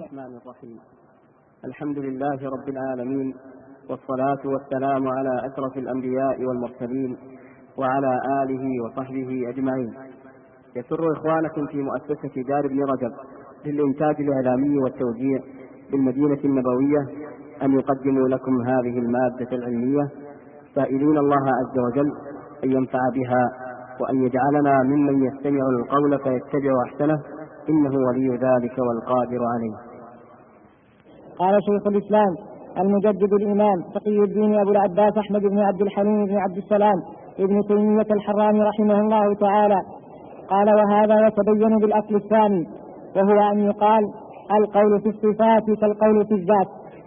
الرحمن الرحيم. الحمد لله رب العالمين، والصلاة والسلام على أشرف الأنبياء والمرسلين وعلى آله وصحبه أجمعين. يسر إخوانكم في مؤسسة دار ابن رجب للإنتاج الإعلامي والتوزيع بالمدينة النبوية أن يقدموا لكم هذه المادة العلمية، سائلين الله عز وجل أن ينفع بها وأن يجعلنا ممن يستمع القول فيتبع أحسنه، إنه ولي ذلك والقادر عليه. قال شيخ الإسلام المجدد الإمام تقي الدين أبو العباس أحمد بن عبد الحليم بن عبد السلام ابن تيمية الحراني رحمه الله تعالى قال: وهذا يتبين بالأصل الثاني، وهو أن يقال القول في الصفات كالقول في الذات.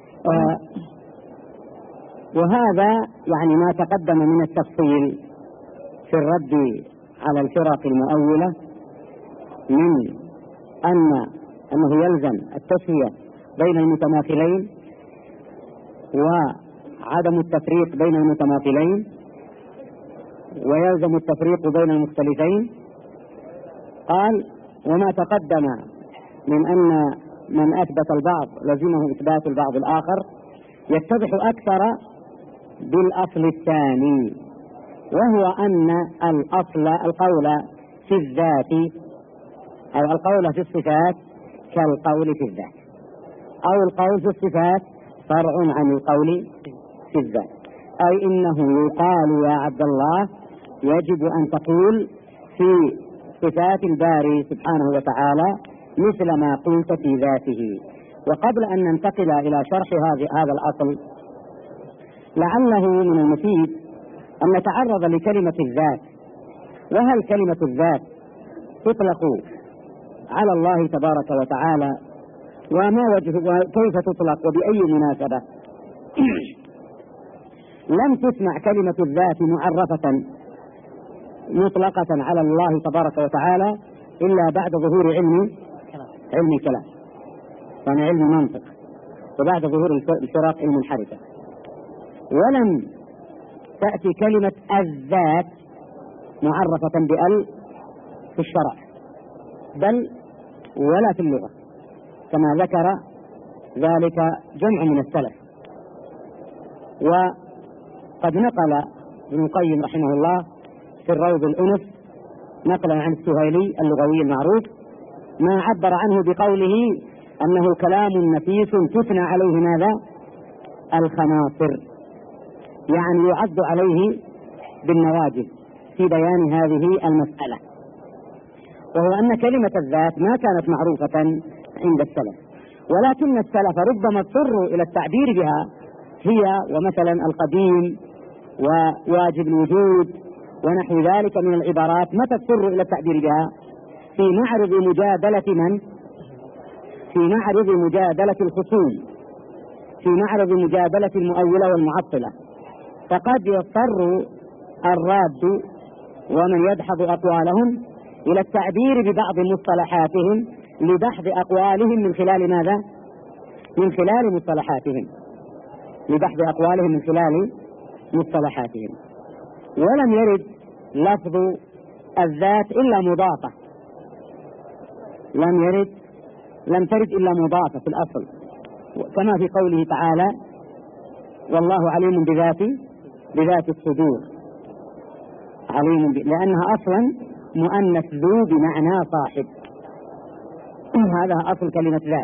وهذا يعني ما تقدم من التفصيل في الرد على الفرق المؤولة من أنه يلزم التسوية بين المتماثلين وعدم التفريق بين المتماثلين، ويلزم التفريق بين المختلفين. قال: وما تقدم من أن من أثبت البعض لزمه إثبات البعض الآخر يتضح أكثر بالأصل الثاني، وهو أن القول في الذات أو القول في الصفات كالقول في الذات، أو القول في الصفات فرع عن القول في الذات. أي إنه يقال يا عبد الله يجب أن تقول في صفات الباري سبحانه وتعالى مثل ما قلت في ذاته. وقبل أن ننتقل إلى شرح هذا الأصل، لعله من المفيد أن نتعرض لكلمة الذات. وهل كلمة الذات تطلق على الله تبارك وتعالى؟ وما وكيف تطلق وبأي مناسبة؟ لم تسمع كلمة الذات معرفة مطلقة على الله تبارك وتعالى إلا بعد ظهور علم الكلام، يعني علم المنطق، وبعد ظهور الفرق علم الحركة. ولم تأتي كلمة الذات معرفة بأل في الشرع بل ولا في اللغة، كما ذكر ذلك جمع من السلف. وقد نقل ابن القيم رحمه الله في الروض الأنف نقلا عن السهيلي اللغوي المعروف ما عبر عنه بقوله أنه كلام نفيس تثنى عليه ماذا؟ الخناصر، يعني يعد عليه بالنواجذ في بيان هذه المسألة. وهو أن كلمة الذات ما كانت معروفة عند السلف، ولكن السلف ربما اضطروا إلى التعبير بها، هي ومثلا القديم وواجب الوجود ونحو ذلك من العبارات. متى اضطروا إلى التعبير بها؟ في معرض مجادلة من؟ في معرض مجادلة الخصوم، في معرض مجادلة المؤولة والمعطلة. فقد يضطر الراد ومن يدحض أقوالهم إلى التعبير ببعض مصطلحاتهم لدحض أقوالهم من خلال ماذا؟ من خلال مصطلحاتهم، لدحض أقوالهم من خلال مصطلحاتهم. ولم يرد لفظ الذات إلا مضافة، لم ترد إلا مضافة في الأصل، كما في قوله تعالى: والله عليم بذات الصدور. عليم لأنها أصلا مؤنث ذو بمعنى صاحب، هذا أصل كلمة ذات.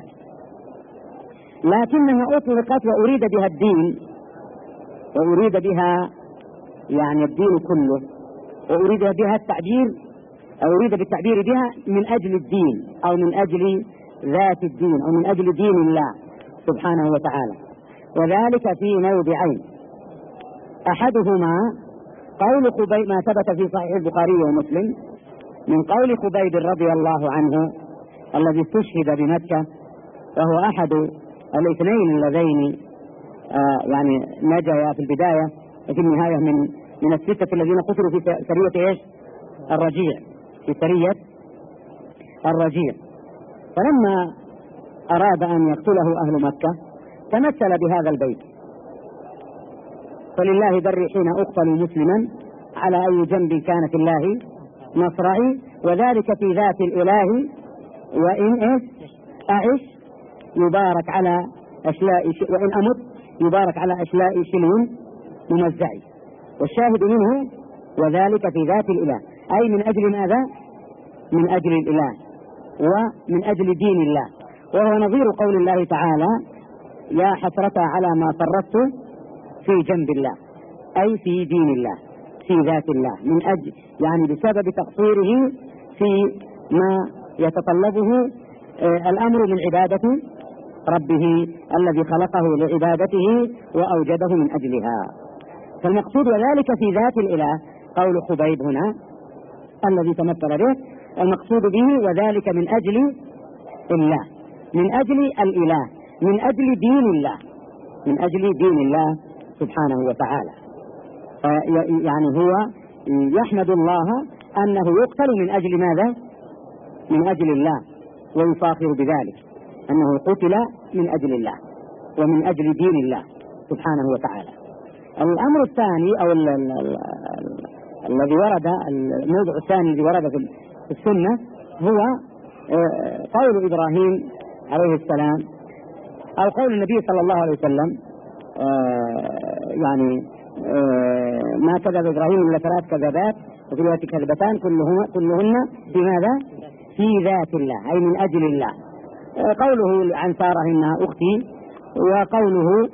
لكنها أطلقت وأريد بها الدين، وأريد بها يعني الدين كله، وأريد بها التعبير، أو أريد بالتعبير بها من أجل الدين، أو من أجل ذات الدين، أو من أجل دين الله سبحانه وتعالى. وذلك في موضعين: أحدهما قول خبيب ما ثبت في صحيح البخاري ومسلم من قول خبيب رضي الله عنه الذي استشهد بمكة، وهو أحد الاثنين اللذين يعني نجا في البداية وفي النهاية من الستة الذين قتلوا في سرية إيش؟ الرجيع، في سرية الرجيع. فلما أراد أن يقتله أهل مكة تمثل بهذا البيت: فلله دري حين أقتل مسلما على أي جنب كان في الله مصرعي، وذلك في ذات الإله وإن أعش يبارك على أشلاء وإن أمت يبارك على أشلاء شلو ممزع. والشاهد منه وذلك في ذات الإله، أي من أجل ماذا؟ من أجل الإله ومن أجل دين الله. وهو نظير قول الله تعالى: يا حسرة على ما فرطت في جنب الله، أي في دين الله في ذات الله، من أجل يعني بسبب تقصيره في ما يتطلبه الأمر من عبادة ربه الذي خلقه لعبادته وأوجده من أجلها. فالمقصود وذلك في ذات الإله قول خبيب هنا الذي تمثل به، المقصود به وذلك من أجل الله، من أجل الإله، من أجل دين الله، من أجل دين الله سبحانه وتعالى. يعني هو يحمد الله أنه يقتل من أجل ماذا؟ من أجل الله، ويفاخر بذلك أنه قتل من أجل الله ومن أجل دين الله سبحانه وتعالى. الأمر الثاني أو الذي ورد، الموضوع الثاني الذي ورد في السنة هو قول إبراهيم عليه السلام أو قول النبي صلى الله عليه وسلم يعني ما كذب إبراهيم إلا 3 كذبات وفي الوقت كذبتان كلهن بماذا؟ في ذات الله، أي من أجل الله. قوله عن سارة إنها أختي، وقوله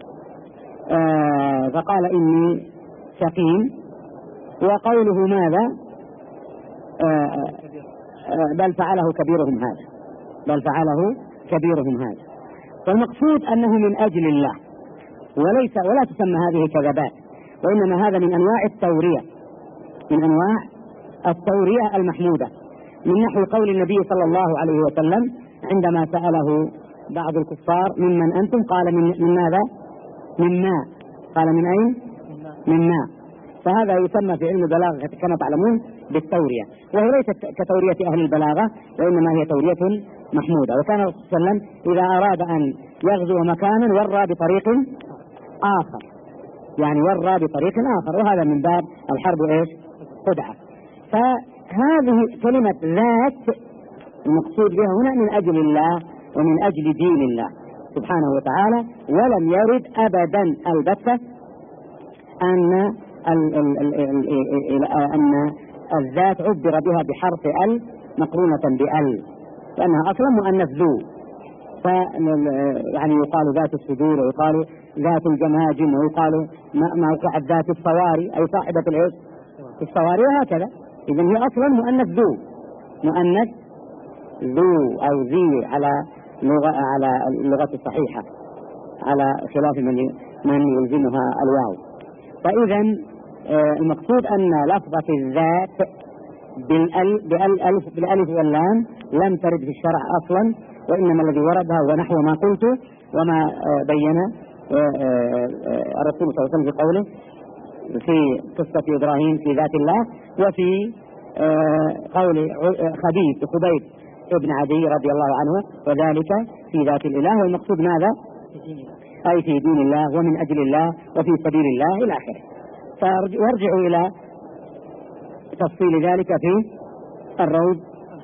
فقال إني سقيم، وقوله ماذا؟ بل فعله كبيرهم هذا، بل فعله كبيرهم هذا. فالمقصود أنه من أجل الله ولا تسمى هذه كذبات، وإنما هذا من أنواع التورية، من أنواع التورية المحمودة، من نحو قول النبي صلى الله عليه وسلم عندما سأله بعض الكفار ممن أنتم؟ قال من ماذا؟ من ماء. قال من أين؟ من ماء. فهذا يسمى في علم البلاغة كما تعلمون بالتورية، وهي ليست كتورية أهل البلاغة، وإنما هي تورية محمودة. وكان الرسول صلى الله عليه وسلم إذا أراد أن يغزو مكانا ورى بطريق آخر، يعني ورى بطريق آخر، وهذا من باب الحرب إيش؟ خدعة. فهذه كلمة ذات المقصود بها هنا من أجل الله ومن أجل دين الله سبحانه وتعالى. ولم يرد أبدا البتة أن الذات عبر بها بحرف ال مقرونة بال، لأنها أصلا مؤنث ذو، يعني يقال ذات الصدور، ويقال ذات الجماجم، ويقال موقع ذات الصواري، أي صاحبة الصواري، وهكذا. إذن هي أصلا مؤنث ذو، مؤنث ذو أو ذي على اللغة الصحيحة، على خلاف من يلزمها الواو. فإذا المقصود أن لفظة الذات بالألف واللام لم ترد في الشرع أصلا، وإنما الذي وردها هو نحو ما قلت وما بين الرسول صلى الله عليه وسلم في قوله في قصة إبراهيم في ذات الله، وفي قول خبيب ابن عدي رضي الله عنه، وذلك في ذات الإله. والمقصود ماذا؟ أي في دين الله ومن أجل الله وفي سبيل الله إلى آخره. فارجع إلى تفصيل ذلك في الروض،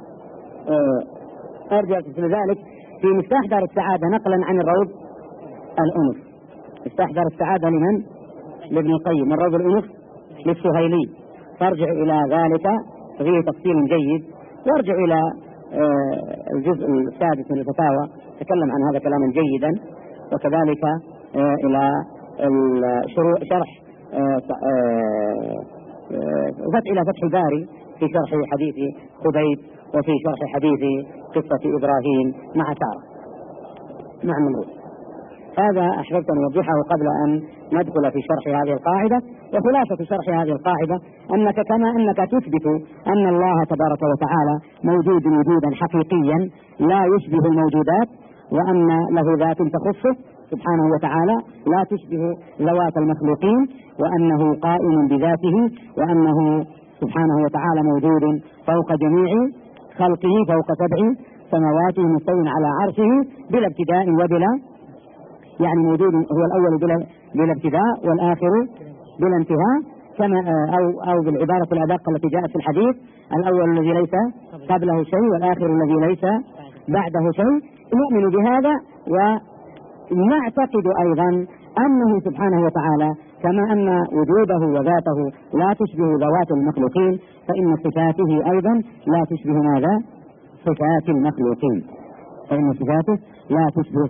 أرجع تفصيل ذلك في مفتاح دار السعادة نقلا عن الروض الأنف. مفتاح دار السعادة لمن؟ لابن القيم. الروض الأنف للسهيلي. فارجع إلى ذلك فيه تفصيل جيد. وارجع إلى الجزء السادس من الفتاوى تكلم عن هذا كلاما جيدا، وكذلك إلى شرح إلى فتح الباري في شرح حديث خبيب، وفي شرح حديث قصة إبراهيم مع سارة مع النمرود. هذا أحببت أن أوضحه قبل أن ندخل في شرح هذه القاعدة. وخلاصة شرح هذه القاعدة أنك كما أنك تثبت أن الله تبارك وتعالى موجود وجودا حقيقيا لا يشبه الموجودات، وأن له ذات تخصه سبحانه وتعالى لا تشبه ذوات المخلوقين، وأنه قائم بذاته، وأنه سبحانه وتعالى موجود فوق جميع خلقه، فوق 7 سماوات، مستوٍ على عرشه بلا ابتداء وبلا، يعني موجود هو الأول بلا ابتداء والآخر بلا انتهاء، كما أو بالعبارة الأدق التي جاءت في الحديث: الأول الذي ليس قبله شيء، والآخر الذي ليس بعده شيء نؤمن بهذا، ونعتقد أيضا أنه سبحانه وتعالى كما أن وجوده وذاته لا تشبه ذوات المخلوقين، فإن صفاته أيضا لا تشبه ماذا؟ صفات المخلوقين، فإن صفاته لا تشبه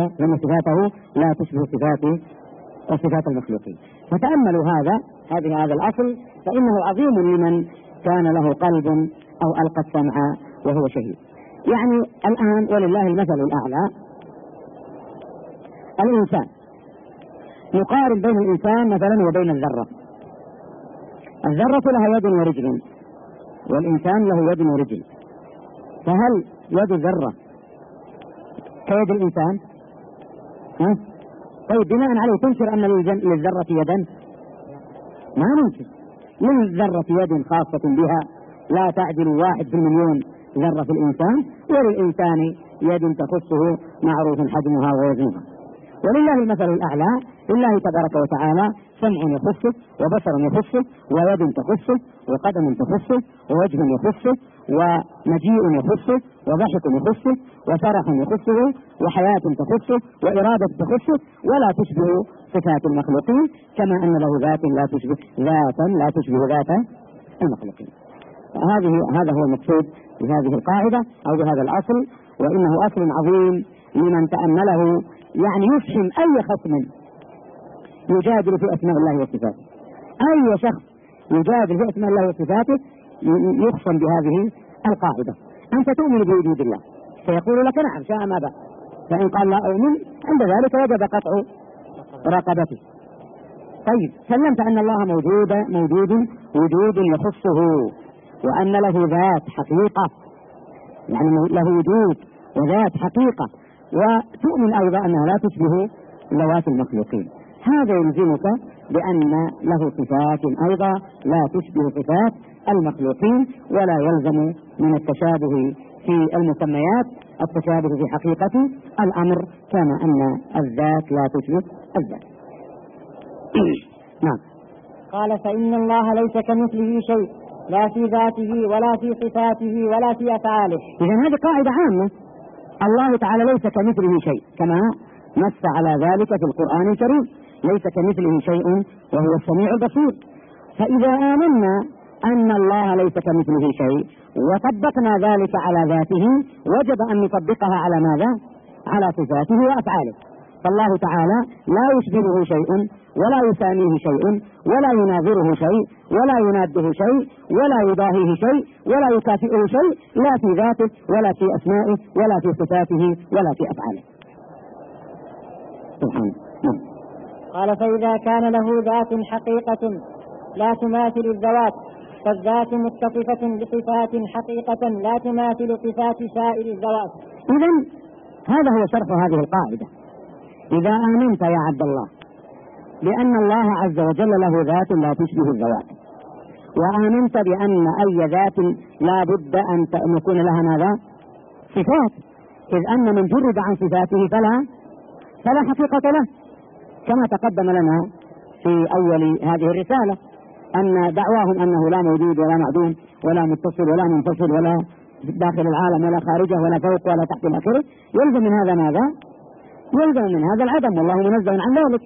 صفات المخلوقين. فتأملوا هذا الأصل، فإنه عظيم لمن كان له قلب أو ألقى السمع وهو شهيد. يعني الآن ولله المثل الأعلى، الإنسان نقارن بين الإنسان مثلا وبين الذرة. الذرة لها يد ورجل، والإنسان له يد ورجل، فهل يد الذرة كيد الإنسان؟ طيب بناء عليه تنكر أن للذرة يدا؟ ما ننكر، للذرة يد خاصة بها لا تعدل 1 في المليون ذرة في الإنسان، وللإنسان يد تخصه معروف حجمها ووزنها. ولله المثل الأعلى، لله تبارك وتعالى سمع يخصه، وبصر يخصه، ويد تخصه، وقدم تخصه، ووجه يخصه، ومجيء يخصه، وضحك يخصه، وفرح يخصه، وحياة تخصه، وإرادة تخصه، ولا تشبه صفات المخلوقين، كما أن له ذات لا تشبه ذات المخلوقين. هذا هو المقصود بهذه القاعدة أو بهذا الأصل، وإنه أصل عظيم لمن تأمله، يعني يفهم أي خصم يجادل في أسماء الله وصفاته. أي شخص يجادل في أسماء الله وصفاته يخصم بهذه القاعدة. أنت تؤمن بوجود الله، فيقول لك نعم شاء ما بقى، فإن قال لا أؤمن عند ذلك وجب قطع رقبته. طيب سلمت أن الله موجود وجود يخصه، وأن له ذات حقيقة، يعني له وجود وذات حقيقة، وتؤمن أيضا أنها لا تشبه ذوات المخلوقين. هذا يلزمك بأن له صفات أيضا لا تشبه صفات المخلوقين، ولا يلزم من التشابه في المسميات التشابه في حقيقة الأمر، كما أن الذات لا تشبه الذات. نعم. قال فإن الله ليس كمثله شيء، لا في ذاته ولا في صفاته ولا في أفعاله. إذن هذه قاعدة عامة، الله تعالى ليس كمثله شيء، كما نص على ذلك في القرآن الكريم، ليس كمثله شيء وهو السميع البصير. فإذا آمنا أن الله ليس كمثله شيء وطبقنا ذلك على ذاته، وجب أن نطبقها على ماذا؟ على صفاته وأفعاله. فالله تعالى لا يشبهه شيء، ولا يساميه شيء، ولا يناظره شيء، ولا يناده شيء، ولا يضاهيه شيء، ولا يكافئه شيء، لا في ذاته ولا في أسمائه ولا في صفاته ولا في أفعاله. سبحانه. قال فإذا كان له ذات حقيقة لا تماثل الذوات، فالذات متصفة بصفات حقيقة لا تماثل صفات سائر الذوات. إذن هذا هو شرح هذه القاعدة. إذا آمنت يا عبد الله بأن الله عز وجل له ذات لا تشبه الذوات، وآمنت بأن أي ذات لا بد أن يكون لها ماذا؟ صفات، إذ أن من جرد عن صفاته فلا حقيقة له، كما تقدم لنا في أول هذه الرسالة أن دعواهم أنه لا موجود ولا معدوم ولا متصل ولا منفصل ولا داخل العالم ولا خارجه ولا فوق ولا تحت إلى آخره، يلزم من هذا ماذا؟ يلزم من هذا العدم، والله منزه عن ذلك.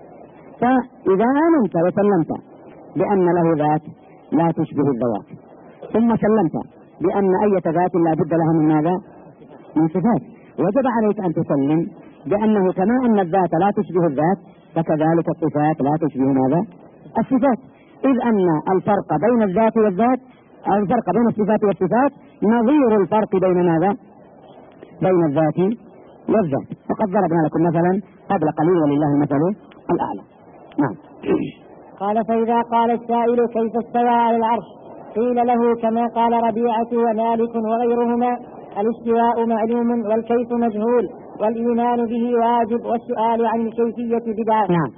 فإذا آمنت وسلمت بأن له ذات لا تشبه الذوات، ثم سلمت بأن أي ذات لا بد لها من ماذا؟ من صفات، وجب عليك أن تسلم بأنه كما أن الذات لا تشبه الذات، فكذلك الصفات لا تشبه ماذا؟ الصفات، إذ أن الفرق بين الذات والذات، الفرق بين الصفات والصفات نظير الفرق بين ماذا؟ بين الذات والذات. وقد ضربنا لكم مثلا قبل قليل ولله المثل الأعلى. نعم. قال فإذا قال السائل كيف استوى على العرش، قيل له كما قال ربيعة ومالك وغيرهما: الاستواء معلوم والكيف مجهول، والإيمان به واجب، والسؤال عن الكيفية بدعة. نعم.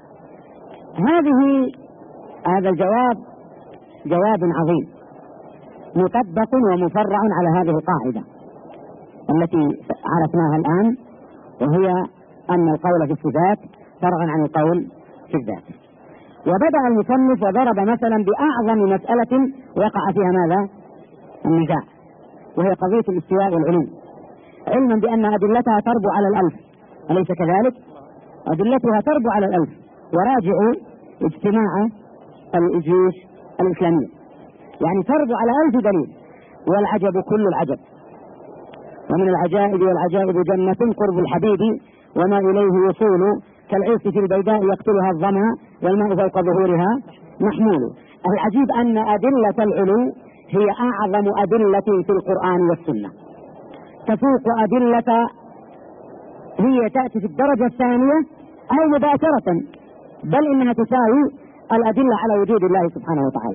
هذا الجواب جواب عظيم مطبق ومفرع على هذه القاعدة التي عرفناها الآن، وهي أن القول في الصفات فرع عن القول في الذات. وبدأ المصنف وضرب مثلا بأعظم مسألة وقع فيها ماذا؟ النزاع، وهي قضية الاستواء والعلو. علما بأن أدلتها تربو على 1000، أليس كذلك؟ أدلتها تربو على 1000. وراجعوا اجتماع الجيوش الإسلامية، يعني تربو على 1000 دليل. والعجب كل العجب، ومن العجائب والعجائب جنة قرب الحبيب وما إليه وصول، كالعيس في البيداء يقتلها الظما والماء فوق ظهورها محمول. العجيب أن أدلة العلو هي أعظم أدلة في القرآن والسنة، تفوق أدلة، هي تأتي في الدرجة الثانية أو مباشرة، بل إنها تساوي الأدلة على وجود الله سبحانه وتعالى.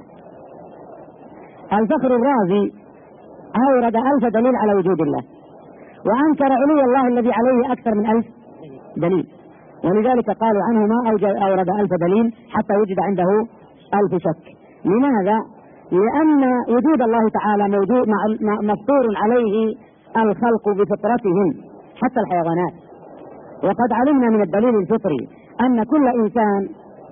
الفخر الرازي أورد 1000 دليل على وجود الله، وأنكر علو الله الذي عليه أكثر من 1000 دليل، ولذلك قالوا عنه ما أورد 1000 دليل حتى وجد عنده 1000 شك. لماذا؟ لأن وجود الله تعالى موجود مفطور عليه الخلق بفطرتهم حتى الحيوانات. وقد علمنا من الدليل الفطري أن كل إنسان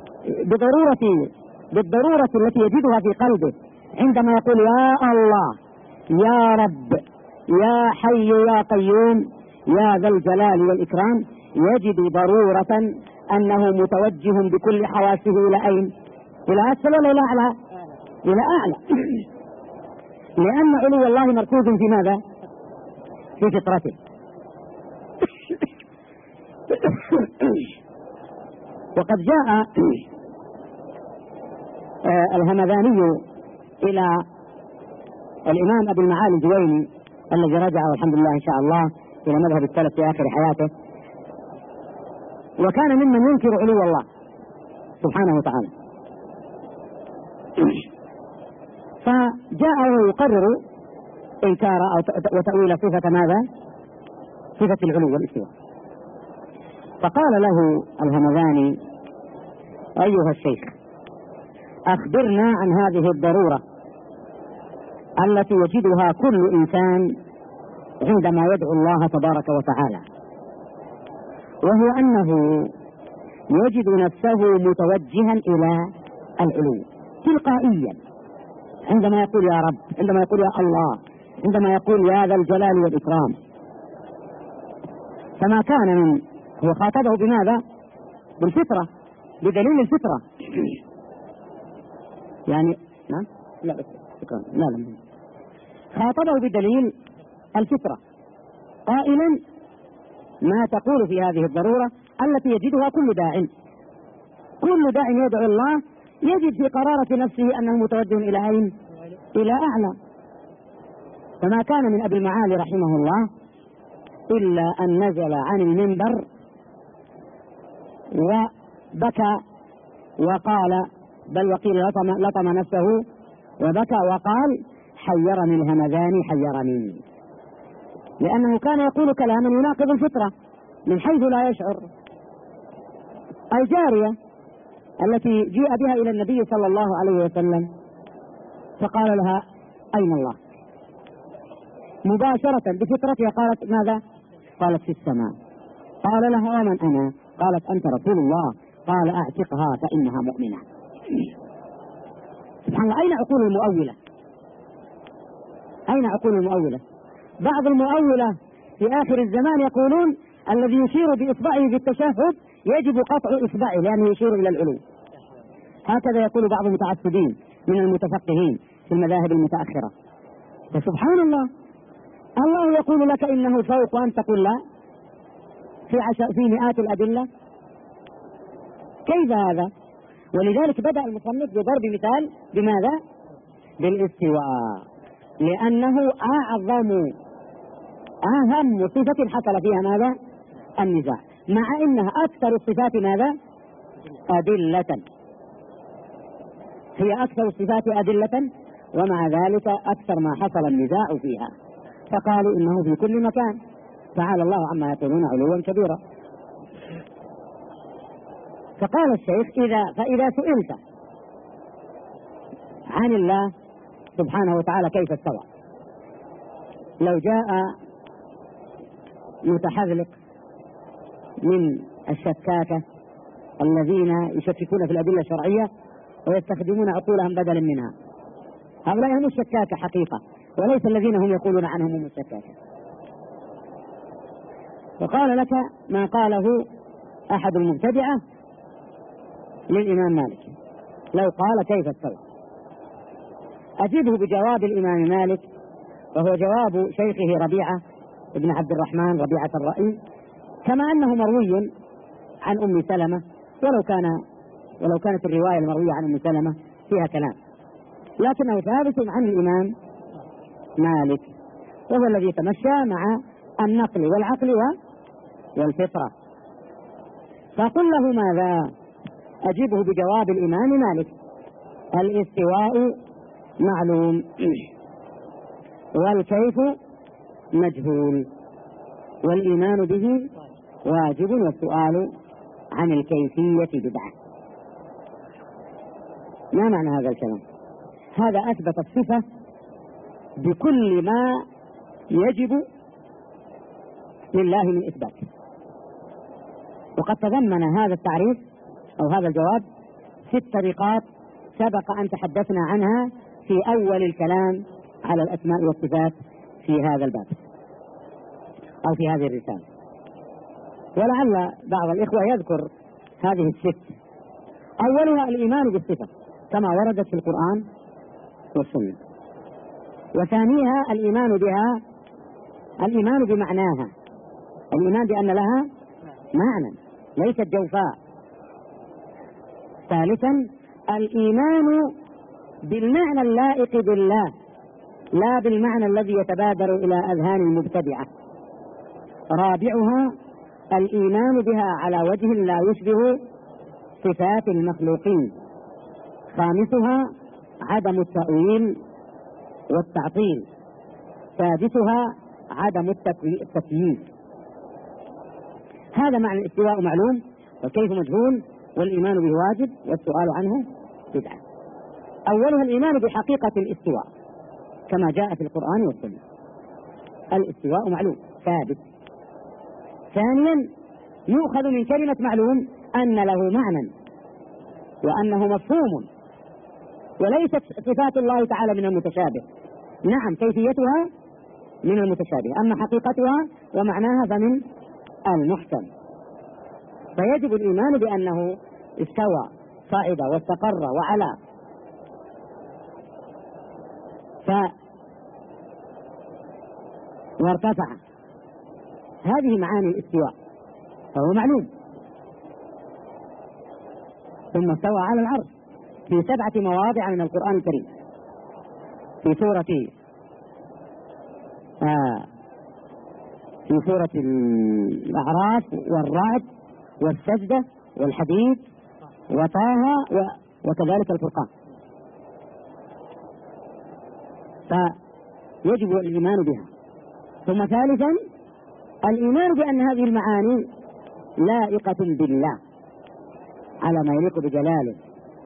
بالضرورة التي يجدها في قلبه عندما يقول يا الله، يا رب، يا حي يا قيوم، يا ذا الجلال والإكرام، يجد ضرورة أنه متوجه بكل حواسه إلى أين؟ إلى أسفل ولا إلى أعلى؟ إلى أعلى. لأن علو الله مركوز في ماذا؟ في فطرته. وقد جاء الهمذاني إلى الإمام أبي المعالي الجويني الذي رجع والحمد لله إن شاء الله إلى مذهب السلف في آخر حياته، وكان ممن ينكر علو الله سبحانه وتعالى، فجاء ويقرر إنكار وتأويل صفة ماذا؟ صفة العلو والاستواء. فقال له الهمذاني أيها الشيخ أخبرنا عن هذه الضرورة التي يجدها كل إنسان عندما يدعو الله تبارك وتعالى، وهو أنه يجد نفسه متوجها إلى العلو تلقائيا، عندما يقول يا رب، عندما يقول يا الله، عندما يقول يا ذا الجلال والإكرام. فما كان من هو خاطبه بماذا؟ بالفطرة، بدليل الفطرة. يعني نعم لا بس لا خاطبه بدليل الفطرة قائلا ما تقول في هذه الضرورة التي يجدها كل داع. كل داع يدعو الله يجد في قرارة نفسه أنه متوجه إلى أين؟ إلى أعلى. فما كان من أبي المعالي رحمه الله إلا أن نزل عن المنبر وبكى وقال، بل وقيل لطم نفسه وبكى وقال حيرني الهمذاني حيرني، لأنه كان يقول كلاما يناقض الفطرة من حيث لا يشعر. الجارية التي جيء بها إلى النبي صلى الله عليه وسلم فقال لها أين الله؟ مباشرة بفطرتها قالت ماذا؟ قالت في السماء. قال لها ومن أنا؟ قالت أنت رسول الله. قال أعتقها فإنها مؤمنة. سبحان الله، أين عقول المؤولة؟ أين عقول المؤولة؟ بعض المؤولة في آخر الزمان يقولون الذي يشير بإصبعه بالتشهد يجب قطع إصبعه لأنه يشير إلى العلو. هكذا يقول بعض المتعصبين من المتفقهين في المذاهب المتأخرة. فسبحان الله، الله يقول لك إنه فوق وأنت تقول لا في مئات الأدلة. كيف هذا؟ ولذلك بدأ المصنف بضرب مثال بماذا؟ بالاستواء، لأنه أهم صفة حصل فيها ماذا؟ النزاع، مع إنها أكثر الصفات ماذا؟ أدلة. هي أكثر الصفات أدلة، ومع ذلك أكثر ما حصل النزاع فيها. فقالوا إنه في كل مكان، تعالى الله عما يقولون علوا كبيرا. فقال الشيخ فإذا سئلت عن الله سبحانه وتعالى كيف استوى، لو جاء متحذلق من الشكاكة الذين يشككون في الأدلة الشرعية ويستخدمون عقولهم بدلا منها، هؤلاء هم الشكاكة حقيقة، وليس الذين هم يقولون عنهم هم الشكاكة. وقال لك ما قاله أحد المبتدعة للإمام مالك لو قال كيف استوى، أجيبه بجواب الإمام مالك، وهو جواب شيخه ربيعة ابن عبد الرحمن ربيعة الرأي، كما أنه مروي عن أم سلمة، ولو كانت الرواية المروية عن أم سلمة فيها كلام، لكنه ثابت عن الإمام مالك، وهو الذي تمشى مع النقل والعقل والفطرة. فقل له ماذا؟ أجيبه بجواب الإمام مالك: الاستواء معلوم والكيف مجهول والإيمان به واجب والسؤال عن الكيفية بدعة. ما معنى هذا الكلام؟ هذا أثبت الصفة بكل ما يجب لله من إثبات، وقد تضمن هذا التعريف أو هذا الجواب 6 نقاط سبق أن تحدثنا عنها في أول الكلام على الأسماء والصفات في هذا الباب أو في هذه الرسالة، ولعل بعض الإخوة يذكر هذه 6. أولها الإيمان بالصفة كما وردت في القرآن والسنة، وثانيها الإيمان بها، الإيمان بمعناها، الإيمان بأن لها معنى ليست جوفاء. ثالثا الإيمان بالمعنى اللائق بالله لا بالمعنى الذي يتبادر إلى أذهان المبتدعة. رابعها الإيمان بها على وجه لا يشبه صفات المخلوقين. خامسها عدم التأويل والتعطيل. سادسها عدم التكييف. هذا معنى الاستواء معلوم والكيف مجهول والإيمان به واجب والسؤال عنه بدعة. أولها الإيمان بحقيقة الاستواء كما جاء في القرآن والسنة، الاستواء معلوم ثابت. ثانيا يؤخذ من كلمة معلوم أن له معنى وأنه مفهوم، وليست صفات الله تعالى من المتشابه، نعم كيفيتها من المتشابه، أما حقيقتها ومعناها فمن المحكم. فيجب الإيمان بأنه استوى صعد واستقر وعلا، وارتفع، هذه معاني الاستواء، فهو معلوم. ثم استوى على العرش في 7 مواضع من القرآن الكريم، في سورة الأعراف والرعد والسجدة والحديد وطه وكذلك الفرقان. فيجب الإيمان بها. ثم ثالثا الإيمان بأن هذه المعاني لائقة بالله على ما يليق بجلاله.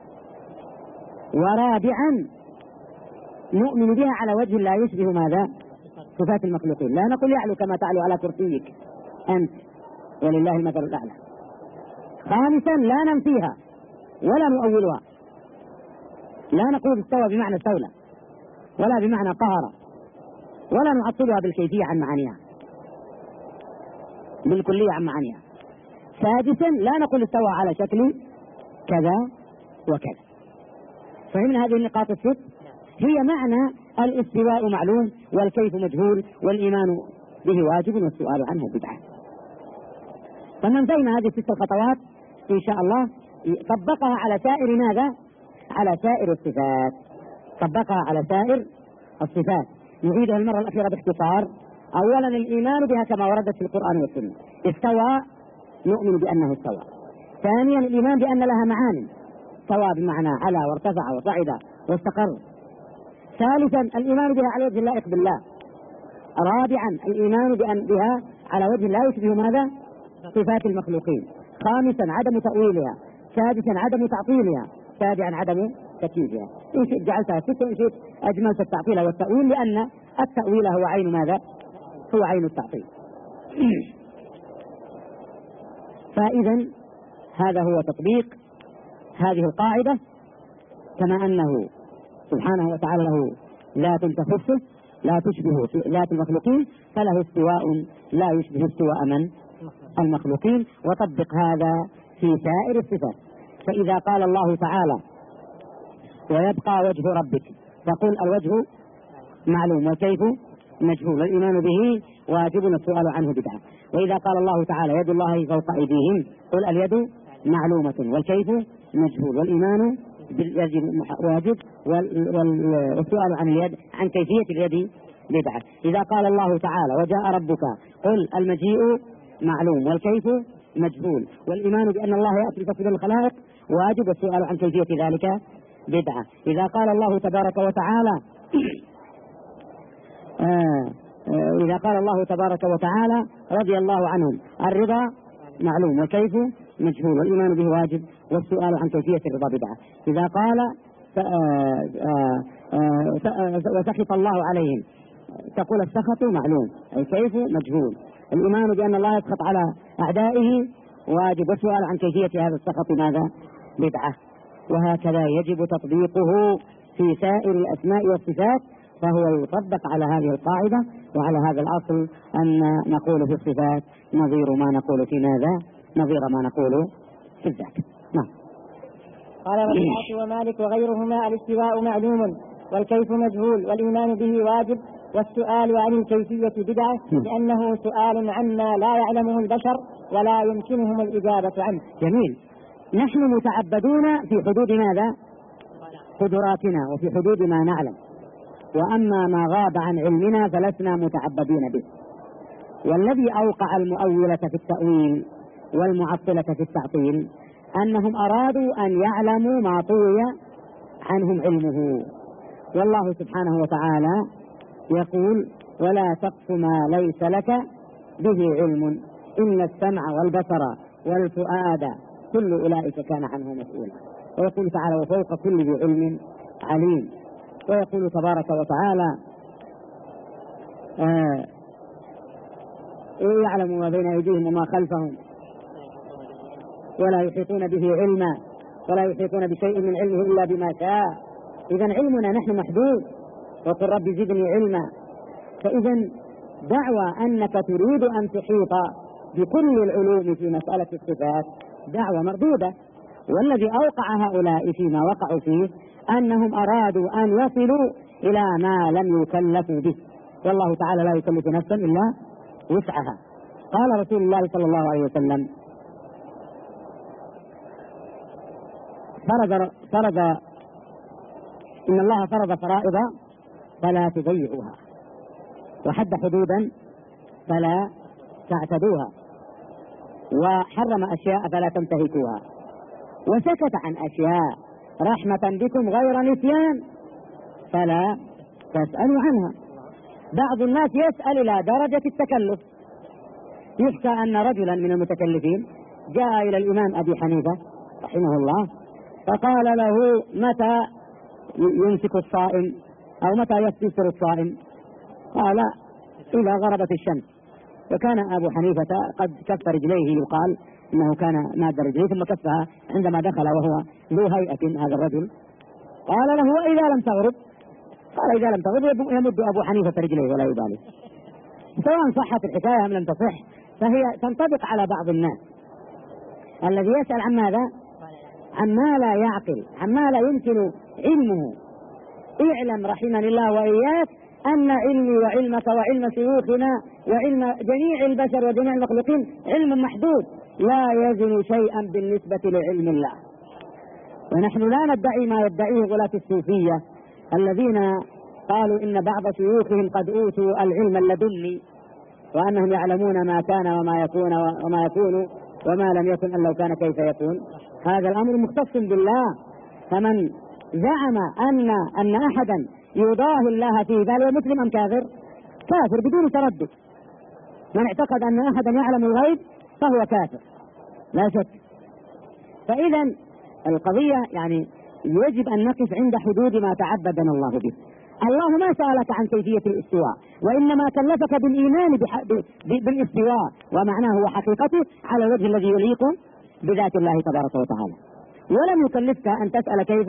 ورابعا نؤمن بها على وجه لا يشبه ماذا؟ صفات المخلوقين. لا نقول يعلو كما تعلو على كرسيك أنت ولله المثل الأعلى. خامسا لا ننفيها ولا نؤولها، لا نقول استوى بمعنى استولى ولا بمعنى قهر، ولا نعطلها بالكيفية عن معانيها، بالكلية عن معانيها. سادسا لا نقول استوى على شكل كذا وكذا. فهمنا هذه النقاط الست؟ هي معنى الاستواء معلوم والكيف مجهول والإيمان به واجب والسؤال عنه بدعة. فمن بين هذه 6 خطوات إن شاء الله طبقها على سائر ماذا؟ على سائر الصفات. طبقها على سائر الصفات. نعيدها المرة الأخيرة باختصار. أولا الإيمان بها كما وردت في القرآن والسنة. استوى نؤمن بأنه استوى. ثانيا الإيمان بأن لها معاني، استوى بمعنى على وارتفع وصعد واستقر. ثالثا الإيمان بها على وجه اللائق بالله. رابعا الإيمان بها على وجه لا يشبه ماذا؟ صفات المخلوقين. خامسا عدم تأويلها. سادسا عدم تعطيلها. سابعا عدم تكييفها. إن شئت جعلتها 6 وإن شئت أجملت التعطيل والتأويل، لأن التأويل هو عين ماذا؟ هو عين التعطيل. فإذا هذا هو تطبيق هذه القاعدة، كما أنه سبحانه وتعالى له ذات تخصه لا تشبه ذات المخلوقين، فله استواء لا يشبه استواء من؟ المخلوقين. وطبق هذا في سائر الصفات. فإذا قال الله تعالى ويبقى وجه ربك، تقول الوجه معلوم والكيف مجهول، والإيمان به واجب والسؤال عنه بدعة. وإذا قال الله تعالى يد الله فوق أيديهم، قل اليد معلومة والكيف مجهول، والإيمان باليد واجب والسؤال عن اليد عن كيفية اليد بدعة. إذا قال الله تعالى وجاء ربك، قل المجيء معلوم والكيف مجهول، والإيمان بأن الله يأتي لتفضيل الخلائق واجب والسؤال عن كيفية ذلك بدعة. إذا قال الله تبارك وتعالى إذا قال الله تبارك وتعالى رضي الله عنهم، الرضا معلوم والكيف مجهول، والإيمان به واجب والسؤال عن كيفية الرضا بدعة. إذا قال وسخط الله عليهم، تقول السخط معلوم الكيف مجهول، الإيمان بأن الله يسخط على أعدائه واجب والسؤال عن كيفية هذا السخط ماذا؟ بدعة. وهكذا يجب تطبيقه في سائر الأسماء والصفات، فهو يطبق على هذه القاعدة وعلى هذا الأصل أن نقول في الصفات نظير ما نقول في ماذا؟ نظير ما نقول في الذات. نعم. قال والشافعي ومالك وغيرهما الاستواء معلوم والكيف مجهول، والإيمان به واجب والسؤال عن الكيفية بدعة، لأنه سؤال عما لا يعلمه البشر ولا يمكنهم الإجابة عنه. جميل. نحن متعبدون في حدود ماذا؟ قدراتنا وفي حدود ما نعلم، وأما ما غاب عن علمنا فلسنا متعبدين به. والذي أوقع المؤولة في التأويل والمعطلة في التعطيل أنهم أرادوا أن يعلموا ما طوي عنهم علمه. والله سبحانه وتعالى يقول ولا تقف ما ليس لك به علم إن السمع والبصر والفؤاد كل أولئك كان عنه مسؤولا. ويقول تعالى وفوق كل ذي علم عليم. ويقول تبارك وتعالى يعلم ما بين أيديهم وما خلفهم ولا يحيطون به علما ولا يحيطون بشيء من علمه إلا بما شاء. إذا علمنا نحن محدود، وقل رب زدني علما. فإذا دعوى أنك تريد أن تحيط بكل العلوم في مسألة الصفات دعوة مردودة. والذي أوقع هؤلاء فيما وقعوا فيه أنهم أرادوا أن يصلوا إلى ما لم يكلفوا به، والله تعالى لا يكلف نفسا إلا وسعها. قال رسول الله صلى الله عليه وسلم فرض إن الله فرض فرائض فلا تضيعوها، وحد حدودا فلا تعتدوها، وحرم أشياء فلا تنتهكوها، وسكت عن أشياء رحمة بكم غير نسيان فلا تسألوا عنها. بعض الناس يسأل إلى درجة التكلف. يحكى أن رجلا من المتكلفين جاء إلى الإمام أبي حنيفة رحمه الله فقال له متى يمسك الصائم أو متى يفطر الصائم؟ قال إذا غربت الشمس. وكان أبو حنيفة قد كف رجليه، يقال إنه كان ماد رجليه ثم كفها عندما دخل وهو ذو هيئة هذا الرجل. قال له وإذا لم تغرب؟ قال إذا لم تغرب يمد أبو حنيفة رجليه ولا يبالي. سواء صحت الحكاية أم لم تصح فهي تنطبق على بعض الناس. الذي يسأل عن ماذا؟ عما لا يعقل، عما لا يمكن علمه. اعلم رحمني الله وإياك أن علمي وعلمك وعلم شيوخنا وعلم جميع البشر وجميع المخلوقين علم محدود لا يزن شيئا بالنسبة لعلم الله. ونحن لا ندعي ما يدعيه غلاة الصوفية الذين قالوا إن بعض شيوخهم قد أوتوا العلم اللدني وأنهم يعلمون ما كان وما يكون وما لم يكن أن لو كان كيف يكون. هذا الأمر مختص بالله. فمن زعم أن أحدا يضاهي الله في ذلك مسلم أم كافر؟ كافر بدون تردد. من اعتقد أن أحدا يعلم الغيب فهو كافر لا شك. فإذا القضية يعني يجب أن نقف عند حدود ما تعبدنا الله به. الله ما سألك عن كيفية الاستواء، وإنما كلفك بالإيمان بالاستواء ومعناه وحقيقته على الوجه الذي يليق بذات الله تبارك وتعالى، ولم يكلفك أن تسأل كيف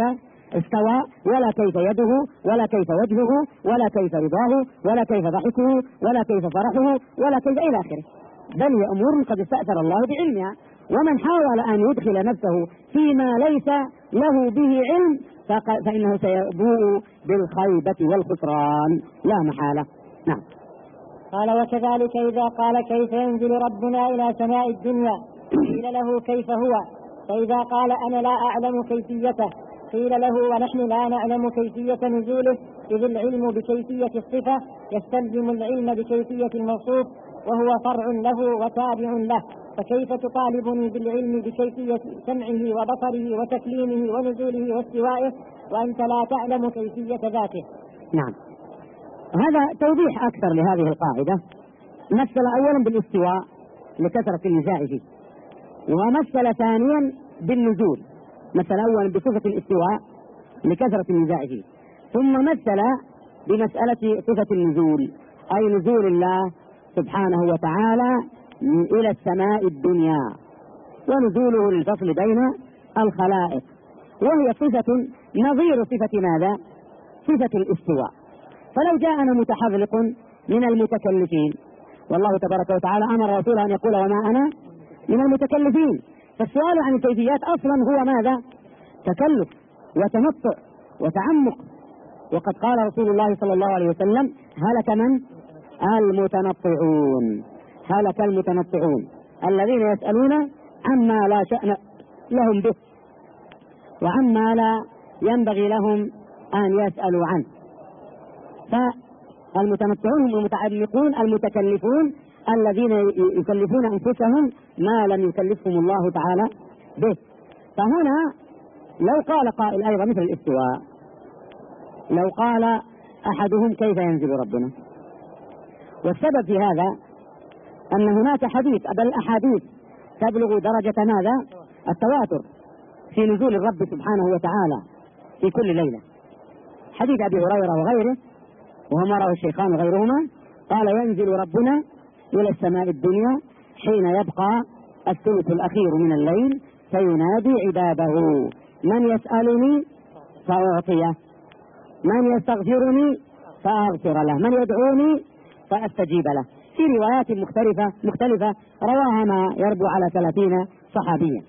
استوى ولا كيف يده ولا كيف وجهه ولا كيف رضاه ولا كيف ضحكه ولا كيف فرحه ولا كيف إلى آخره، بل هي أمور قد استأثر الله بعلمها. ومن حاول أن يدخل نفسه فيما ليس له به علم فإنه سيبوء بالخيبة والخسران لا محالة. نعم. قال وكذلك إذا قال كيف ينزل ربنا إلى سماء الدنيا قيل له كيف هو، فإذا قال أنا لا أعلم كيفيته قيل له ونحن لا نعلم كيفية نزوله، إذ العلم بكيفية الصفة يستلزم العلم بكيفية الموصوف وهو فرع له وتابع له، فكيف تطالبني بالعلم بكيفية سمعه وبصره وتكليمه ونزوله واستوائه وأنت لا تعلم كيفية ذاته؟ نعم. هذا توضيح أكثر لهذه القاعدة. مثل أولا بالاستواء لكثرة النزاع فيه، ومثل ثانيا بالنزول، مثل أولا بصفة الاستواء لكثرة النزاع فيه، ثم مثل بمسألة صفة النزول أي نزول الله سبحانه وتعالى إلى السماء الدنيا ونزوله للفصل بين الخلائق، وهي صفة نظير صفة ماذا؟ صفة الاستواء. فلو جاءنا متحذلق من المتكلفين، والله تبارك وتعالى أمر رسوله أن يقول وما أنا من المتكلفين، فالسؤال عن الكيفيات أصلا هو ماذا؟ تكلف وتمطع وتعمق. وقد قال رسول الله صلى الله عليه وسلم هلك من؟ المتنطعون. هلك المتنطعون الذين يسألون عما لا شأن لهم به وعما لا ينبغي لهم أن يسألوا عنه. فالمتنطعون هم المتعمقون المتكلفون الذين يكلفون أنفسهم ما لم يكلفهم الله تعالى به. فهنا لو قال قائل أيضا مثل الاستواء، لو قال أحدهم كيف ينزل ربنا، والسبب في هذا أن هناك حديث بل أحاديث تبلغ درجة ماذا؟ التواتر في نزول الرب سبحانه وتعالى في كل ليلة. حديث أبي هريرة وغيره وهو ما رواه الشيخان وغيرهما قال ينزل ربنا إلى السماء الدنيا حين يبقى الثلث الأخير من الليل فينادي عباده من يسألني فأعطيه، من يستغفرني فأغفر له، من يدعوني فأستجيب له، في روايات مختلفة رواها ما يربو على 30 صحابيا.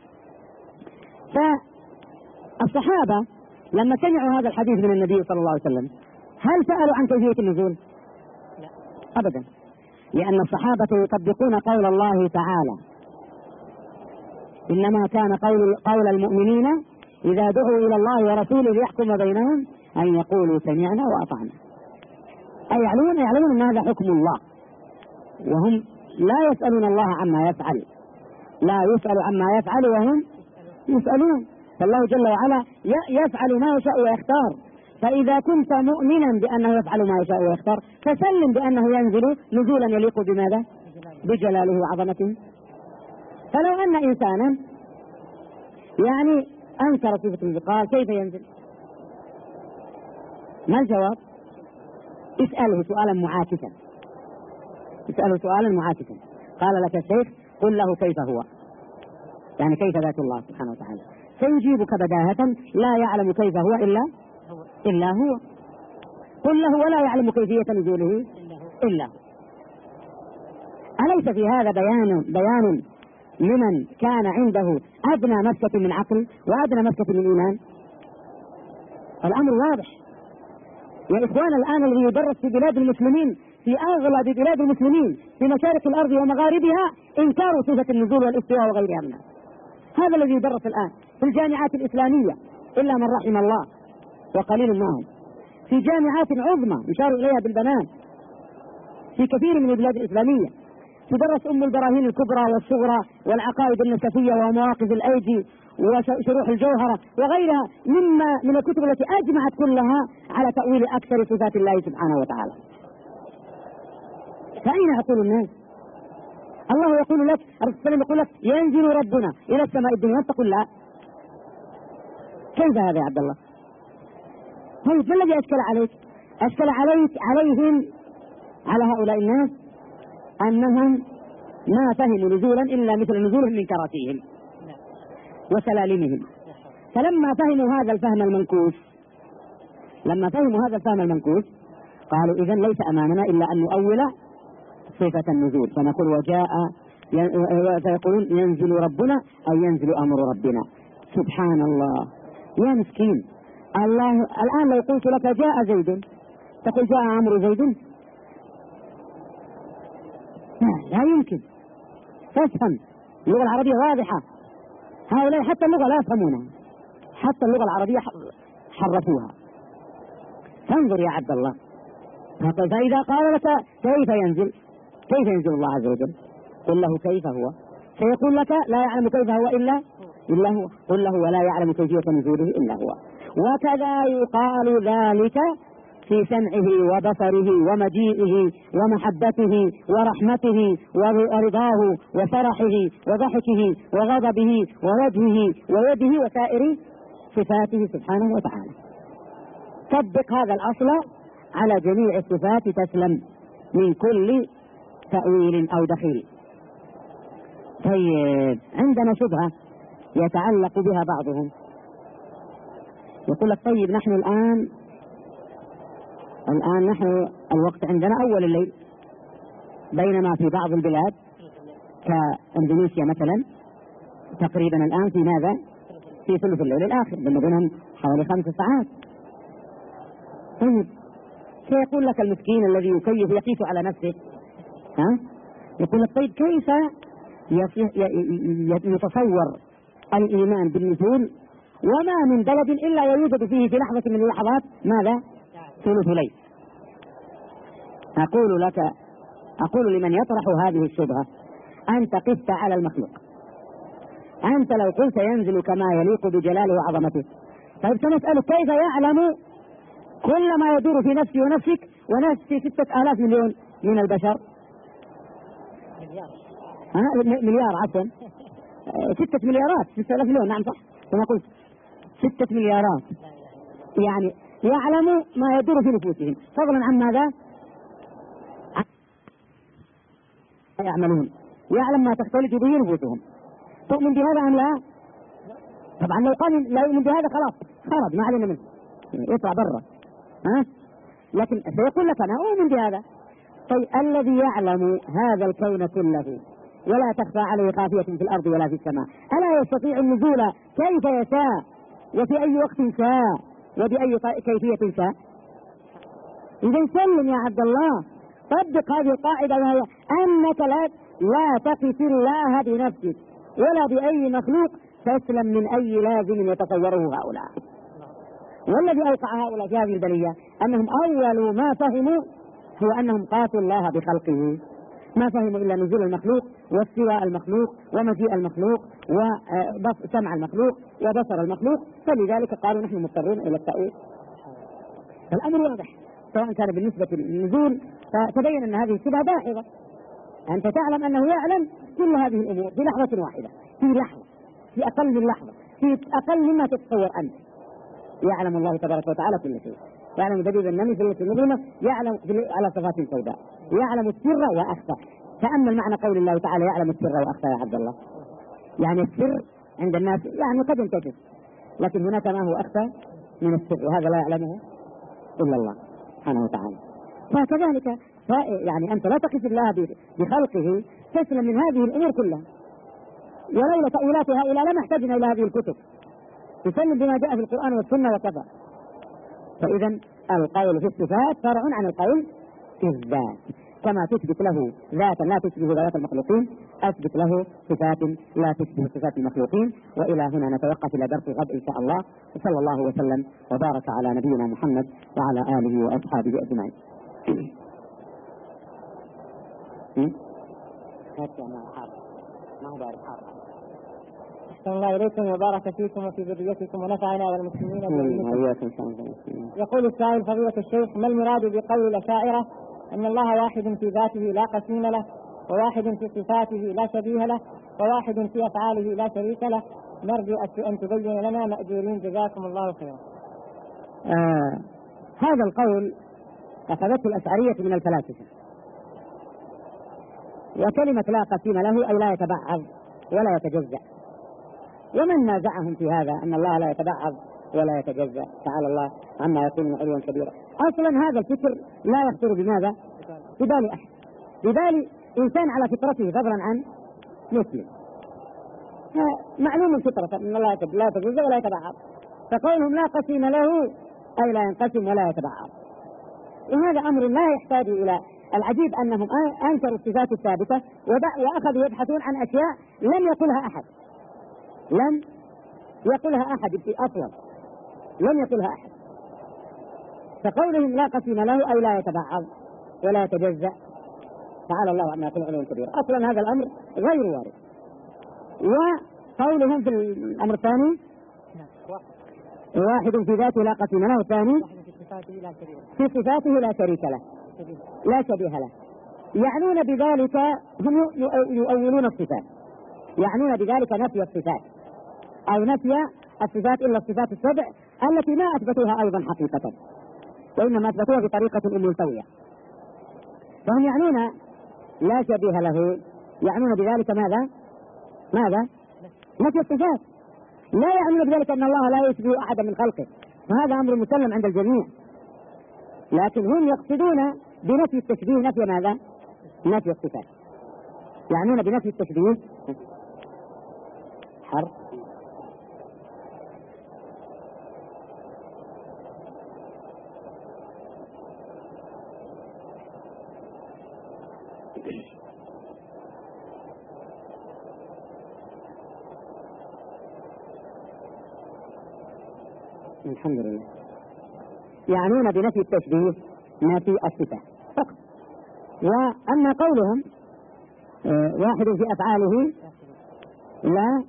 فالصحابة لما سمعوا هذا الحديث من النبي صلى الله عليه وسلم هل سألوا عن كيفية النزول؟ لا أبدا، لأن الصحابة يطبقون قول الله تعالى إنما كان قول المؤمنين إذا دعوا إلى الله ورسوله ليحكم بينهم أن يقولوا سمعنا وأطعنا، أي يعلمون أن هذا حكم الله، وهم لا يسألون الله عما يفعل، لا يسأل عما يفعل وهم يسألون. فالله جل وعلا يفعل ما يشاء ويختار، فإذا كنت مؤمنا بأنه يفعل ما يشاء ويختار فسلم بأنه ينزل نزولا يليق بماذا؟ بجلاله وعظمته. فلو أن إنسانا يعني أنكر صفة قال كيف ينزل، ما الجواب؟ اسأله سؤالا معاكسا، اسأله سؤالا معاكسا. قال لك الشيخ قل له كيف هو، يعني كيف ذات الله سبحانه وتعالى، فيجيبك بداهة لا يعلم كيف هو إلا هو. قل له ولا يعلم كيفية نزوله إلا هو. أليس في هذا بيان لمن كان عنده أدنى مسكة من عقل وأدنى مسكة من إيمان؟ الأمر واضح يا إخوان. الآن الذي يدرس في بلاد المسلمين، في أغلب بلاد المسلمين في مشارق الأرض ومغاربها، إنكار صفة النزول والاستواء وغيرها منها. هذا الذي يدرس الآن في الجامعات الإسلامية إلا من رحم الله وقليل معهم، في جامعات عظمى يشار إليها بالبنان في كثير من البلاد الإسلامية تدرس أم البراهين الكبرى والصغرى والعقائد النسفية ومواقف الأيدي وشروح الجوهرة وغيرها من الكتب التي أجمعت كلها على تأويل أكثر صفات الله سبحانه وتعالى. فأين عقول الناس؟ الله يقول لك، الرسول صلى الله عليه وسلم يقول لك ينزل ربنا إلى السماء الدنيا، تقول لا. كيف هذا يا عبد الله؟ طيب ما الذي أشكل عليك؟ أشكل عليهم على هؤلاء الناس أنهم ما فهموا نزولا إلا مثل نزولهم من كراتيهم وسلالمهم. فلما فهموا هذا الفهم المنكوس لما فهموا هذا الفهم المنكوس قالوا إذن ليس أمامنا إلا أن نؤول صفة النزول، فنقول وجاء، فيقولون ينزل ربنا أو ينزل أمر ربنا. سبحان الله يا مسكين، الله الآن لو قلت لك جاء زيد تقول جاء عمرو زيد؟ لا يمكن. تفهم اللغة العربية واضحة، هؤلاء حتى اللغة لا يفهمونها، حتى اللغة العربية حرفوها. فانظر يا عبد الله، فإذا قال لك كيف ينزل، كيف ينزل الله عز وجل، قل له كيف هو، سيقول لك لا يعلم كيف هو إلا هو، قل له ولا يعلم كيفية نزوله إلا هو. وكذا يقال ذلك في سمعه وبصره ومجيئه ومحبته ورحمته ورضاه وفرحه وضحكه وغضبه ووجهه ويده وسائر صفاته سبحانه وتعالى. طبق هذا الأصل على جميع الصفات تسلم من كل تأويل أو دخيل. طيب عندنا شبهة يتعلق بها بعضهم، يقول لك طيب نحن الآن نحن الوقت عندنا أول الليل، بينما في بعض البلاد كإندونيسيا مثلا تقريبا الآن في ماذا؟ في ثلث الليل الآخر، بينهم حوالي 5 ساعات. طيب سيقول لك المسكين الذي يقيس على نفسه، يقول لك طيب كيف يتصور الإيمان بالنزول وما من بلد إلا ويوجد فيه في لحظة من اللحظات ماذا؟ ثلث ليل. أقول لمن يطرح هذه الشبهة أنت قست على المخلوق. أنت لو قلت ينزل كما يليق بجلاله وعظمته، طيب سنسألك كيف يعلم كل ما يدور في نفسي ونفسك ونفس 6,000 مليون من البشر؟ مليار عفوا 6 مليارات 6,000 مليون، نعم صح كما قلت 6 مليارات، يعني يعلم ما يدور في نفوسهم، فضلا عن ماذا يعملون، يعلم ما تختلط به نفوسهم. تؤمن بهذا أم لا؟ طبعا لو قال لا يؤمن بهذا خلاص خرج ما علينا منه، يطلع برا. لكن سيقول لك أنا أؤمن بهذا. طيب الذي يعلم هذا الكون كله ولا تخفى عليه خافية في الأرض ولا في السماء، ألا يستطيع النزول كيف يشاء وفي أي وقت شاء وبأي كيفية شاء؟ إذا سلم يا عبد الله، طبق هذه القاعدة وهي أنك لا تقف الله بنفسك ولا بأي مخلوق، تسلم من أي لازم يتصوره هؤلاء. والذي أوقع هؤلاء في هذه البلية أنهم أول ما فهموا هو أنهم قاسوا الله بخلقه، ما فهموا إلا نزول المخلوق واستواء المخلوق ومجيء المخلوق وسمع المخلوق وبصر المخلوق، فلذلك قالوا نحن مضطرون إلى التأويل. الأمر واضح سواء كان بالنسبة للنزول، فتبين أن هذه الشبهة داحضة. أنت تعلم أنه يعلم كل هذه الأمور في لحظة واحدة، في لحظة، في أقل من لحظة، في أقل مما تتصور أنت. يعلم الله تبارك وتعالى كل شيء، يعلم دبيب النمل في التي المظلمة، يعلم على صفات سوداء، يعلم السر وأخفى. تأمل معنى قول الله تعالى يعلم السر وأخفى يا عبد الله. يعني السر عند الناس يعني قد ينكشف، لكن هناك ما هو أخفى من السر، وهذا لا يعلمه إلا الله سبحانه وتعالى. فكذلك يعني أنت لا تقف الله بخلقه، تسلم من هذه الأمور كلها. ولولا تأويلات هؤلاء لما احتجنا إلى هذه الكتب، تسلم بما جاء في القرآن والسنة وكفى. فإذا القول في الصفات فرع عن القول في الذات، كما تثبت له ذاتا لا تشبه ذات المخلوقين، أثبت له صفات لا تشبه صفات المخلوقين. وإلى هنا نتوقف إلى درس غد إن شاء الله، وصلى الله وسلم وبارك على نبينا محمد وعلى آله وأصحابه أجمعين. أحسن الله إليكم وبارك فيكم وفي ذريتكم ونفعنا والمسلمين بإذنكم. يقول السائل فضيلة الشيخ: ما المراد بقول الأشاعرة أن الله واحد في ذاته لا قسيم له، وواحد في صفاته لا شبيه له، وواحد في أفعاله لا شريك له؟ نرجو أن تبين لنا مأجورين جزاكم الله خيرا. هذا القول أخذته الأشعرية من الفلاسفة، وكلمة لا قسيم له أي لا يتبعض ولا يتجزأ. ومن نازعهم في هذا أن الله لا يتبعض ولا يتجزأ، تعالى الله عما يكون علوا كبيرا. أصلا هذا الفكر لا يخطر بماذا؟ ببال أحد، ببال إنسان على فطرته فضلا عن مسلم. معلوم الفطرة أن الله لا يتجزأ ولا يتبعض، فقولهم لا قسيم له أي لا ينقسم ولا يتبعض، وهذا أمر لا يحتاج إلى. العجيب أنهم أنكروا الصفات الثابتة وأخذوا يبحثون عن أشياء لم يقلها أحد، لم يقلها أحد أصلا، لم يقلها أحد. فقولهم لا قسيم له أي لا يتبعض ولا يتجزأ، تعالى الله عما يكون علوا كبيرا، أصلا هذا الأمر غير وارد. وقولهم في الأمر الثاني واحد في ذاته لا قسيم له، الثاني في صفاته لا شريك له لا شبيه له. يعنون بذلك، هم يؤولون الصفات، يعنون بذلك نفي الصفات أو نفي الصفات إلا الصفات السبع التي ما أثبتوها أيضا حقيقة، وإنما أثبتوها بطريقة منتوية. فهم يعنون لا شبيه له، يعنون بذلك ماذا؟ نفي الصفات. لا يعنون بذلك أن الله لا يشبه أحدا من خلقه، وهذا أمر مسلم عند الجميع، لكن هم يقصدون بنفي التشبيه نفي ماذا؟ نفي الصفات. يعنون بنفي التشبيه حرف الحمد لله. يعنون بنفي التشبيه نفي الصفات فقط. وأما قولهم واحد في أفعاله لا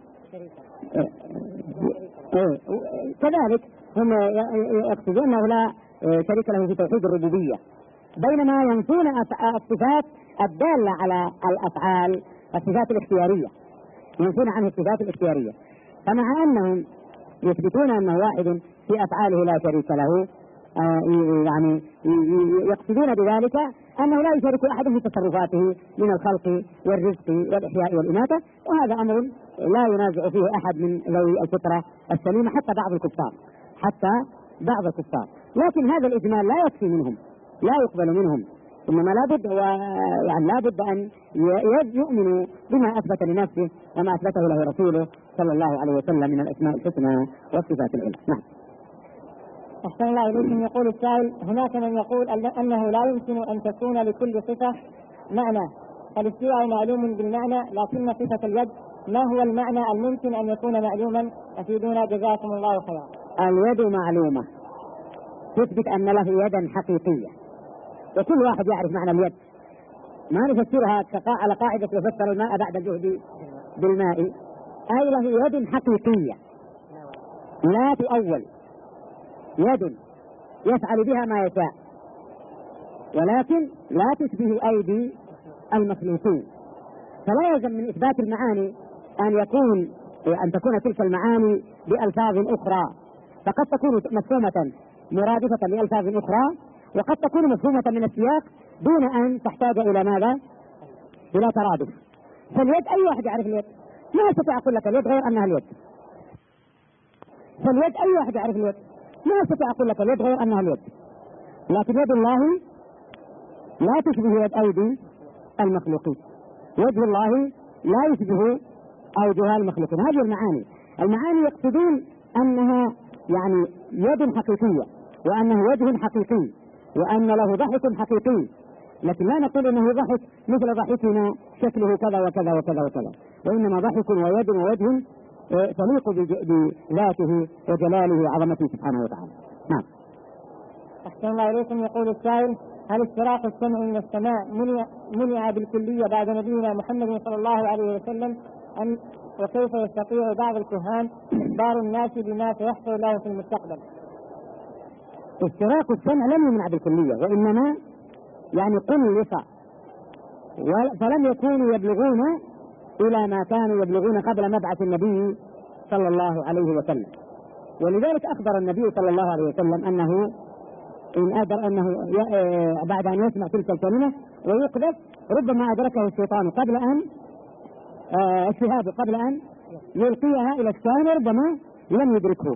كذلك هم يقصدون أنه لا شريك له في توحيد الربوبية، بينما ينفون الصفات الدالة على الأفعال، الصفات الاختيارية، ينفون عنه الصفات الاختيارية. فمع أنهم يثبتون أنه واحد في أفعاله لا شريك له، يعني يقصدون بذلك أنه لا يشارك أحد في تصرفاته من الخلق والرزق والإحياء والإماتة، وهذا أمر لا ينازع فيه أحد من ذوي الفطرة السليمة، حتى بعض الكفار. لكن هذا الإجمال لا يكفي منهم، لا يقبل منهم، إنما لابد أن يؤمنوا بما أثبت لنفسه وما أثبته له رسوله صلى الله عليه وسلم من الأسماء الحسنى والصفات العلى. نعم. أحسن الله إليكم. يقول السائل: هناك من يقول أنه لا يمكن أن تكون لكل صفة معنى، فالاستواء معلوم بالمعنى، لكن صفة اليد ما هو المعنى الممكن أن يكون معلوما؟ أفيدونا جزاكم الله خيرا. اليد معلومة تثبت أن له يدا حقيقية، وكل واحد يعرف معنى اليد، ما نفسرها على قاعدة يفسر الماء بعد الجهد بالماء، أي له يد حقيقية لا تؤول، يد يفعل بها ما يشاء، ولكن لا تشبه أيدي المخلوقين. فلا يلزم من إثبات المعاني أن تكون تلك المعاني بألفاظ أخرى، فقد تكون مفهومة مرادفة لألفاظ أخرى، وقد تكون مفهومة من السياق دون أن تحتاج إلى ماذا؟ إلى ترادف. فاليد أي واحد يعرف اليد، ما أستطيع أقول لك اليد غير أنها اليد. فاليد أي واحد يعرف اليد، ما أستطيع أقول لك اليد غير أنها اليد. لكن يد الله لا تشبه يد أيدي المخلوقين، وجه الله لا يشبه أوجه المخلوقين. هذه المعاني يقصدون أنها يعني يد حقيقية، وأنه وجه حقيقي، وأن له ضحك حقيقي، لكن لا نقول أنه ضحك مثل ضحكنا شكله كذا وكذا وكذا وكذا، وإنما ضحك ويد ووجه تليق بذاته وجلاله وعظمته سبحانه وتعالى. نعم. أحسن الله إليكم. يقول السائل: هل استراق السمع من السماء منع بالكلية بعد نبينا محمد صلى الله عليه وسلم، وكيف يستطيع بعض الكهان إخبار الناس بما سيحصل له في المستقبل؟ استراق السمع لم يمنع بالكلية، وإنما يعني قلص، فلم يكونوا يبلغون إلى ما كانوا يبلغون قبل مبعث النبي صلى الله عليه وسلم. ولذلك أخبر النبي صلى الله عليه وسلم أنه إن أدر أنه بعد أن يسمع تلك الكلمة ويقذف ربما أدركه الشيطان قبل أن الشهاب قبل أن يلقيها إلى الشام، ربما لم يدركه،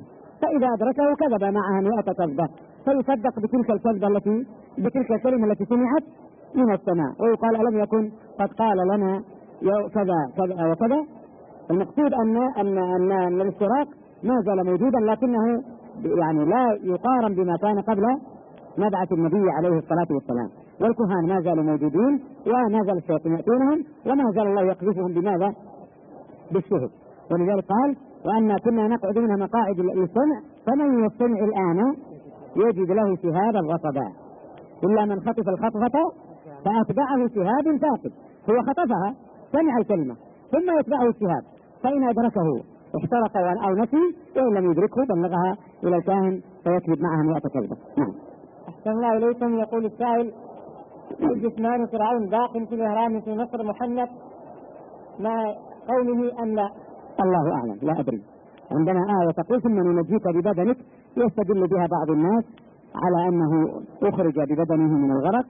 فإذا أدركه كذب معها 100 كذبة، فيصدق بتلك الكلمة التي سمعت من السماء، ويقال ألم يكن قد قال لنا كذا كذا وكذا. المقصود أن الافتراق ما زال موجودا، لكنه يعني لا يقارن بما كان قبل مبعث النبي عليه الصلاة والسلام. والكهان ما زالوا موجودين، وما زال الشياطين يأتونهم، وما زال الله يقذفهم بماذا؟ بالشهد. ولذلك قال وأنا كنا نقعد منها مقاعد للسمع فمن يستمع الآن يجد له شهابا رصدا إلا من خطف الخطفة فأتبعه شهاب ثاقب. هو خطفها، سمع الكلمة ثم يتبعه الشهاب، فإن أدركه احترق أو نسي، وإن لم يدركه بلغها إلى الكاهن فيكذب معها 100 كذبة. نعم. أحسن الله إليكم. يقول السائل: جثمان فرعون باق في الإهرام في مصر محنك، مع قوله أن الله أعلم، لا أدري. عندنا آية تقول ثم ننجيك ببدنك، يستدل بها بعض الناس على أنه أخرج ببدنه من الغرق،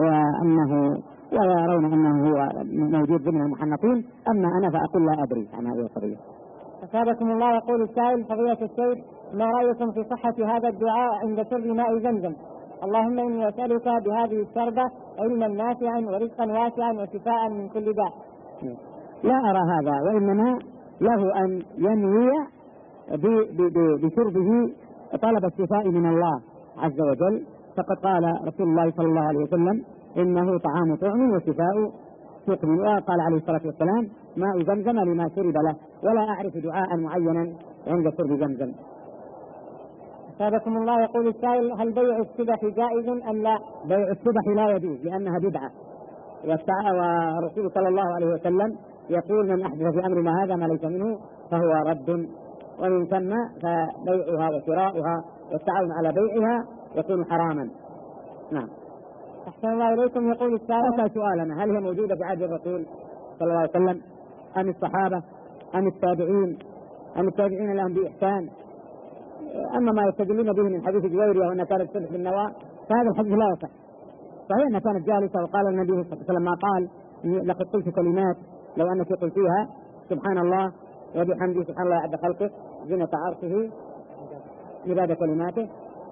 ويرون أنه هو موجود ضمن المحنطين. أما أنا فأقول لا أدري عن هذه القضية. أثابكم الله. يقول السائل: فضيلة الشيخ، ما رأيكم في صحة هذا الدعاء عند شرب ماء زمزم؟ اللهم إني أسألك بهذه الشربة علما نافعا ورزقا واسعا وشفاء من كل داء. لا أرى هذا، وإنما له أن ينوي بشربه طلب الشفاء من الله عز وجل، فقد قال رسول الله صلى الله عليه وسلم إنه طعام طعم وشفاء سقم. وقال عليه الصلاة والسلام ماء زمزم لما شرب له، ولا أعرف دعاء معينا عند شرب زمزم. أثابكم الله. يقول السائل: هل بيع السبح جائز أم لا؟ بيع السبح لا يجوز لأنها بدعة، ورسول صلى الله عليه وسلم يقول من أحدث في أمرنا هذا ما ليس منه فهو رد، ومن ثم فبيعها وشراؤها والتعاون على بيعها يكون حراما. نعم. أحسن الله إليكم. يقول السائل: سؤالنا: هل هي موجودة في عهد الرسول صلى الله عليه وسلم أم الصحابة أم التابعين أم التابعين لهم بإحسان؟ أما ما يستدلون به من حديث جويرية وأنها كانت تسبح بالنواة فهذا الحديث لا يصح. صحيح أنها كانت جالسة وقال النبي صلى الله عليه وسلم ما قال لقد قلت كلمات لو أنك قلتيها سبحان الله وبحمده سبحان الله عد خلقه زنة عرشه مداد كلماته.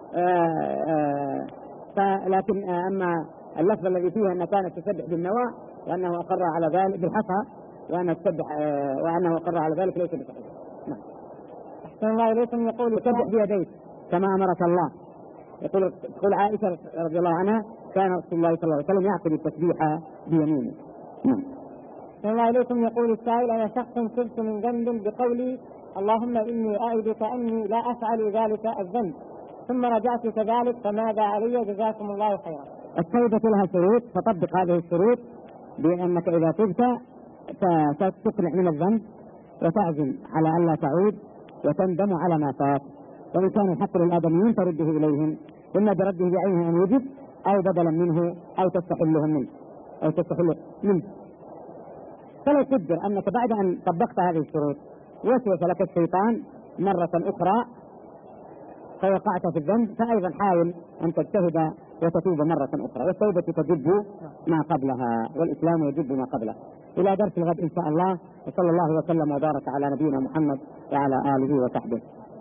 لكن أما اللفظ الذي فيه أنها كانت تسبح بالنواة وأنه أقر على ذلك بالحصى وأنه أقر على ذلك ليس بصحيح. نعم. أحسن الله إليكم. يقول تسبح بيديك كما أمرك الله. يقول عائشة رضي الله عنها كان رسول الله صلى الله عليه وسلم يعقد التسبيح بيمينه. أحسن الله إليكم. يقول السائل: أنا شخص تبت من ذنب بقولي اللهم إني أعدك أني لا أفعل ذلك الذنب، ثم رجعت كذلك، فماذا علي؟ جزاكم الله خيرا. التوبة لها شروط، فطبق هذه الشروط بأنك إذا تبت ستقلع من الذنب وتعزم على أن لا تعود وتندم على ما فات، وإن كان الحق للآدميين ترده إليهم إما برده بعينه أن يجب أو بدلا منه أو تستحله منه. فلو قدر أنك بعد أن طبقت هذه الشروط وسوس لك الشيطان مرة أخرى فوقعت في الذنب، فأيضا حاول أن تجتهد وتتوب مرة أخرى، والتوبة تجب ما قبلها والإسلام يجب ما قبله. إلى درس الغد إن شاء الله، وصلى الله وسلم وبارك على نبينا محمد وعلى آله وصحبه.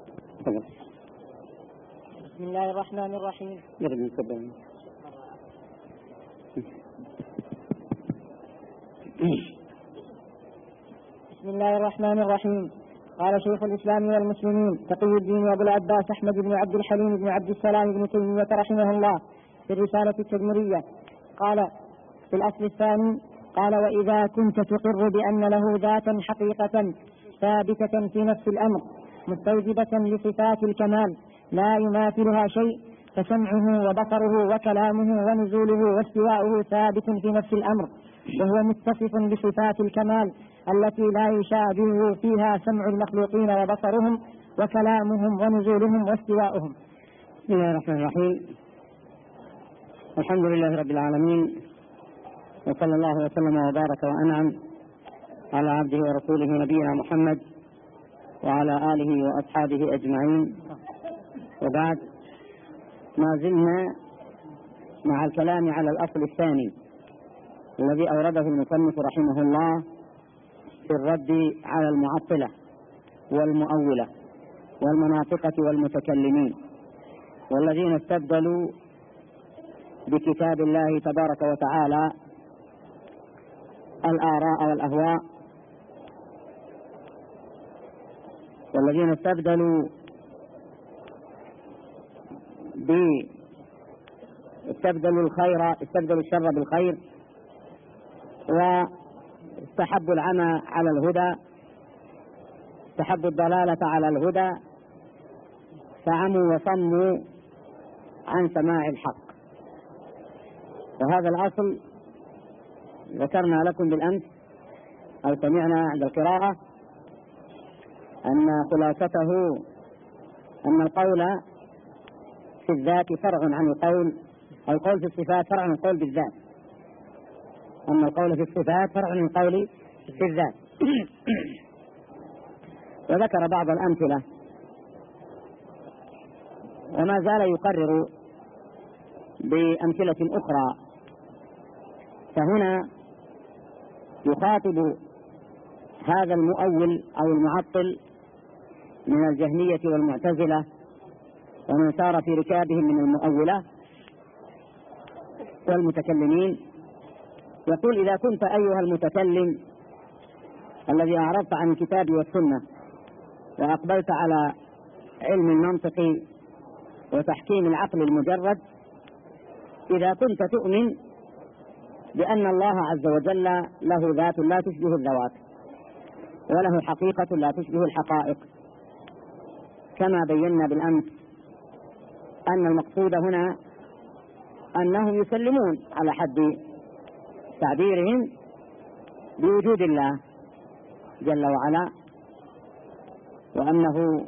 بسم الله الرحمن الرحيم. بسم الله الرحمن الرحيم. قال شيخ الإسلام والمسلمين تقي الدين أبو العباس أحمد بن عبد الحليم بن عبد السلام بن تيمية رحمه الله في الرسالة التدمرية، قال في الأصل الثاني: قال وإذا كنت تقر بأن له ذاتا حقيقة ثابتة في نفس الأمر مستوجبة لصفات الكمال لا يماثلها شيء، فسمعه وبصره وكلامه ونزوله واستواؤه ثابت في نفس الأمر، وهو متصف بصفات الكمال التي لا يشابهه فيها سمع المخلوقين وبصرهم وكلامهم ونزولهم واستواؤهم. بسم الله الرحمن الرحيم. الحمد لله رب العالمين، وصلى الله وسلم وبارك وأنعم على عبده ورسوله نبينا محمد وعلى آله وأصحابه أجمعين، وبعد، ما زلنا مع الكلام على الأصل الثاني الذي أورده المصنف رحمه الله في الرد على المعطلة والمؤولة. والمناطقة والمتكلمين، والذين استبدلوا بكتاب الله تبارك وتعالى الآراء والأهواء، والذين استبدلوا الشر بالخير، واستحبوا العمى على الهدى، استحبوا الضلالة على الهدى، فعموا وصموا عن سماع الحق. وهذا الأصل ذكرنا لكم بالأمس أو سمعنا عند القراءة أن خلاصته أن القول في الذات فرع عن القول، القول في الصفات فرع عن القول بالذات، أن القول في الصفات فرع عن القول في الذات. وذكر بعض الأمثلة، وما زال يقرر بأمثلة أخرى. فهنا يخاطب هذا المؤول أو المعطل من الجهمية والمعتزلة ومن سار في ركابهم من المؤولة والمتكلمين، يقول: إذا كنت أيها المتكلم الذي أعرضت عن الكتاب والسنة وأقبلت على علم المنطق وتحكيم العقل المجرد، إذا كنت تؤمن بأن الله عز وجل له ذات لا تشبه الذوات، وله حقيقة لا تشبه الحقائق، كما بينا بالأمس أن المقصود هنا أنهم يسلمون على حد تعبيرهم بوجود الله جل وعلا، وأنه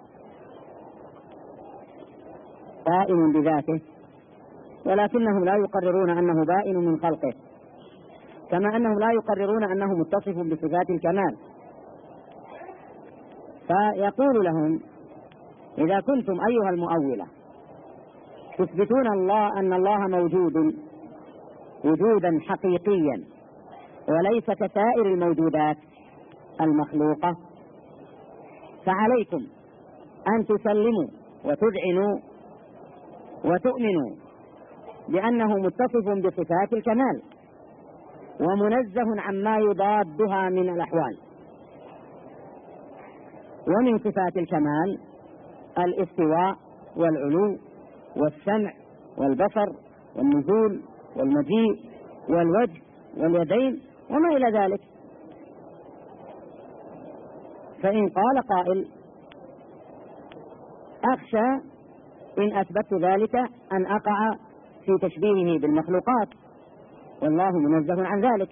قائم بذاته، ولكنهم لا يقررون أنه بائن من خلقه، كما أنهم لا يقررون أنه متصف بصفات الكمال. فيقول لهم: إذا كنتم أيها المؤولة تثبتون أن الله موجود وجودا حقيقيا وليس كسائر الموجودات المخلوقة، فعليكم أن تسلموا وتذعنوا وتؤمنوا بأنه متصف بصفات الكمال ومنزه عما يضادها من الأحوال. ومن صفات الكمال الاستواء والعلو والسمع والبصر والنزول والمجيء والوجه واليدين وما إلى ذلك. فإن قال قائل: أخشى إن أثبت ذلك أن أقع في تشبيهه بالمخلوقات، والله منزه عن ذلك،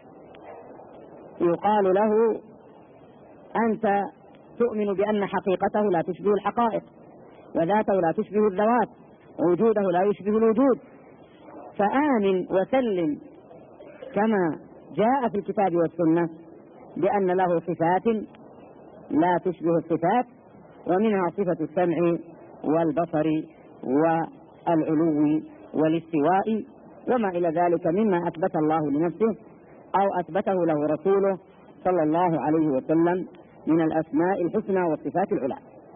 يقال له: أنت تؤمن بأن حقيقته لا تشبه الحقائق، وذاته لا تشبه الذوات، ووجوده لا يشبه الوجود، فآمن وسلم كما جاء في الكتاب والسنة بأن له صفات لا تشبه الصفات، ومنها صفة السمع والبصر والعلو والاستواء وما إلى ذلك مما أثبت الله لنفسه أو أثبته له رسوله صلى الله عليه وسلم من الأسماء الحسنى والصفات العلى.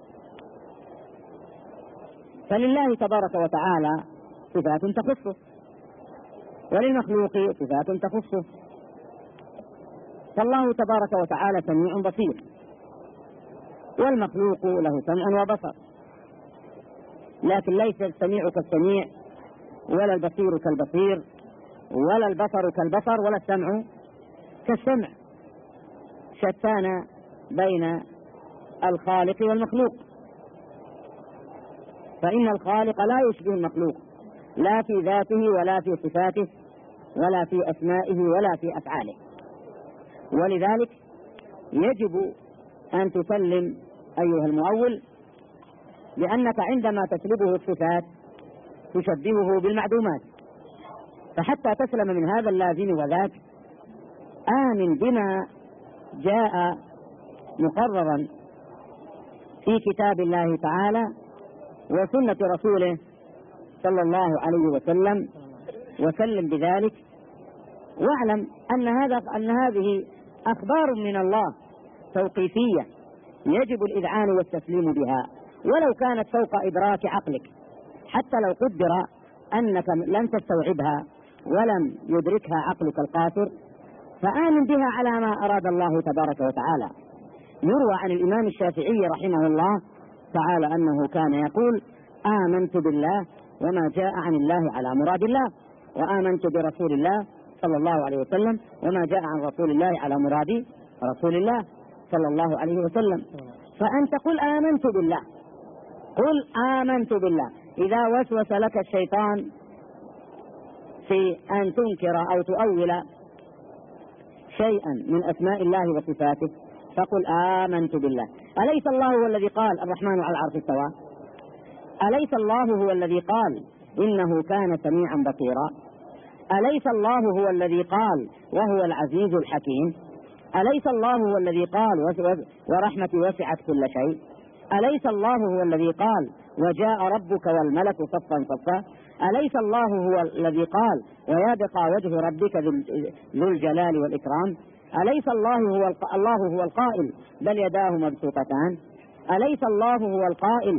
فلله تبارك وتعالى صفات تخصه، وللمخلوق صفات تخصه. فالله تبارك وتعالى سميع بصير، والمخلوق له سمع وبصر، لكن ليس السميع كالسميع، ولا البصير كالبصير، ولا البصر كالبصر، ولا السمع كالسمع، شتان بين الخالق والمخلوق. فإن الخالق لا يشبه المخلوق لا في ذاته ولا في صفاته ولا في أسمائه ولا في أفعاله، ولذلك يجب أن تسلم أيها المؤول لأنك عندما تسلبه الصفات تشبهه بالمعدومات. فحتى تسلم من هذا اللازم وذاك آمن بما جاء مقررا في كتاب الله تعالى وسنة رسوله صلى الله عليه وسلم، وسلم بذلك، واعلم أن هذه أخبار من الله توقيفية يجب الإذعان والتسليم بها ولو كانت فوق إدراك عقلك، حتى لو قدر أنك لن تستوعبها ولم يدركها عقلك القاصر، فآمن بها على ما أراد الله تبارك وتعالى. يروى عن الإمام الشافعي رحمه الله تعالى أنه كان يقول: آمنت بالله وما جاء عن الله على مراد الله، وآمنت برسول الله صلى الله عليه وسلم وما جاء عن رسول الله على مراد رسول الله صلى الله عليه وسلم. فأنت قل آمنت بالله، قل آمنت بالله. إذا وسوس لك الشيطان في أن تنكر أو تؤول شيئا من أسماء الله وصفاته فقل آمنت بالله. أليس الله هو الذي قال الرحمن على العرش استوى؟ أليس الله هو الذي قال إنه كان سميعا بصيرا؟ أليس الله هو الذي قال وهو العزيز الحكيم؟ أليس الله هو الذي قال ورحمتي وسعت كل شيء؟ أليس الله هو الذي قال وجاء ربك والملك صفا صفا؟ أليس الله هو الذي قال ويبقى وجه ربك ذو الجلال والإكرام؟ أليس الله هو القائل بل يداه مبسوطتان؟ أليس الله هو القائل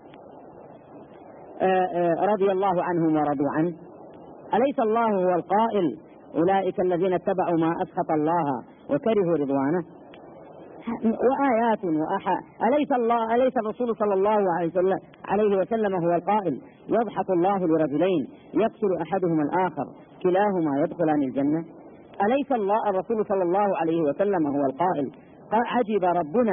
رضي الله عنهم ورضوا عنه؟ أليس الله هو القائل أولئك الذين اتبعوا ما أسخط الله وكرهوا رضوانه؟ وآيات أليس الرسول صلى الله عليه وسلم هو القائل يضحك الله لرجلين يقتل أحدهما الآخر كلاهما يدخلان الجنة؟ أليس الرسول صلى الله عليه وسلم هو القائل عجب ربنا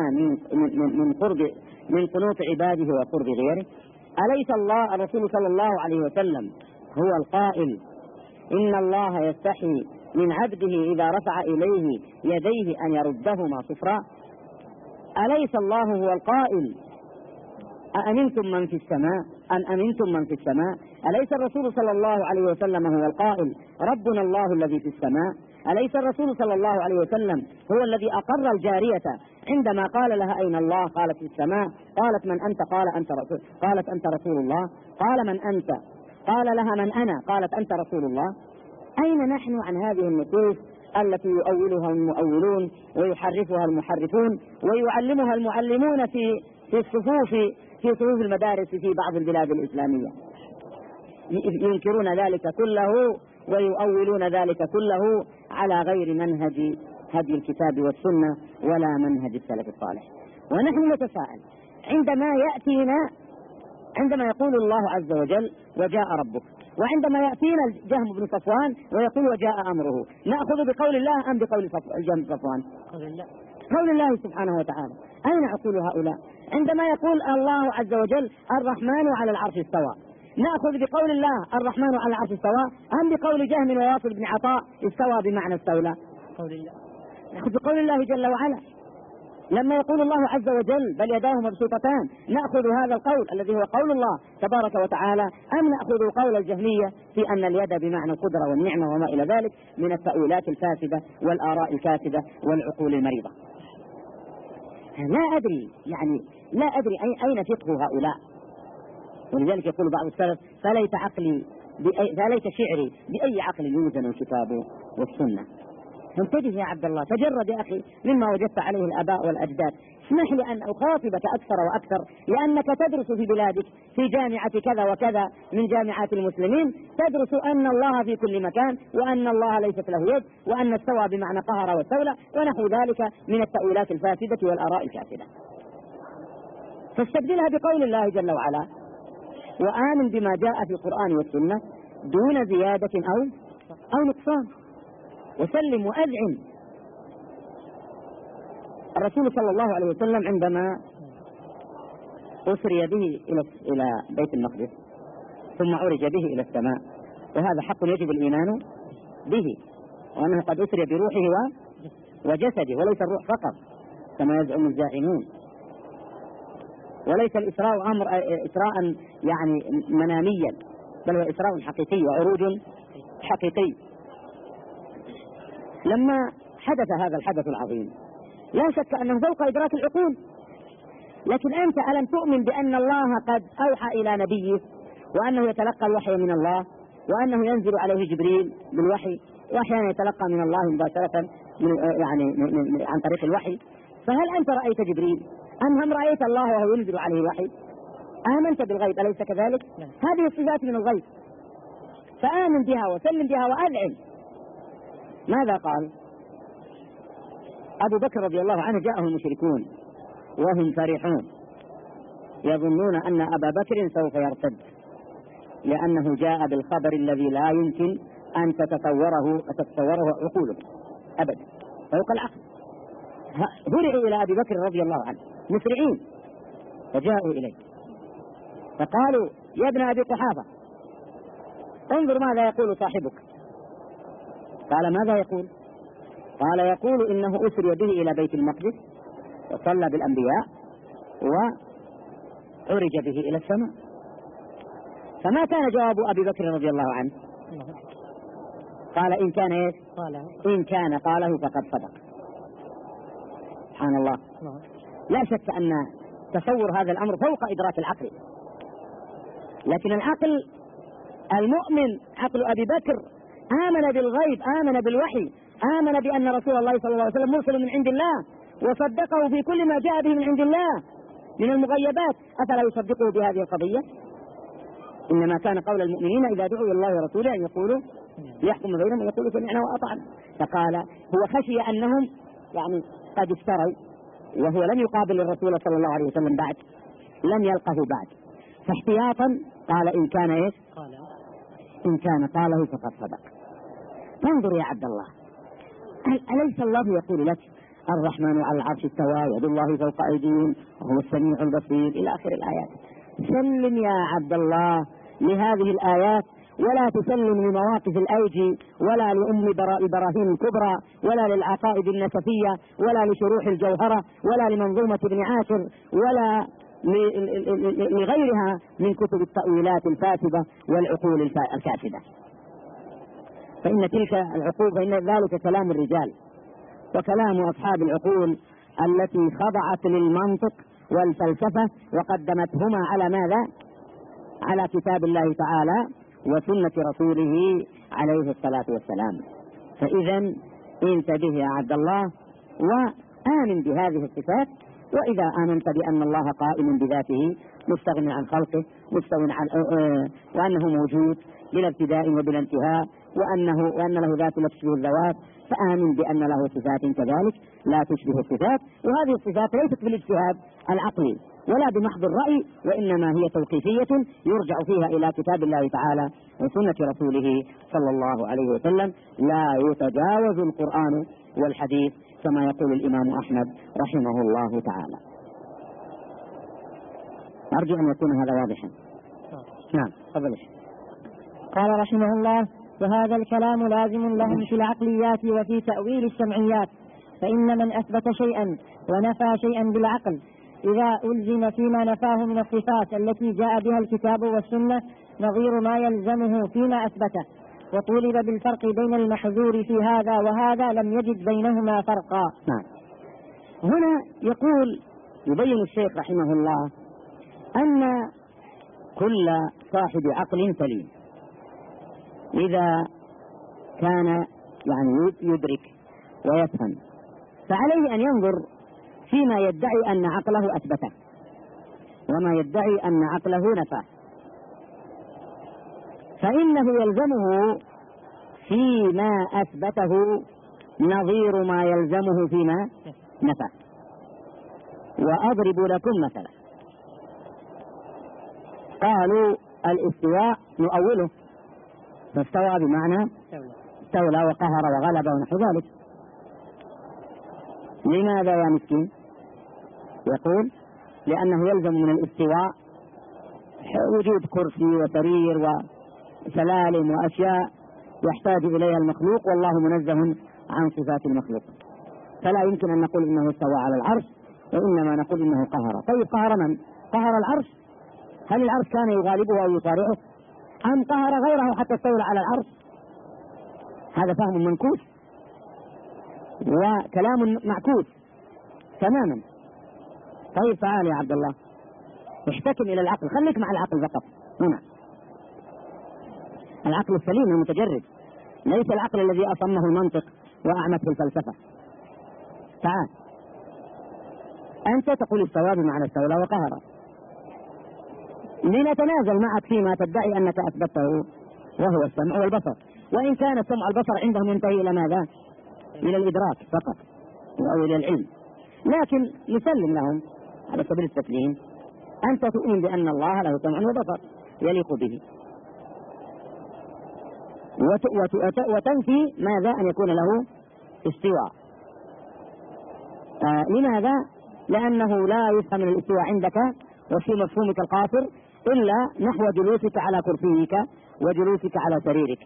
من قنوط عباده وقرب غيره؟ أليس الرسول صلى الله عليه وسلم هو القائل إن الله يستحي من عبده إذا رفع إليه يديه أن يردهما صفرا؟ أليس الله هو القائل أأمنتم من في السماء أم أمنتم من في السماء؟ أليس الرسول صلى الله عليه وسلم هو القائل ربنا الله الذي في السماء؟ أليس الرسول صلى الله عليه وسلم هو الذي أقر الجارية عندما قال لها أين الله؟ قالت في السماء. قالت من أنت؟ قالت أنت رسول الله. قال من أنت؟ قال لها من أنا؟ قالت أنت رسول الله. أين نحن عن هذه النصوص التي يؤولها المؤولون ويحرفها المحرفون ويعلمها المعلمون في صفوف المدارس في بعض البلاد الإسلامية؟ ينكرون ذلك كله ويؤولون ذلك كله على غير منهج هدي الكتاب والسنة ولا منهج السلف الصالح. ونحن نتساءل عندما يقول الله عز وجل وجاء ربك، وعندما يأتينا جهم بن صفوان ويقول وجاء أمره، نأخذ بقول الله أم بقول جهم بن صفوان؟ قول الله سبحانه وتعالى. أين عقول هؤلاء؟ عندما يقول الله عز وجل الرحمن على العرش استوى، نأخذ بقول الله الرحمن على العرش استوى أم بقول جهم وواصل بن عطاء استوى بمعنى استولى؟ قول الله. نأخذ بقول الله جل وعلا. لما يقول الله عز وجل بل يداه مبسوطتان، نأخذ هذا القول الذي هو قول الله تبارك وتعالى أم نأخذ قول الجهمية في أن اليد بمعنى القدرة والنعمة وما إلى ذلك من التأويلات الفاسدة والآراء الفاسدة والعقول المريضة؟ لا أدري أين فقه هؤلاء. ولذلك يقول بعض السلف فليت شعري بأي عقل يوزن الكتاب والسنة. فانتبه يا عبد الله، تجرد يا أخي مما وجدت عليه الآباء والأجداد. اسمح لي أن أخاطبك أكثر وأكثر، لأنك تدرس في بلادك في جامعة كذا وكذا من جامعات المسلمين، تدرس أن الله في كل مكان وأن الله ليست له يد وأن استوى بمعنى قهر واستولى ونحو ذلك من التأويلات الفاسدة والآراء الفاسدة. فاستبدلها بقول الله جل وعلا وآمن بما جاء في القرآن والسنة دون زيادة أو نقصان وسلم وأذعن. الرسول صلى الله عليه وسلم عندما أسري به إلى بيت المقدس ثم عرج به إلى السماء، وهذا حق يجب الإيمان به، وأنه قد أسري بروحه وجسده وليس الروح فقط كما يزعم الزاعمون. وليس الإسراء إسراء يعني مناميا، بل هو إسراء حقيقي وعروج حقيقي. لما حدث هذا الحدث العظيم لا شك أنه فوق إدراك العقول، لكن أنت ألم تؤمن بأن الله قد أوحى إلى نبيه وأنه يتلقى الوحي من الله وأنه ينزل عليه جبريل بالوحي وأحيانا يتلقى من الله مباشرة عن طريق الوحي؟ فهل أنت رأيت جبريل؟ أم رأيت الله وهو ينزل عليه الوحي؟ آمنت بالغيب أليس كذلك؟ هذه الصفات من الغيب، فآمن بها وسلم بها وأذعن. ماذا قال؟ أبو بكر رضي الله عنه جاءه المشركون وهم فرحون يظنون أن أبا بكر سوف يرتد، لأنه جاء بالخبر الذي لا يمكن أن تتصوره عقوله أبدا، فوق العقل. هرعوا إلى أبي بكر رضي الله عنه مسرعين، فجاءوا إليه فقالوا: يا ابن أبي قحافة، انظر ماذا يقول صاحبك. قال: ماذا يقول؟ قال: يقول إنه أسري به إلى بيت المقدس وصلى بالأنبياء وعرج به إلى السماء. فما كان جواب أبي بكر رضي الله عنه؟ قال: إن كان إيه؟ إن كان قاله فقد صدق. سبحان الله. لا شك أن تصور هذا الأمر فوق إدراك العقل، لكن العقل المؤمن عقل أبي بكر آمن بالغيب، آمن بالوحي، آمن بأن رسول الله صلى الله عليه وسلم مرسل من عند الله، وصدقه في كل ما جاء به من عند الله من المغيبات. أفلا يصدقه بهذه القضية؟ إنما كان قول المؤمنين إذا دعوا إلى الله ورسوله أن يقولوا ليحكم بينهم ويقولوا سمعنا وأطعنا. فقال هو خشي أنهم يعني قد افتروا، وهو لم يقابل الرسول صلى الله عليه وسلم بعد، لم يلقه بعد، فاحتياطا قال: إن كان إيش؟ إن كان قاله فقد صدق. فانظر يا عبد الله، أليس الله يقول لك: الرحمن على العرش استوى، يد الله فوق أيديهم وهو السميع البصير إلى آخر الآيات. سلم يا عبد الله لهذه الآيات، ولا تسلم لمواقف الأيجي، ولا لأم البراهين الكبرى، ولا للعقائد النسفية، ولا لشروح الجوهرة، ولا لمنظومة ابن عاشر، ولا لغيرها من كتب التأويلات الفاسدة والعقول الكاسدة. فإن تلك العقول، فإن ذلك كلام الرجال وكلام أصحاب العقول التي خضعت للمنطق والفلسفة وقدمتهما على ماذا؟ على كتاب الله تعالى وسنة رسوله عليه الصلاة والسلام. فإذا انتبه يا عبد الله وآمن بهذه الصفات. وإذا آمنت بأن الله قائم بذاته مستغني عن خلقه، مستغني عن وأنه موجود بلا ابتداء وبلا انتهاء، وأن له ذات لا تشبه الذوات، فآمن بأن له صفات كذلك لا تشبه الصفات. وهذه الصفات ليست بالاجتهاد العقلي ولا بمحض الرأي، وإنما هي توقيفية يرجع فيها إلى كتاب الله تعالى وسنة رسوله صلى الله عليه وسلم. لا يتجاوز القرآن والحديث كما يقول الإمام أحمد رحمه الله تعالى. أرجو أن يكون هذا واضحا. نعم، تفضل. قال رحمه الله: وهذا الكلام لازم لهم في العقليات وفي تأويل السمعيات، فإن من أثبت شيئا ونفى شيئا بالعقل إذا ألزم فيما نفاه من الصفات التي جاء بها الكتاب والسنة نظير ما يلزمه فيما أثبته، وطولب بالفرق بين المحذور في هذا وهذا لم يجد بينهما فرقا. هنا يبين الشيخ رحمه الله أن كل صاحب عقل سليم إذا كان يعني يدرك ويفهم، فعليه أن ينظر فيما يدعي أن عقله أثبته وما يدعي أن عقله نفاه، فإنه يلزمه فيما أثبته نظير ما يلزمه فيما نفاه. وأضرب لكم مثلا، قالوا الاستواء نؤوله، فاستوى بمعنى استولى وقهر وغلب ونحو ذلك. لماذا يا مسكين؟ يقول لأنه يلزم من الاستواء وجود كرسي وسرير وسلالم وأشياء يحتاج إليها المخلوق، والله منزه عن صفات المخلوق، فلا يمكن أن نقول إنه استوى على العرش، وإنما نقول إنه قهر. طيب قهر من؟ قهر العرش؟ هل العرش كان يغالبه أو يصارعه؟ أم قهر غيره حتى استولى على العرش؟ هذا فهم منكوس وكلام معكوس تماما. طيب تعال يا عبد الله، احتكم إلى العقل، خليك مع العقل فقط هنا، العقل السليم المتجرد، ليس العقل الذي أصمه المنطق وأعمته الفلسفة. تعال، أنت تقول استوى بمعنى استولى وقهر، لنتنازل معك فيما تدعي أنك أثبته وهو السمع والبصر، وإن كان السمع والبصر عندهم ينتهي إلى ماذا؟ إلى الإدراك فقط أو إلى العلم، لكن نسلم لهم على سبيل التسليم. أنت تؤمن بأن الله له سمع وبصر يليق به، وتنفي ماذا؟ أن يكون له استواء. لماذا؟ لأنه لا يفهم الاستواء عندك وفي مفهومك القاصر إلا نحو جلوسك على كرسيك وجلوسك على سريرك.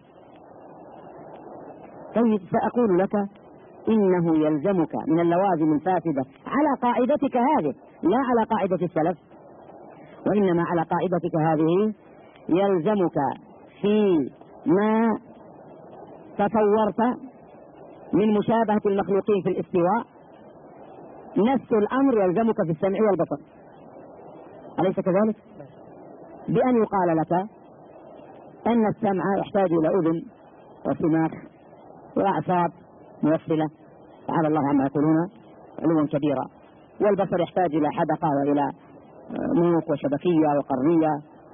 طيب سأقول لك إنه يلزمك من اللوازم الفاسدة على قاعدتك هذه، لا على قاعدة السلف، وإنما على قاعدتك هذه يلزمك في ما تصورت من مشابهة المخلوقين في الاستواء نفس الأمر يلزمك في السمع والبصر، أليس كذلك؟ بأن يقال لك أن السمع يحتاج إلى أذن وسماخ وأعصاب موصلة تعالى الله عما يقولون علوا كبيرا، والبصر يحتاج إلى حدقة وإلى موق وشبكية وقرنية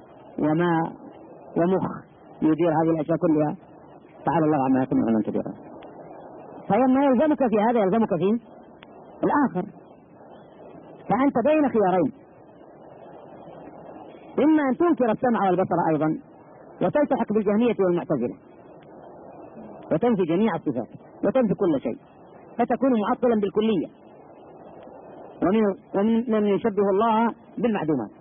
ومخ يدير هذه الأشياء كلها تعالى الله عما يقولون علوا كبيرا. فلما يلزمك في هذا يلزمك في الآخر، فأنت بين خيارين: إما أن تنكر السمع والبصر أيضا وتلتحق بالجهمية والمعتزلة وتنفي جميع الصفات وتنفي كل شيء فتكون معطلا بالكلية ومن يشبه الله بالمعدومات،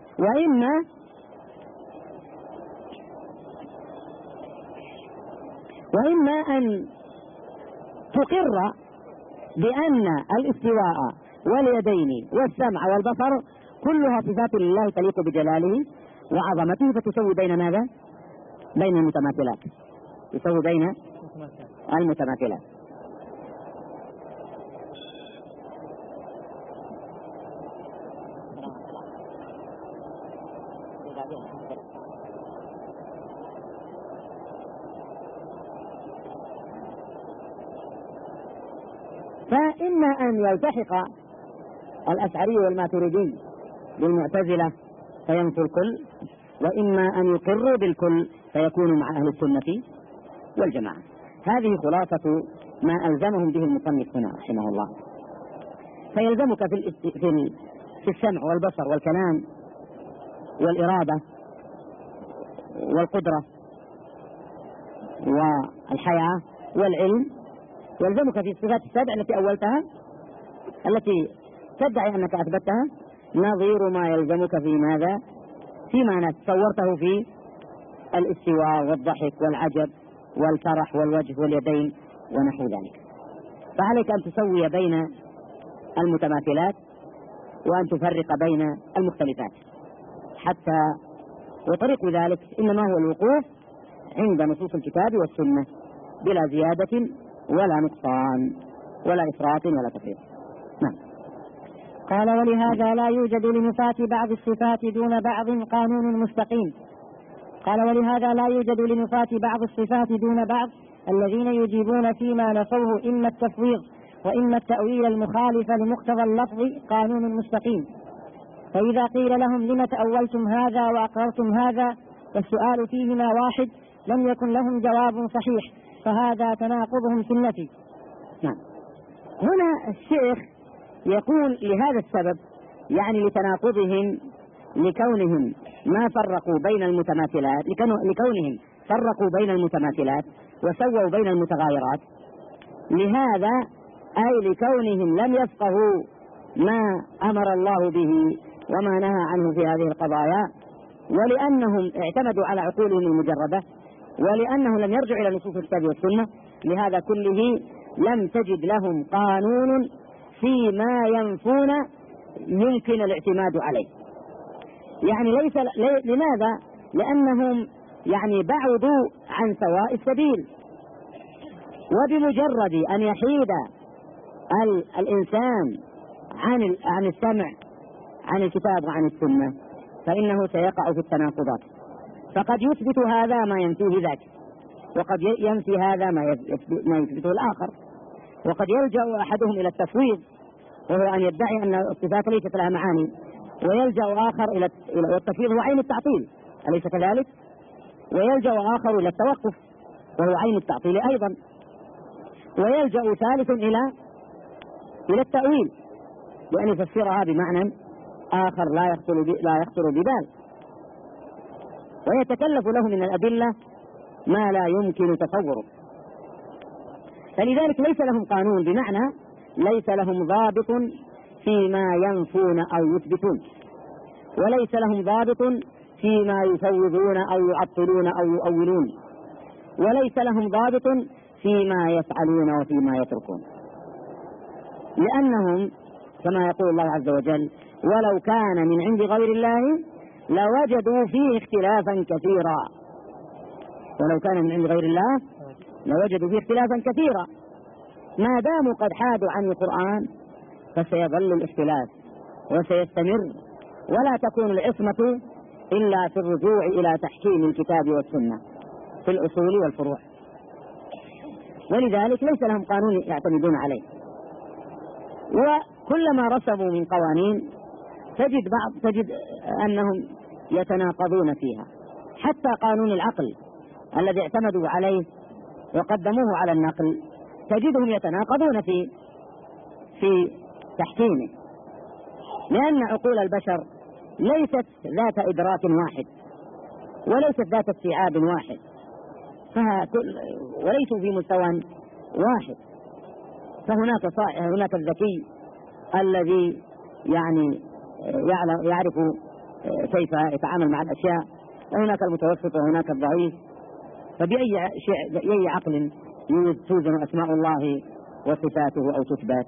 وإما أن تقر بأن الاستواء واليدين والسمع والبصر كلها صفات لله تليق بجلاله وعظمته، فتسوي بين ماذا؟ بين المتماثلات، تسوي بين المتماثلات. فإما أن يلتحق الأشعري والماتريدي بالمعتزلة فينفوا الكل، وإما أن يقروا بالكل فيكونوا مع أهل السنة والجماعة. هذه خلاصة ما ألزمهم به المصنف هنا رحمه الله. فيلزمك في السمع والبصر والكلام والإرادة والقدرة والحياة والعلم، يلزمك في الصفات السبع التي أولتها التي تدعي أنك أثبتها نظير ما يلزمك في ماذا؟ فيما تصورته في الاستواء والضحك والعجب والفرح والوجه واليدين ونحو ذلك. فعليك أن تسوي بين المتماثلات وأن تفرق بين المختلفات وطريق ذلك إنما هو الوقوف عند نصوص الكتاب والسنة بلا زيادة ولا نقصان ولا إفراط ولا تفريط. نعم. قال: ولهذا لا يوجد لنفاة بعض الصفات دون بعض قانون مستقيم. قال: ولهذا لا يوجد لنفاة بعض الصفات دون بعض الذين يجيبون فيما نفوه إما التفويض وإما التأويل المخالف لمقتضى اللفظ قانون مستقيم. فإذا قيل لهم لم تأولتم هذا وأقررتم هذا والسؤال فيهما واحد لم يكن لهم جواب صحيح، فهذا تناقضهم في النفي. نعم. هنا الشيخ يقول لهذا السبب، يعني لتناقضهم، لكونهم ما فرقوا بين المتماثلات، لكونهم فرقوا بين المتماثلات وسووا بين المتغايرات، لهذا أي لكونهم لم يفقهوا ما أمر الله به وما نهى عنه في هذه القضايا، ولأنهم اعتمدوا على عقولهم المجردة، ولأنهم لم يرجعوا إلى نصوص الكتاب والسنة، لهذا كله لم تجد لهم قانون فيما ينفون يمكن الاعتماد عليه. يعني لماذا؟ لأنهم يعني بعدوا عن سواء السبيل، وبمجرد أن يحيد الإنسان عن السمع عن الكتاب وعن السنة فإنه سيقع في التناقضات، فقد يثبت هذا ما ينفيه ذاك، وقد ينفي هذا ما يثبته الآخر، وقد يلجأ أحدهم إلى التفويض وهو أن يدعي أن الصفات ليست لها معاني، ويلجأ آخر إلى والتفويض هو عين التعطيل، أليس كذلك؟ ويلجأ آخر إلى التوقف وهو عين التعطيل أيضا، ويلجأ ثالث إلى التأويل بأن يفسرها بمعنى آخر لا يخطر ببال، ويتكلف له من الأدلة ما لا يمكن تصوره. فلذلك ليس لهم قانون، بمعنى ليس لهم ضابط فيما ينفون أو يثبتون، وليس لهم ضابط فيما يفوضون أو يعطلون أو يؤولون، وليس لهم ضابط فيما يفعلون وفيما يتركون، لأنهم كما يقول الله عز وجل: ولو كان من عند غير الله لوجدوا فيه اختلافا كثيرا. ولو كان من عند غير الله لوجدوا فيه اختلافا كثيرا. ما داموا قد حادوا عن القرآن فسيظل الاختلاف وسيستمر، ولا تكون العصمة إلا في الرجوع إلى تحكيم الكتاب والسنة في الأصول والفروع. ولذلك ليس لهم قانون يعتمدون عليه، وكلما رسموا من قوانين تجد أنهم يتناقضون فيها. حتى قانون العقل الذي اعتمدوا عليه وقدموه على النقل تجدهم يتناقضون في تحكيمه، لأن عقول البشر ليست ذات إدراك واحد، وليست ذات استيعاب واحد، وليسوا في مستوى واحد. فهناك الذكي الذي يعني يعرف كيف يتعامل مع الأشياء، وهناك المتوسط وهناك الضعيف. فبأي عقل توزن أسماء الله وصفاته أو تثبت؟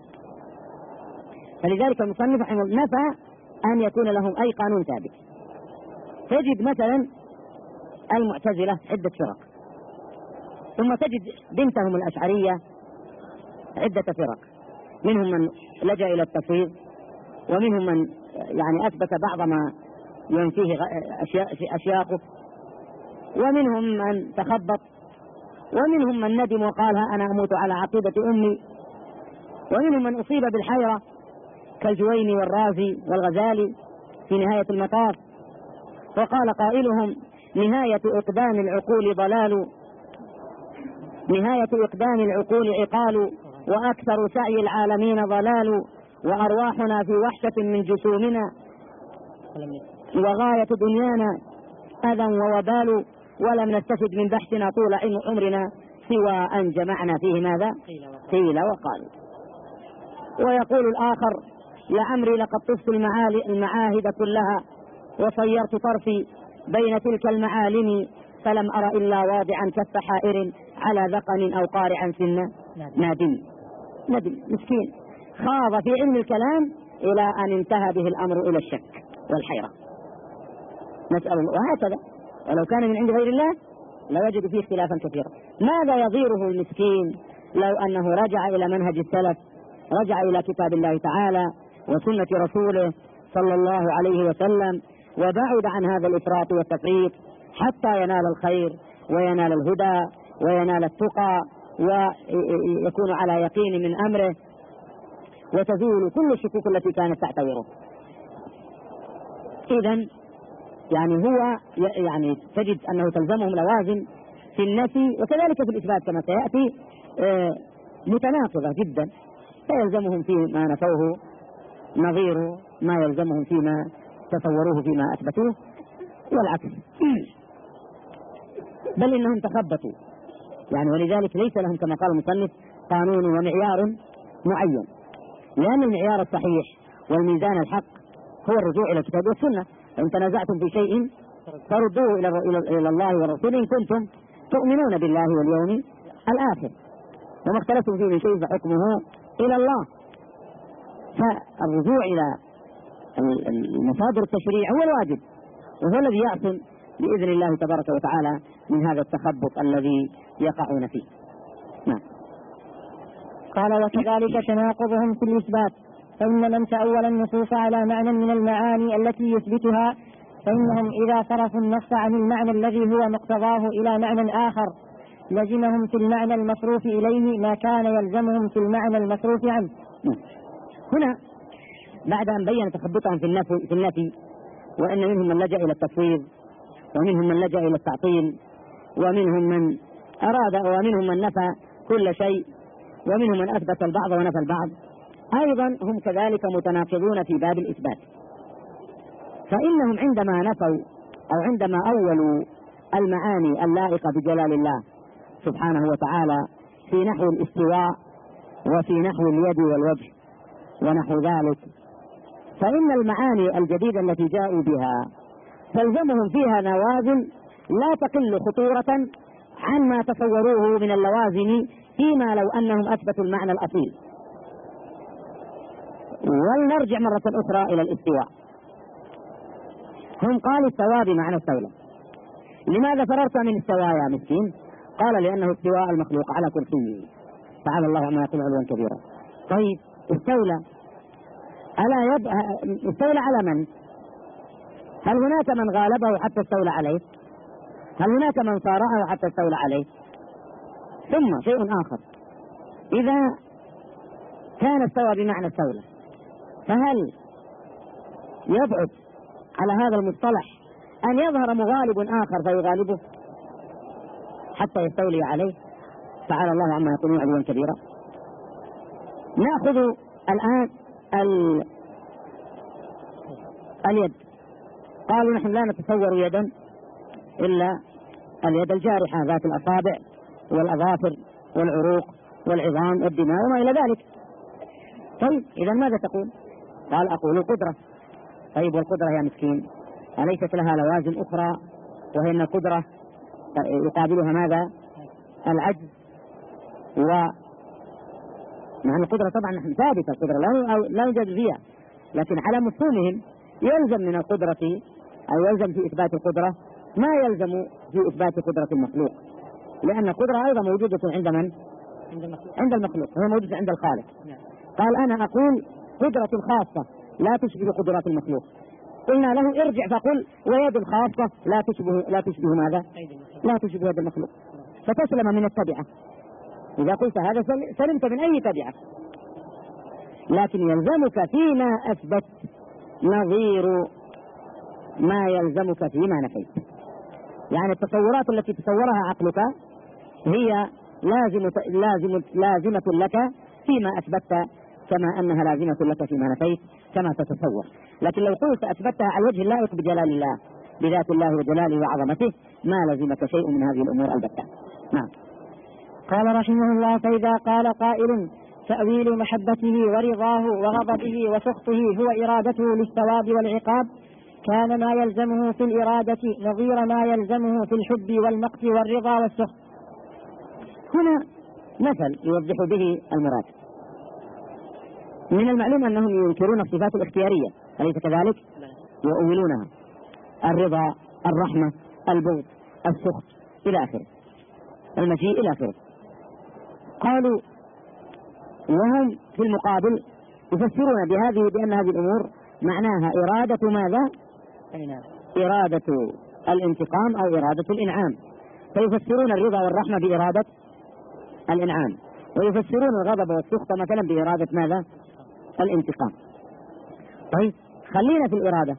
فلذلك المصنف رحمه الله نفى أن يكون لهم أي قانون ثابت. تجد مثلا المعتزلة عدة فرق، ثم تجد بنتهم الأشعرية عدة فرق، منهم من لجأ إلى التفويض، ومنهم من يعني أثبت بعض ما ينفيه أشياخه، ومنهم من تخبط، ومنهم من ندم وقال: أنا أموت على عقيدة أمي، ومنهم من أصيب بالحيرة كالجويني والرازي والغزالي في نهاية المطاف، وقال قائلهم: نهاية إقدام العقول ضلال، نهاية إقدام العقول عقال، وأكثر سعي العالمين ضلال، وأرواحنا في وحشة من جسومنا، وغاية دنيانا أذى ووبال، ولم نستفد من بحثنا طول عمرنا سوى أن جمعنا فيه ماذا؟ قيل وقال. ويقول الآخر: لعمري لقد طفت المعاهد كلها، وصيرت طرفي بين تلك المعالم، فلم أرى إلا واضعا كف حائر على ذقن أو قارعا سنا نادم مسكين، خاض في علم الكلام إلى أن انتهى به الأمر إلى الشك والحيرة. نسأل الله. وهكذا ولو كان من عند غير الله لوجد فيه اختلافا كثيرا. ماذا يضيره المسكين لو أنه رجع إلى منهج السلف، رجع إلى كتاب الله تعالى وسنة رسوله صلى الله عليه وسلم، وبعد عن هذا الإفراط والتفريط حتى ينال الخير وينال الهدى وينال التقى ويكون على يقين من أمره، وتزول كل الشكوك التي كانت تعتوره. إذن يعني هو يعني تجد أنه تلزمهم لوازم في النفي وكذلك في الإثبات كما سيأتي متناقضة جدا، فيلزمهم فيما نفوه نظير ما يلزمهم فيما تصوروه فيما أثبتوه، والعكس. بل إنهم تخبطوا يعني، ولذلك ليس لهم كما قال المصنف قانون ومعيار معين، لأن المعيار الصحيح والميزان الحق هو الرجوع إلى الكتاب والسنة. إن تنازعتم في شيء فردوه إلى الله والرسول إن كنتم تؤمنون بالله واليوم الآخر، وما اختلفتم فيه من شيء فحكمه إلى الله. فالرجوع إلى المصادر التشريع هو الواجب، وهو الذي يعصم بإذن الله تبارك وتعالى من هذا التخبط الذي يقعون فيه. نعم. قال: وكذلك تناقضهم في الإثبات، فإن من تأول النصوص على معنى من المعاني التي يثبتها فإنهم إذا صرفوا النص عن المعنى الذي هو مقتضاه إلى معنى آخر لزمهم في المعنى المصروف إليه ما كان يلزمهم في المعنى المصروف عنه. هنا بعد أن بين تخبطهم في النفي وأن منهم من لجأ إلى التفويض ومنهم من لجأ إلى التعطيل ومنهم من أراد ومنهم من نفى كل شيء ومنهم من أثبت البعض ونفى البعض، أيضا هم كذلك متناقضون في باب الإثبات. فإنهم عندما نفوا أو عندما أولوا المعاني اللائقة بجلال الله سبحانه وتعالى في نحو الاستواء وفي نحو اليد والوجه ونحو ذلك، فإن المعاني الجديدة التي جاءوا بها تلزمهم فيها نوازل لا تقل خطورة عن ما تصوروه من اللوازم فيما لو أنهم أثبتوا المعنى الأصيل. ولنرجع مرة أخرى إلى الاستواء. هم قالوا استوى بمعنى استولى. لماذا فررت من استوى يا مسكين؟ قال لأنه استواء المخلوق على كرسيه تعالى الله عما يقول علوا كبيرا. طيب استولى استولى على من؟ هل هناك من غالبه حتى استولى عليه؟ هل هناك من صارعه حتى استولى عليه؟ ثم شيء آخر، إذا كان استوى بمعنى استولى فهل يبعد على هذا المصطلح أن يظهر مغالب آخر فيغالبه حتى يستولي عليه؟ تعالى الله عما يقولون علوا كبيرا. نأخذ الآن اليد. قالوا نحن لا نتصور يدا إلا اليد الجارحة ذات الأصابع والأظافر والعروق والعظام والدماء وما إلى ذلك. طيب إذا ماذا تقول؟ قال أقول القدرة. طيب والقدرة يا مسكين أليست لها لوازم أخرى وهي أن القدرة يقابلها ماذا؟ العجز. مع القدرة طبعا نحن ثابتة القدرة لا يوجد فيها، لكن على مفهومهم يلزم من القدرة أو يلزم في إثبات القدرة ما يلزم في إثبات قدرة المخلوق، لأن القدرة أيضا موجودة عند من؟ عند المخلوق، هي موجودة عند الخالق. قال أنا أقول قدرة خاصة لا تشبه قدرات المخلوق. قلنا له ارجع فقل ويد خاصة لا تشبه ماذا؟ لا تشبه يد المخلوق، فتسلم من التبعة. إذا قلت هذا سلمت من أي تبعة، لكن يلزمك فيما أثبت نظير ما يلزمك فيما نفيت. يعني التصورات التي تصورها عقلك هي لازمة لك فيما أثبتت كما أنها لازمة لك فيما نفيت كما تتصور. لكن لو قلت أثبتها على الوجه اللائق بجلال الله بذات الله وجلاله وعظمته ما لزمك شيء من هذه الأمور البتة. نعم. قال رحمه الله: فإذا قال قائل تأويل محبته ورضاه وغضبه وسخطه هو إرادته للثواب والعقاب، كان ما يلزمه في الإرادة نظير ما يلزمه في الحب والمقت والرضا والسخط. هنا مثل يوضح به المراد. من المعلوم أنهم ينكرون الصفات الاختيارية، أليس كذلك؟ يؤولونها: الرضا، الرحمة، البغض، السخط إلى آخره، المجيء إلى آخره. قالوا وهم في المقابل يفسرون بأن هذه الأمور معناها إرادة ماذا؟ إرادة الانتقام أو إرادة الإنعام، فيفسرون الرضا والرحمة بإرادة الإنعام، ويفسرون الغضب والسخط مثلا بإرادة ماذا؟ الانتقام. طيب خلينا في الإرادة.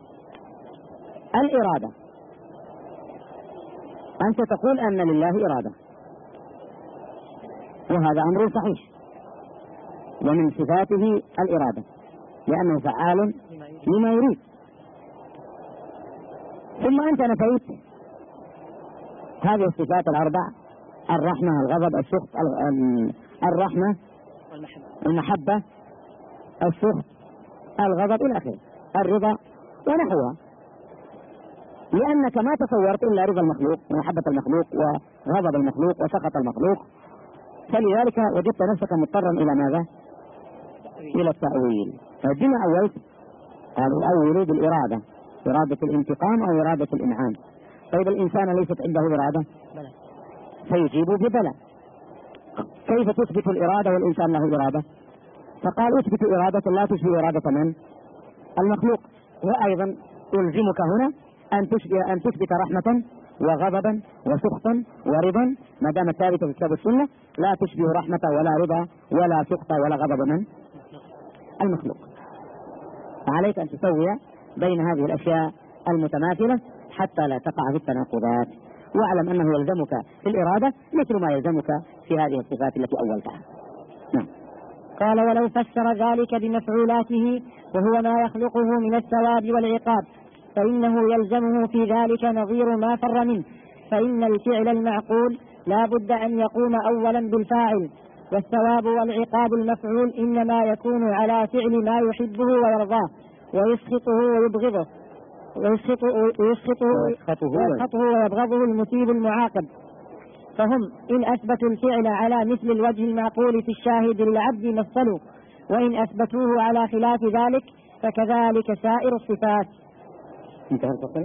أنت تقول أن لله إرادة، وهذا أمر صحيح، ومن صفاته الإرادة لأنه فعال لما يريد. ثم أنت نفيت هذه الصفات الأربع: الرحمة، الغضب، السخط، الرحمة، المحبة، السخط، الغضب إلى آخره، الرضا ونحوها، لأنك ما تصورت إلا رضا المخلوق ومحبة المخلوق وغضب المخلوق وسخط المخلوق، فلذلك وجدت نفسك مضطرا إلى ماذا؟ إلى التأويل. فبما أولت قالوا أولوا بالإرادة، إرادة الانتقام أو إرادة الإنعام. طيب الإنسان ليست عنده إرادة؟ فيجيبوا ببلى. كيف تثبت الإرادة والإنسان له إرادة؟ فقال اثبت إرادة لا تشبه إرادة من؟ المخلوق. وأيضا ألزمك هنا أن تثبت رحمة وغضبا وسخطا ورضا ما دامت ثابتة في كتاب السنة، لا تشبه رحمة ولا رضا ولا سخط ولا غضب من؟ المخلوق. فعليك أن تسوي بين هذه الأشياء المتماثلة حتى لا تقع في التناقضات، واعلم أنه يلزمك في الإرادة مثل ما يلزمك في هذه الصفات التي أولتها. نعم. قال: ولو فسر ذلك بمفعولاته وهو ما يخلقه من الثواب والعقاب فإنه يلزمه في ذلك نظير ما فر منه، فإن الفعل المعقول لا بد أن يقوم أولا بالفاعل، والثواب والعقاب المفعول إنما يكون على فعل ما يحبه ويرضاه ويسخطه ويبغضه ويسخطه ويبغضه المثيب المعاقب. فهم إن أثبتوا الفعل على مثل الوجه المعقول في الشاهد للعبد مثلوا، وإن أثبتوه على خلاف ذلك فكذلك سائر الصفات. انتهى الفصل.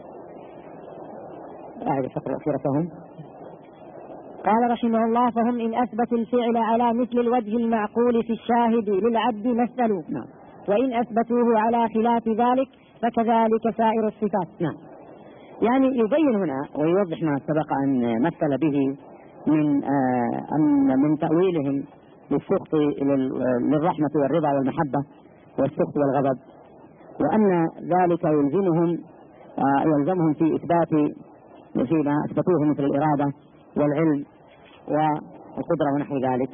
أعد الفقرة الأخيرة. فهم قال رحمه الله: فهم إن أثبتوا الفعل على مثل الوجه المعقول في الشاهد للعبد مثلوا، نعم. وإن أثبتوه على خلاف ذلك فكذلك سائر الصفات. نعم. يعني يبين هنا ويوضح ما سبق أن مثل به من تأويلهم للسخط للرحمة والرضا والمحبة والسخط والغضب، وأن ذلك يلزمهم في إثبات فيما أثبتوه مثل الإرادة والعلم والقدرة ونحو ذلك.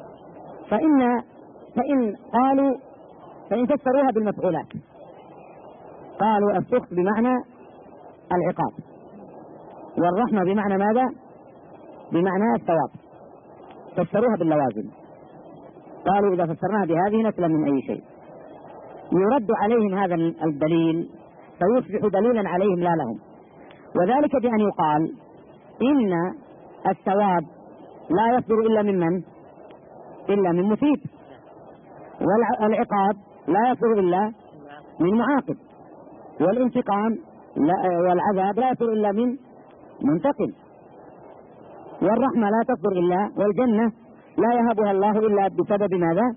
فإن فسروها بالمفعولات قالوا السخط بمعنى العقاب، والرحمة بمعنى ماذا؟ بمعنى الثواب. فسروها باللوازم، قالوا إذا فسرناها بهذه نسلم من أي شيء. يرد عليهم هذا الدليل فيصبح دليلا عليهم لا لهم، وذلك بأن يقال إن الثواب لا يصدر إلا من مثيب، والعقاب لا يصدر إلا من معاقب، والانتقام والعذاب لا يصدر إلا من منتقم، والرحمة لا تصدر إلا، والجنة لا يهبها الله إلا بسبب ماذا؟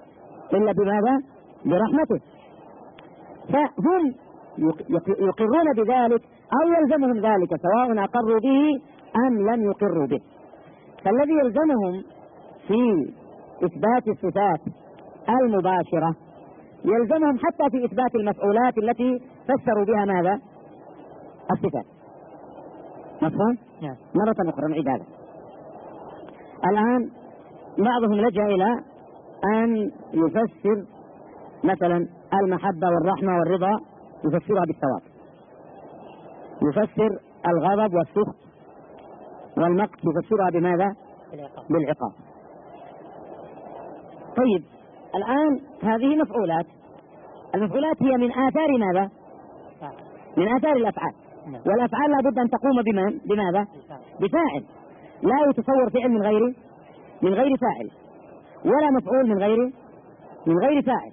برحمته. فهم يقرون بذلك أو يلزمهم ذلك سواء أقروا به أم لم يقروا به. فالذي يلزمهم في إثبات الصفات المباشرة يلزمهم حتى في إثبات المفعولات التي فسروا بها ماذا؟ الصفات. مفهوم؟ مرة أخرى نعيد هذا. الآن بعضهم لجأ إلى أن يفسر مثلا المحبة والرحمة والرضا، يفسرها بالثواب، يفسر الغضب والسخط والمقت يفسرها بماذا؟ بالعقاب. طيب الآن هذه مفعولات، المفعولات هي من آثار ماذا؟ من آثار الأفعال، والأفعال لا بد أن تقوم بماذا؟ بفاعل. لا يتصور فعل من غير فاعل، ولا مفعول من غير فاعل،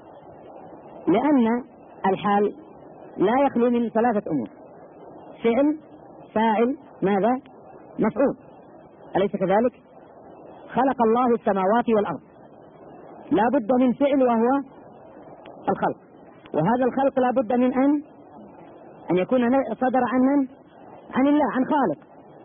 لأن الحال لا يخلو من ثلاثة أمور: فعل، فاعل، ماذا؟ مفعول. أليس كذلك؟ خلق الله السماوات والأرض، لا بد من فعل وهو الخلق، وهذا الخلق لا بد من أن يكون صدر عن الله، عن خالق،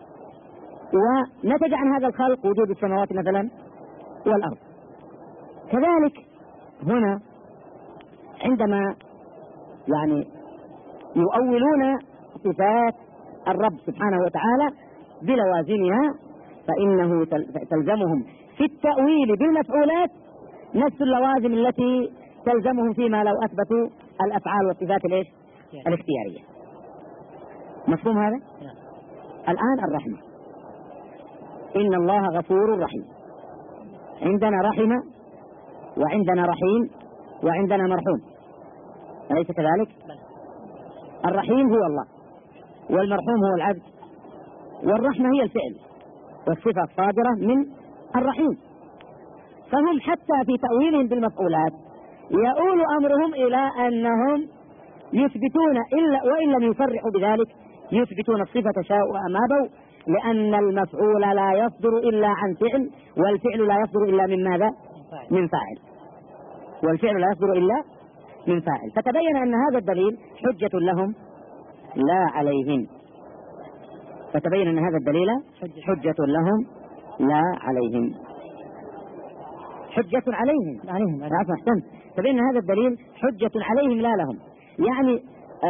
ونتج عن هذا الخلق وجود السماوات مثلا والأرض. كذلك هنا عندما يعني يؤولون صفات الرب سبحانه وتعالى بلوازمها فإنه تلزمهم في التأويل بالمفعولات نفس اللوازم التي تلزمهم فيما لو أثبتوا الأفعال والصفات الاختيارية. مفهوم هذا؟ الآن الرحمة، إن الله غفور رحيم. عندنا رحمة وعندنا رحيم وعندنا مرحوم، أليس كذلك؟ الرحيم هو الله، والمرحوم هو العبد، والرحمة هي الفعل، والصفة صادرة من الرحيم. فهم حتى في تأويلهم بالمفعولات يؤول أمرهم إلى أنهم يثبتون وإن لم يصرحوا بذلك يثبتون الصفة شاءوا أم أبوا، لأن المفعول لا يصدر إلا عن فعل، والفعل لا يصدر إلا من ماذا؟ من فاعل، والفعل لا يصدر إلا من فاعل. فتبين أن هذا الدليل حجة لهم لا عليهم، فتبين أن هذا الدليل حجة لهم لا عليهم، حجة عليهم. أحسنت. فإن هذا الدليل حجة عليهم لا لهم. يعني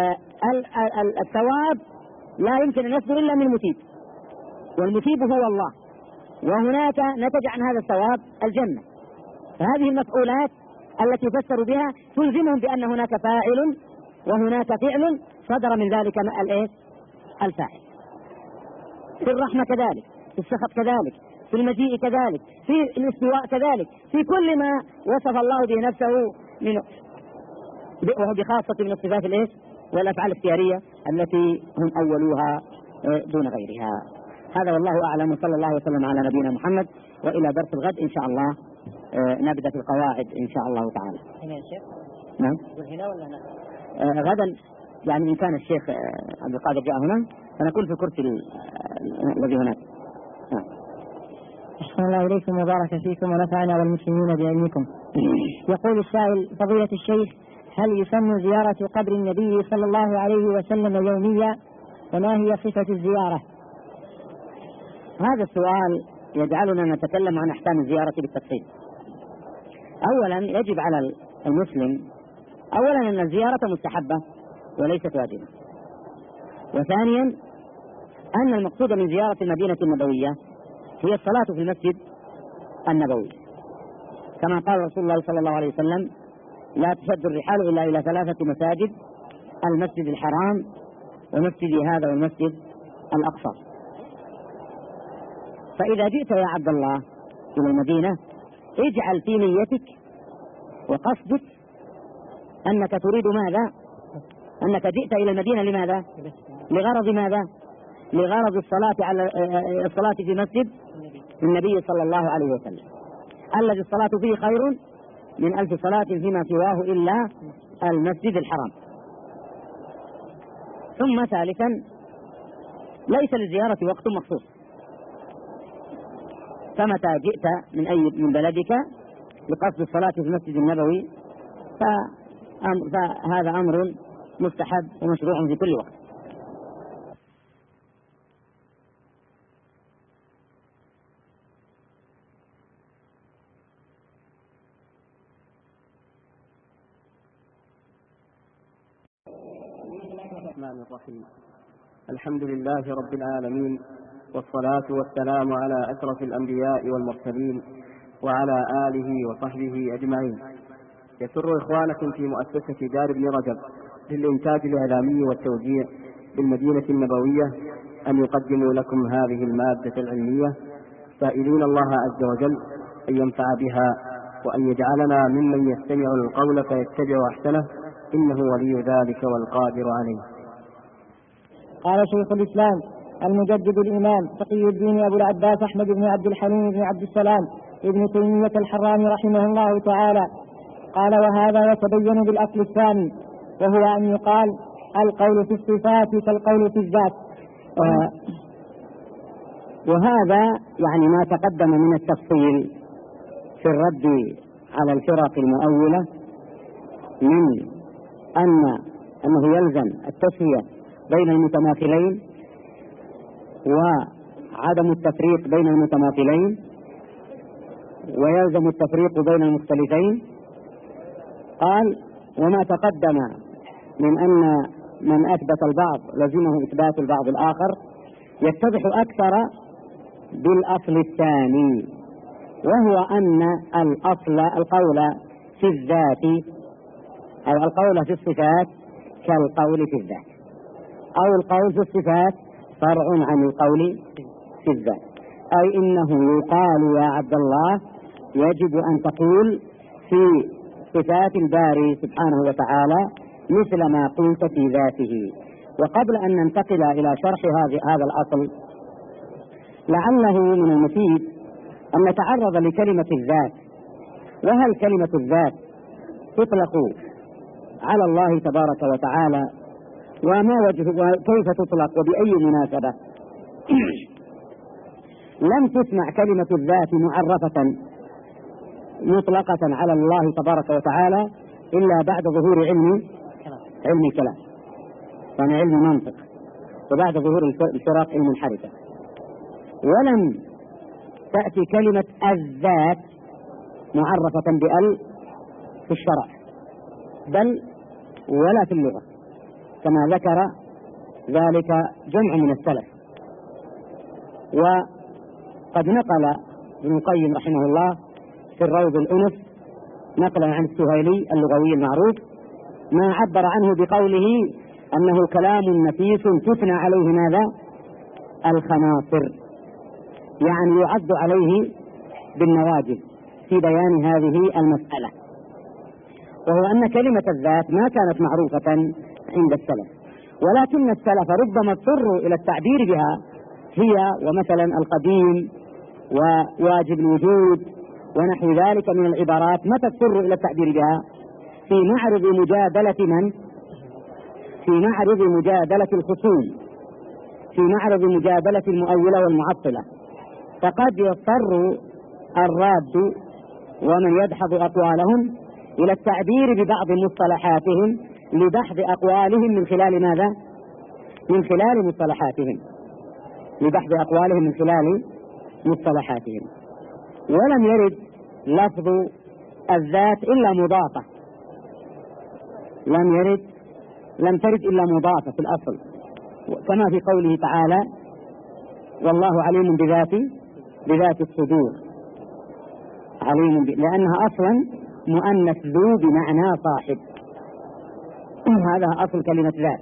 الثواب لا يمكن أن يصدر إلا من المثيب، والمثيب هو الله، وهناك نتج عن هذا الثواب الجنة. فهذه المفعولات التي فسروا بها تلزمهم بأن هناك فاعل وهناك فعل صدر من ذلك الفاعل. في الرحمة كذلك، في السخط كذلك، في المجيء كذلك، في الاستواء كذلك، في كل ما وصف الله به نفسه وهو بخاصة من الصفات والأفعال الاختيارية التي هم أولوها دون غيرها. هذا والله أعلم، وصلى الله وسلم على نبينا محمد. وإلى درس الغد إن شاء الله نبدأ في القواعد إن شاء الله تعالى. هنا يا شيخ؟ نعم. هنا ولا هنا؟ غدا يعني إن كان الشيخ عبد القادر جاء هنا فنكون في الكرسي الذي هناك. أحسن الله إليكم وبارك فيكم ونفعنا والمسلمين بعلمكم. يقول السائل: فضيلة الشيخ، هل يسن زيارة قبر النبي صلى الله عليه وسلم يوميا؟ وما هي صفة الزيارة؟ هذا السؤال يجعلنا نتكلم عن أحكام الزيارة بالتفصيل. أولا يجب على المسلم أولا أن الزيارة مستحبة وليست واجبة. وثانيا أن المقصود من زيارة المدينة النبوية هي الصلاة في المسجد النبوي، كما قال رسول الله صلى الله عليه وسلم: لا تشد الرحال إلا إلى 3 مساجد: المسجد الحرام ومسجد هذا والمسجد الأقصى. فإذا جئت يا عبد الله إلى المدينة اجعل في نيتك وقصدك أنك تريد ماذا؟ أنك جئت إلى المدينة لماذا؟ لغرض ماذا؟ لغرض الصلاة في مسجد النبي صلى الله عليه وسلم، الذي الصلاة فيه خير من 1000 صلاة فيما سواه إلا المسجد الحرام. ثم ثالثا ليس للزيارة وقت مخصوص، فمتى جئت من بلدك لقصد الصلاة في المسجد النبوي فهذا أمر مستحب ومشروع في كل وقت. الرحمن الرحيم. الحمد لله رب العالمين، والصلاة والسلام على أشرف الأنبياء والمرسلين وعلى آله وصحبه أجمعين. يسر إخوانكم في مؤسسة دار ابن رجب للإنتاج الإعلامي والتوزيع بالمدينة النبوية أن يقدموا لكم هذه المادة العلمية، سائلين الله عز وجل أن ينفع بها وأن يجعلنا ممن يستمع القول فيتبع أحسنه، إنه ولي ذلك والقادر عليه. قال شيخ الإسلام المجدد الإمام تقي الدين أبو العباس أحمد بن عبد الحليم بن عبد السلام ابن تيمية الحراني رحمه الله تعالى قال: وهذا يتبين بالأصل الثاني، وهو أن يقال القول في الصفات كالقول في الذات. وهذا يعني ما تقدم من التفصيل في الرد على الفرق المؤولة من أنه يلزم التسوية بين المتماثلين وعدم التفريق بين المتماثلين، ويلزم التفريق بين المختلفين. قال: وما تقدم من أن من أثبت البعض لزمه إثبات البعض الآخر يتضح أكثر بالأصل الثاني، وهو أن القول في الذات أو القول في الصفات كالقول في الذات، أو القول في الصفات فرع عن القول في الذات. أي إنه يقال يا عبد الله يجب أن تقول في صفات الباري سبحانه وتعالى مثل ما قلت في ذاته. وقبل أن ننتقل إلى شرح هذا الأصل، لعله من المفيد أن نتعرض لكلمة الذات. وهل كلمة الذات تطلق على الله تبارك وتعالى؟ وما وجهه وكيف تطلق وبأي مناسبة؟ لم تسمع كلمة الذات معرفة مطلقة على الله تبارك وتعالى إلا بعد ظهور علم الكلام، يعني علم منطق، وبعد ظهور الفرق المنحرفة. ولم تأتي كلمة الذات معرفة بأل في الشرع، بل ولا في اللغة، كما ذكر ذلك جمع من السلف. وقد نقل ابن القيم رحمه الله في الروض الأنف نقلا عن السهيلي اللغوي المعروف ما عبر عنه بقوله أنه كلام نفيس تثنى عليه ماذا؟ الخناصر، يعني يعد عليه بالنواجذ في بيان هذه المسألة، وهو أن كلمة الذات ما كانت معروفة عند السلف، ولكن السلف ربما اضطروا إلى التعبير بها، هي ومثلا القديم وواجب الوجود ونحو ذلك من العبارات، متى اضطروا إلى التعبير بها؟ في معرض مجادلة من؟ في معرض مجادلة الخصوم، في معرض مجادلة المؤولة والمعطلة، فقد يضطر الراد ومن يدحض أقوالهم إلى التعبير ببعض مصطلحاتهم لدحض أقوالهم من خلال ماذا؟ من خلال مصطلحاتهم، لدحض أقوالهم من خلال مصطلحاتهم. ولم يرد لفظ الذات إلا مضافة، لم ترد إلا مضافة في الأصل، كما في قوله تعالى والله عليم بذات الصدور، عليم لأنها أصلا مؤنث ذو بمعنى صاحب، هذا أصل كلمة ذات،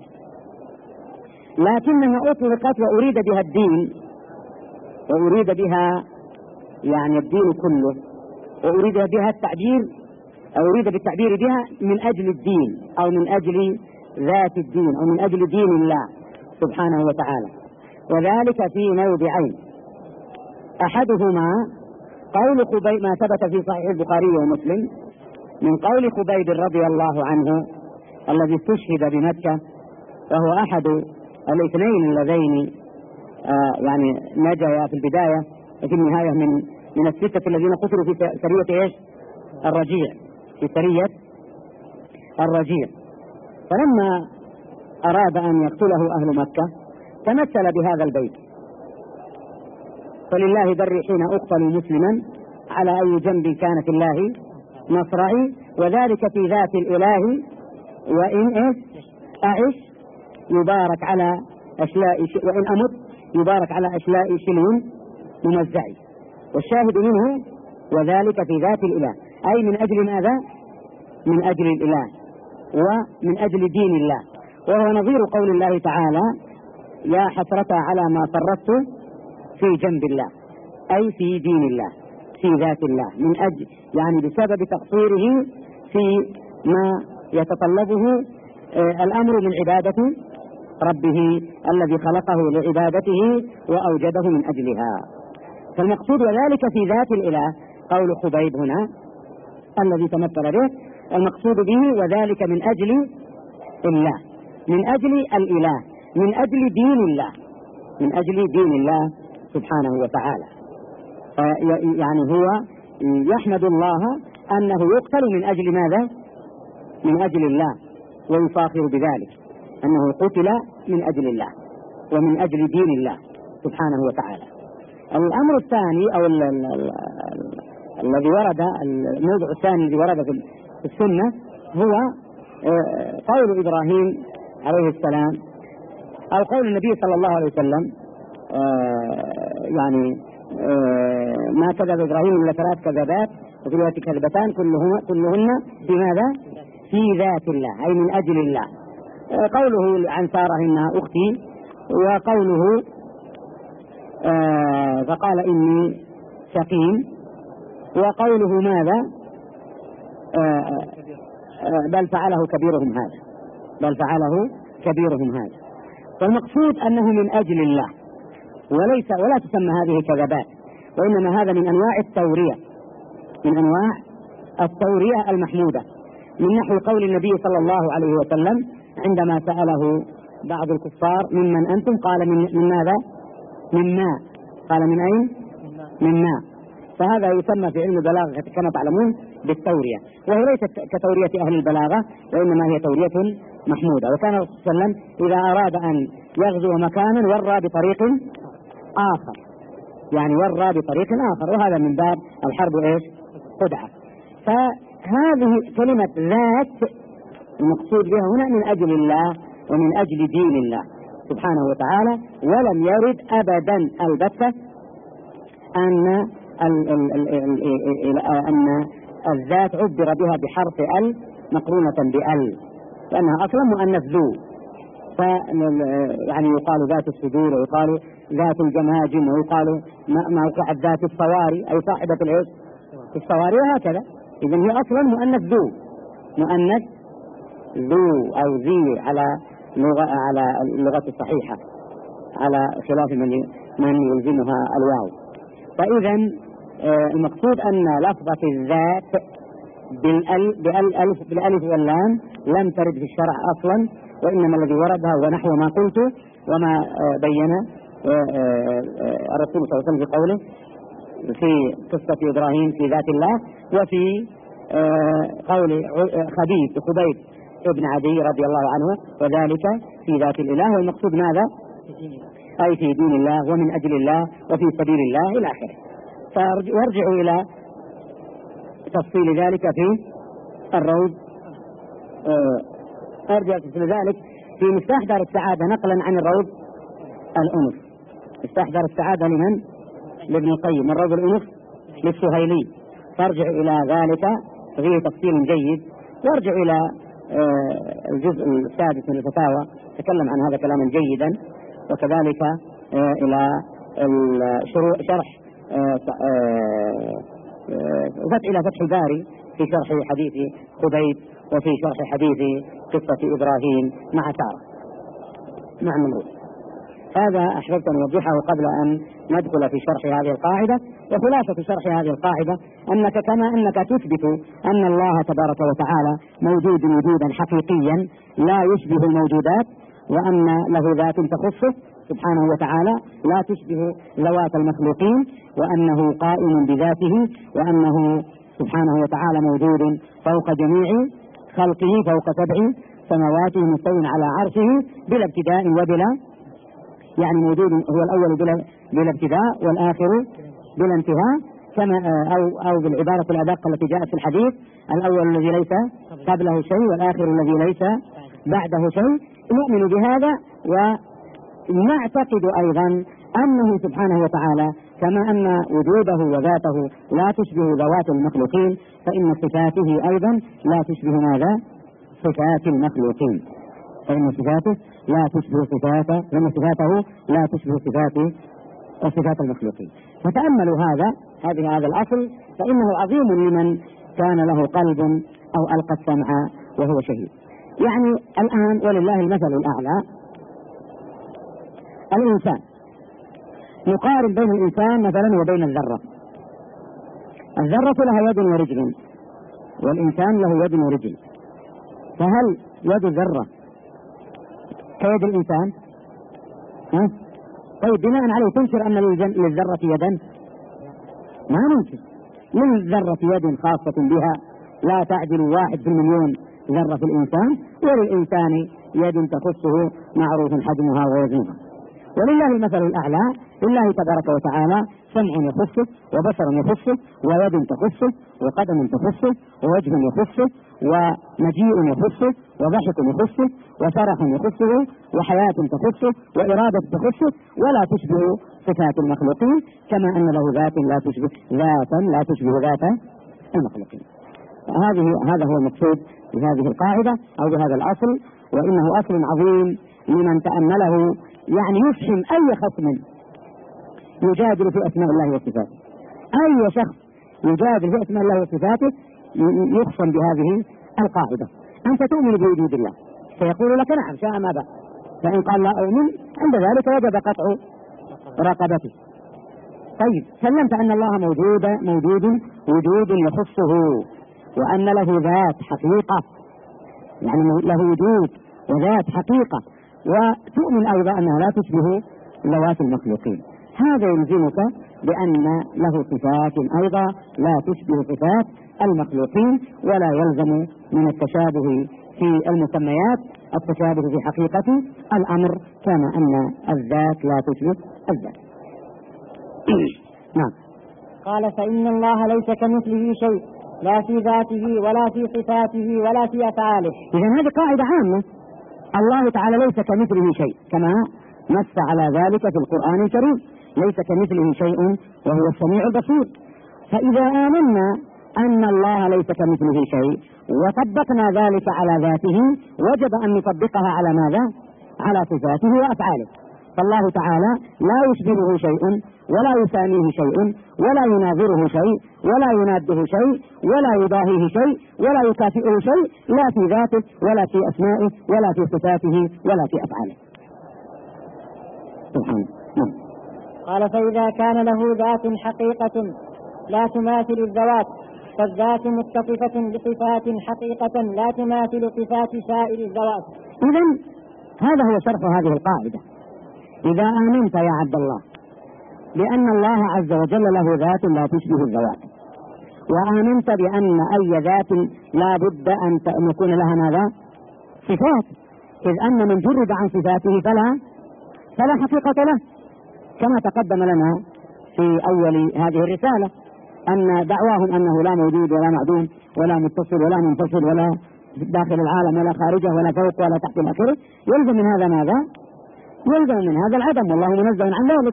لكنها أطلقت وأريد بها الدين، وأريد بها يعني الدين كله، وأريد بها التعبير، أو أريد بالتعبير بها من أجل الدين أو من أجل ذات الدين أو من أجل دين الله سبحانه وتعالى. وذلك في موضعين، أحدهما قول خبيب ما ثبت في صحيح البخاري ومسلم من قول خبيب رضي الله عنه الذي استشهد بمكة، وهو أحد الاثنين اللذين يعني نجا في البداية وفي النهاية من الستة الذين قتلوا في سرية ايش؟ الرجيع، في سرية الرجيع. فلما أراد أن يقتله أهل مكة تمثل بهذا البيت: فلله دري حين أقتل مسلما على أي جنب كان في الله مصرعي، وذلك في ذات الإله وإن أعش يبارك على أشلاء وإن أمت يبارك على أشلاء شلو ممزعي. والشاهد منه وذلك في ذات الإله، أي من أجل ماذا؟ من أجل الإله ومن أجل دين الله. وهو نظير قول الله تعالى: يا حسرة على ما فرطت في جنب الله، أي في دين الله، في ذات الله، من أجل يعني بسبب تقصيره في ما يتطلبه الأمر من عبادة ربه الذي خلقه لعبادته وأوجده من أجلها. فالمقصود وذلك في ذات الإله قول خبيب هنا الذي تمثل به، المقصود به وذلك من أجل الله، من أجل الإله، من أجل دين الله، من أجل دين الله سبحانه وتعالى. يعني هو يحمد الله أنه يقتل من أجل ماذا؟ من أجل الله، ويفاخر بذلك أنه قتل من أجل الله ومن أجل دين الله سبحانه وتعالى. الأمر الثاني أو الذي ورد، الموضوع الثاني الذي ورد في السنة هو قول إبراهيم عليه السلام أو قول النبي صلى الله عليه وسلم يعني ما كذب إبراهيم إلا 3 كذبات وفي الوقت كذبتان كلهن في ماذا؟ في ذات الله، أي من أجل الله. قوله عن سارة إنها أختي، وقوله فقال إني سقيم، وقوله ماذا؟ بل فعله كبيرهم هذا، بل فعله كبيرهم هذا. فالمقصود أنه من أجل الله، ولا تسمى هذه كذبات، وإنما هذا من أنواع التورية، من أنواع التورية المحمودة، من نحو قول النبي صلى الله عليه وسلم عندما سأله بعض الكفار: ممن أنتم؟ قال من ماذا؟ من ماء. قال من أين؟ من ماء. فهذا يسمى في علم البلاغة كما تعلمون بالتورية، وهي ليست كتورية أهل البلاغة، وإنما هي تورية محمودة. وكان الرسول صلى الله عليه وسلم إذا أراد أن يغزو مكانا ورى بطريق آخر، يعني ورى بطريق آخر، وهذا من باب الحرب إيش؟ خدعة. فهذه كلمة ذات المقصود بها هنا من أجل الله ومن أجل دين الله سبحانه وتعالى. ولم يرد أبدا البتة أن الذات عبر بها بحرف ال مقرونة بال، لأنها أصلا مؤنث ذو، يعني يقال ذات الصدور، ويقال ذات الجماجم، ويقال موقعة ذات الصواري أي صاحبة العز الصواري، وهكذا. إذن هي أصلا مؤنث ذو، مؤنث ذو أو ذي على اللغة الصحيحة، على خلاف من يلزمها الواو. فإذا المقصود أن لفظة الذات بالألف واللام لم ترد في الشرع أصلا، وإنما الذي وردها هو نحو ما قلت وما بين الرسول صلى الله عليه وسلم في قوله في قصة إبراهيم في ذات الله، وفي قول خبيب ابن عدي رضي الله عنه وذلك في ذات الإله. والمقصود ماذا؟ أي في دين الله ومن أجل الله وفي سبيل الله إلى آخره. فارجعوا إلى تفصيل ذلك في الروض. أرجع تفصيل ذلك في مفتاح دار السعادة نقلا عن الروض الأنف. مفتاح دار السعادة لمن؟ لابن القيم. الروض الأنف للسهيلي. فارجع إلى ذلك فيه تفصيل جيد. وارجع إلى الجزء السادس من الفتاوى تكلم عن هذا كلاما جيدا. وكذلك إلى شرح إلى فتح الباري في شرح حديث خبيب، وفي شرح حديث قصة إبراهيم مع سارة مع النمرود. هذا أحببت أن أوضحه قبل أن ندخل في شرح هذه القاعدة. وخلاصة شرح هذه القاعدة أنك كما أنك تثبت أن الله تبارك وتعالى موجود وجودا حقيقيا لا يشبه الموجودات، وأن له ذات تخصه سبحانه وتعالى لا تشبه ذوات المخلوقين، وأنه قائم بذاته، وأنه سبحانه وتعالى موجود فوق جميع خلقه، فوق 7 سماوات، مستوٍ على عرشه بلا ابتداء وبلا، يعني موجود هو الأول بلا ابتداء والآخر بلا انتهاء، كما أو بالعبارة الأدق التي جاءت في الحديث: الأول الذي ليس قبله شيء والآخر الذي ليس بعده شيء. نؤمن بهذا، ونعتقد أيضا أنه سبحانه وتعالى كما أن وجوده وذاته لا تشبه ذوات المخلوقين، فإن صفاته أيضا لا تشبه ماذا؟ صفات المخلوقين. فإن صفاته لا تشبه صفاته، لأن صفاته لا تشبه صفات المخلوقين. فتأملوا هذا الأصل، فإنه عظيم لمن كان له قلب أو ألقى السمع وهو شهيد. يعني الآن ولله المثل الأعلى، الإنسان نقارن بين الإنسان مثلا وبين الذرة. الذرة لها يد ورجل، والإنسان له يد ورجل. فهل يد الذرة كيد الإنسان؟ طيب بناء عليه تنكر أن للذرة يدا؟ ما ننكر. للذرة يد خاصة بها لا تعدل 1 في المليون ذرة في الإنسان، وللإنسان يد تخصه معروف حجمها ووزنها. ولله المثل الأعلى، لله تبارك وتعالى سمع يخصه، وبصر يخصه، ويد تخصه، وقدم تخصه، ووجه يخصه، ومجيء يخصه، وضحك يخصه، وفرح يخصه، وحياة تخصه، وإرادة تخصه، ولا تشبه صفات المخلوقين، كما أن له ذات لا تشبه ذات المخلوقين. هذا هو المقصود بهذه القاعدة أو بهذا الأصل، وإنه أصل عظيم لمن تأمله، يعني يفهم أي خصم يجادل في أسماء الله وصفاته. أي شخص يجادل في أسماء الله وصفاته يخصم بهذه القاعدة. أنت تؤمن بوجود الله، فيقول لك نعم شاء ما بقى، فإن قال لا أؤمن عند ذلك وجب قطع رقبته. طيب سلمت أن الله موجود وجود يخصه، وأن له ذات حقيقة، يعني له وجود وذات حقيقة، وتؤمن أيضا أنها لا تشبه ذوات المخلوقين. هذا يلزمك بأن له صفات أيضا لا تشبه صفات المخلوقين، ولا يلزم من التشابه في المسميات التشابه في حقيقة الأمر، كما أن الذات لا تشبه الذات. نعم. قال: فإن الله ليس كمثله شيء لا في ذاته ولا في صفاته ولا في أفعاله. إذن هذه قاعدة عامة، الله تعالى ليس كمثله شيء، كما نص على ذلك في القرآن الكريم، ليس كمثله شيء وهو السميع البصير. فإذا آمنا أن الله ليس كمثله شيء وطبقنا ذلك على ذاته، وجب أن نطبقها على ماذا؟ على صفاته وأفعاله. فالله تعالى لا يشبهه شيء ولا يساميه شيء ولا يناظره شيء ولا يناده شيء ولا يضاهيه شيء ولا يكافئه شيء، لا في ذاته ولا في أسمائه ولا في صفاته ولا في أفعاله سبحانه. قال: فإذا كان له ذات حقيقة لا تماثل الذوات، فالذات متصفة بصفات حقيقة لا تماثل صفات سائر الذوات. إذن هذا هو شرح هذه القاعدة. إذا آمنت يا عبد الله بأن الله عز وجل له ذات لا تشبه الذوات، وآمنت بأن أي ذات لا بد أن يكون لها ماذا؟ صفات، إذ أن من جرد عن صفاته فلا حقيقة له، كما تقدم لنا في أول هذه الرسالة أن دعواهم أنه لا موجود ولا معدوم ولا متصل ولا منفصل ولا داخل العالم ولا خارجه ولا فوق ولا تحت إلى آخره، يلزم من هذا ماذا؟ يلزم من هذا العدم، والله منزه عن ذلك.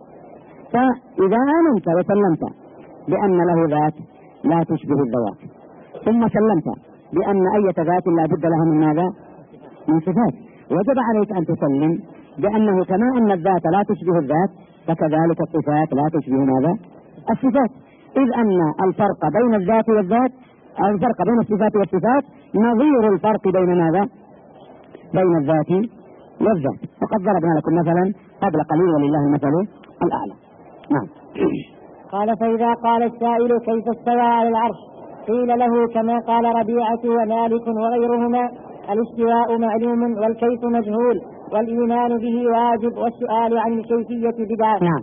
فإذا آمنت وسلمت بأن له ذات لا تشبه الذوات، ثم سلمت بأن أي ذات لا بد لها من ماذا؟ من صفات، وجب عليك أن تسلم بأنه كما أن الذات لا تشبه الذات، فكذلك الصفات لا تشبه ماذا؟ الصفات، إذ أن الفرق بين الذات والذات، الفرق بين الصفات والصفات نظير الفرق بين ماذا؟ بين الذات والذات. وقد ضربنا لكم مثلا قبل قليل ولله المثل الأعلى. نعم. قال: فإذا قال السائل كيف استوى على العرش، قيل له كما قال ربيعة ومالك وغيرهما: الاستواء معلوم والكيف مجهول، والإيمان به واجب، والسؤال عن الكيفية بدعة. نعم.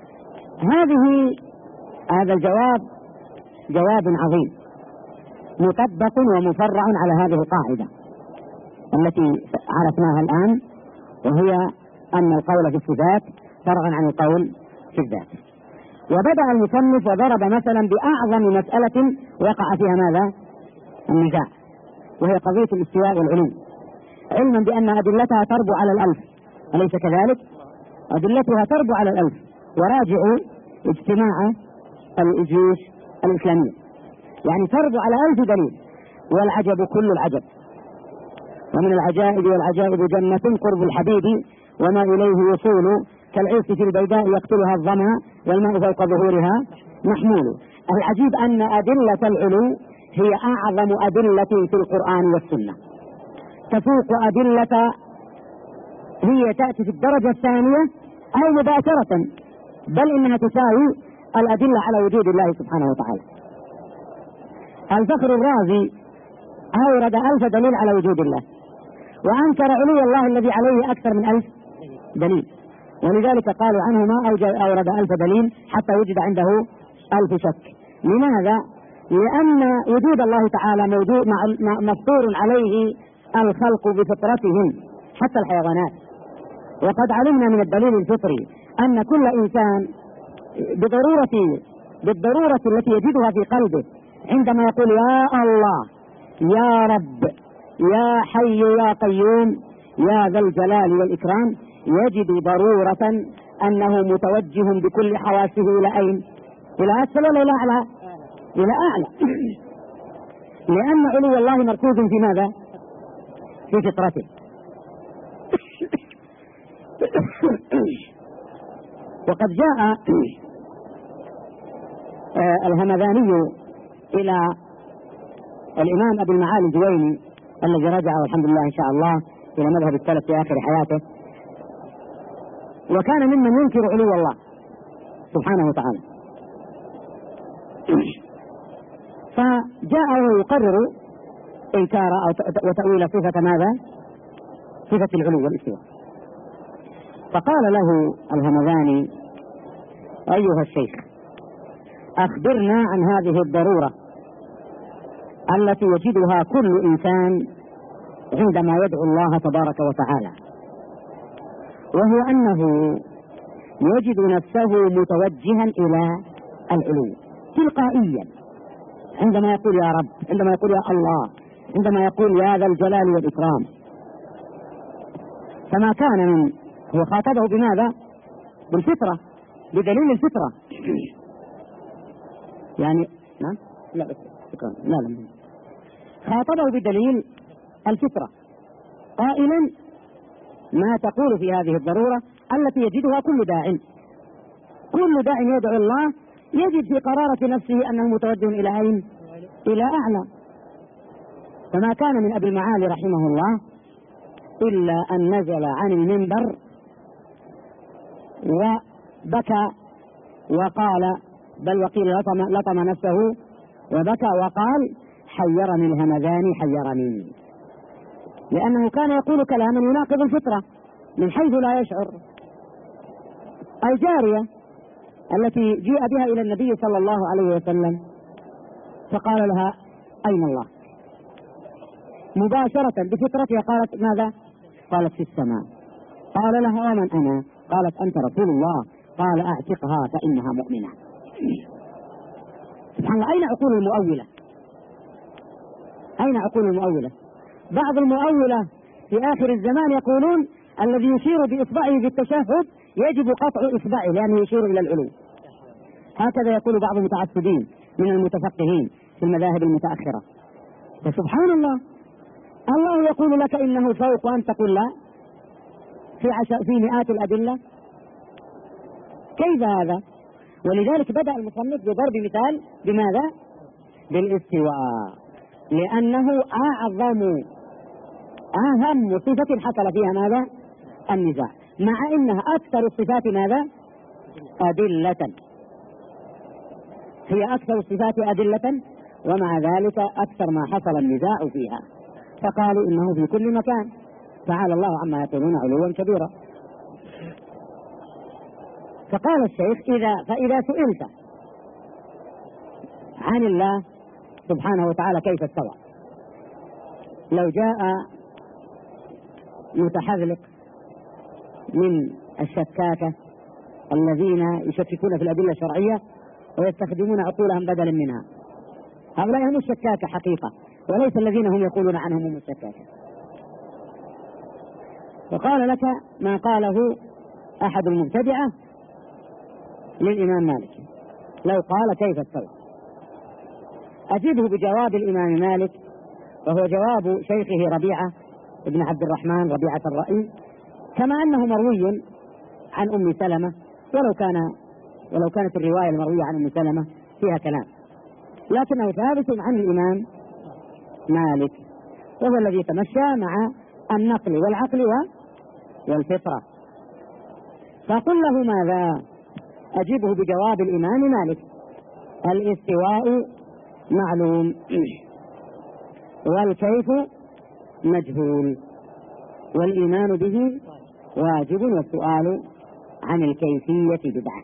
هذا الجواب جواب عظيم مطبق ومفرع على هذه القاعدة التي عرفناها الآن، وهي أن القول في الصفات فرع عن القول في الذات. وبدأ المصنف وضرب مثلا بأعظم مسألة وقع فيها ماذا؟ النزاع، وهي قضية الاستواء والعلو، علما بأن أدلتها تربو على الألف، أليس كذلك؟ أدلتها تربو على الألف، وراجعوا اجتماع الجيوش الإسلامية، يعني تربو على 1000 دليل. والعجب كل العجب، ومن العجائب والعجائب جنة قرب الحبيب وما إليه يصول، كالعيس في البيداء يقتلها الظما والماء فوق ظهورها محمول. العجيب أن أدلة العلو هي أعظم أدلة في القرآن والسنة، تفوق أدلة، هي تأتي في الدرجة الثانية أو مباشرة، بل إنها تساوي الأدلة على وجود الله سبحانه وتعالى. الفخر الرازي أورد 1000 دليل على وجود الله، وأنكر علو الله الذي عليه أكثر من 1000 دليل، ولذلك قالوا عنه ما أورد 1000 دليل حتى وجد عنده 1000 شك. لماذا؟ لأن وجود الله تعالى موجود مفطور عليه الخلق بفطرتهم حتى الحيوانات، وقد علمنا من الدليل الفطري أن كل إنسان بالضرورة التي يجدها في قلبه عندما يقول يا الله يا رب يا حي يا قيوم يا ذا الجلال والإكرام، يجد ضرورة أنه متوجه بكل حواسه إلى أين؟ إلى أسفل ولا إلى أعلى؟ إلى أعلى. لأن علو الله مركوز في ماذا؟ في فطرته. وقد جاء الهمذاني إلى الإمام أبي المعالي الجويني الذي رجع والحمد لله إن شاء الله إلى مذهب السلف في آخر حياته، وكان ممن ينكر علو الله سبحانه وتعالى، فجاء ويقرر إنكار وتأويل صفة ماذا؟ صفة العلو والاستواء. فقال له الهمذاني أيها الشيخ أخبرنا عن هذه الضرورة التي يجدها كل إنسان عندما يدعو الله تبارك وتعالى، وهو أنه يجد نفسه متوجها إلى العلو تلقائيا، عندما يقول يا رب، عندما يقول يا الله، عندما يقول يا ذا الجلال والإكرام. فما كان من هو خاطبه بماذا؟ بالفطرة، بدليل الفطرة. يعني نعم لا بس شكرا لا خاطبه بدليل الفطرة قائلا ما تقول في هذه الضرورة التي يجدها كل داع. كل داع يدعو الله يجد في قرارة نفسه أنه متوجه إلى أين؟ إلى أعلى. فما كان من أبي المعالي رحمه الله إلا أن نزل عن المنبر وبكى وقال، بل وقيل لطم نفسه وبكى وقال حيرني الهمذان حيرني، لأنه كان يقول كلاما يناقض الفطرة من حيث لا يشعر. الجارية التي جيء بها إلى النبي صلى الله عليه وسلم فقال لها أين الله؟ مباشرة بفطرتها قالت ماذا؟ قالت في السماء. قال لها ومن أنا؟ قالت أنت رسول الله. قال أعتقها فإنها مؤمنة. سبحان الله، أين عقول المؤولة؟ أين عقول المؤولة؟ بعض المؤولة في آخر الزمان يقولون الذي يشير بإصبعه بالتشهد يجب قطع إصبعه لأنه يشير إلى العلو. هكذا يقول بعض المتعصبين من المتفقهين في المذاهب المتأخرة. فسبحان الله، الله يقول لك إنه فوق وأنت تقول لا في مئات الأدلة. كيف هذا؟ ولذلك بدأ المصنف بضرب مثال بماذا؟ بالاستواء، لأنه أهم صفة حصل فيها ماذا؟ النزاع، مع إنها أكثر الصفات ماذا؟ أدلة. هي أكثر الصفات أدلة، ومع ذلك أكثر ما حصل النزاع فيها. فقالوا إنه في كل مكان، تعالى الله عما يقولون علوا كبيرا. فقال الشيخ فإذا سئلت عن الله سبحانه وتعالى كيف استوى، لو جاء متحذلق من الشكاكة الذين يشككون في الأدلة الشرعية ويستخدمون عقولهم بدلا منها، هؤلاء هم الشكاكة حقيقة، وليس الذين هم يقولون عنهم هم الشكاكة. وقال لك ما قاله أحد المبتدعة للإمام مالك، لو قال كيف استوى، أجيبه بجواب الإمام مالك، وهو جواب شيخه ربيعة ابن عبد الرحمن ربيعة الرأي، كما أنه مروي عن أم سلمة، ولو كانت الرواية المروية عن أم سلمة فيها كلام، لكنه ثابت عن الإمام مالك، وهو الذي تمشى مع النقل والعقل والفطرة. فقل له ماذا؟ أجيبه بجواب الإمام مالك: الاستواء معلوم والكيف مجهول والإيمان به واجب والسؤال عن الكيفية بدعة.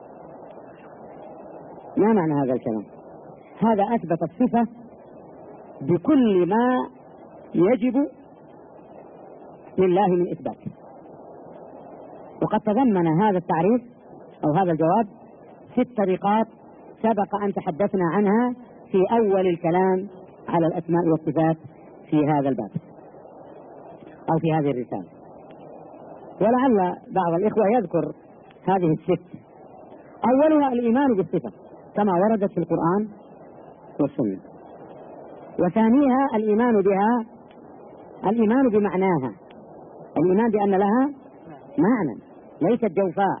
ما معنى هذا الكلام؟ هذا أثبت الصفة بكل ما يجب لله من إثبات. وقد تضمن هذا التعريف أو هذا الجواب 6 نقاط سبق أن تحدثنا عنها في أول الكلام على الأسماء والصفات في هذا الباب أو في هذه الرسالة. ولعل بعض الإخوة يذكر هذه ال6. أولها الإيمان بالصفة كما وردت في القرآن والسنة، وثانيها الإيمان بها، الإيمان بمعناها، الإيمان بأن لها معنى ليست جوفاء.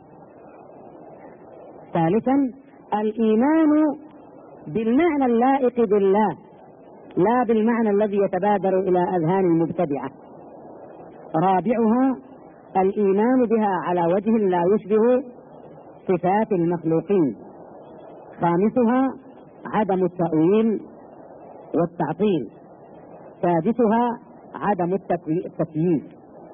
ثالثا الإيمان بالمعنى اللائق بالله لا بالمعنى الذي يتبادر إلى أذهان المبتدعة. رابعها الإيمان بها على وجه لا يشبه صفات المخلوقين. خامسها عدم التأويل والتعطيل. سادسها عدم التكييف.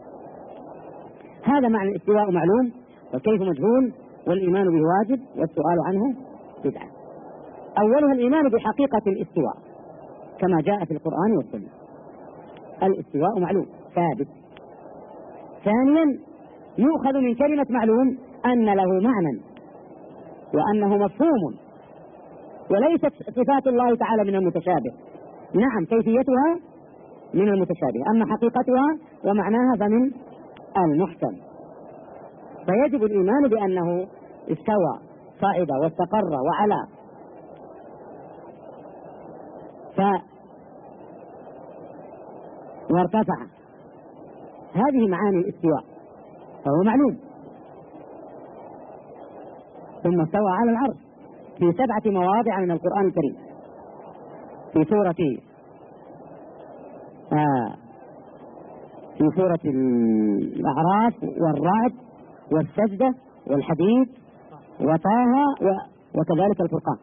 هذا معنى الاستواء معلوم وكيف مجهول والإيمان به واجب والسؤال عنه بدعة. أولها الإيمان بحقيقة الاستواء كما جاء في القرآن والسنة. الاستواء معلوم ثابت. ثانيا يؤخذ من كلمة معلوم أن له معنى وأنه مفهوم وليست صفات الله تعالى من المتشابه. نعم كيفيتها من المتشابه، أما حقيقتها ومعناها فمن المحكم. فيجب الإيمان بأنه استوى صعد واستقر وعلا، وارتفع، هذه معاني الاستواء، فهو معلوم. ثم استوى على العرش في 7 مواضع من القرآن الكريم، في سورة الأعراف والرعد والسجدة والحديد وطه وكذلك الفرقان.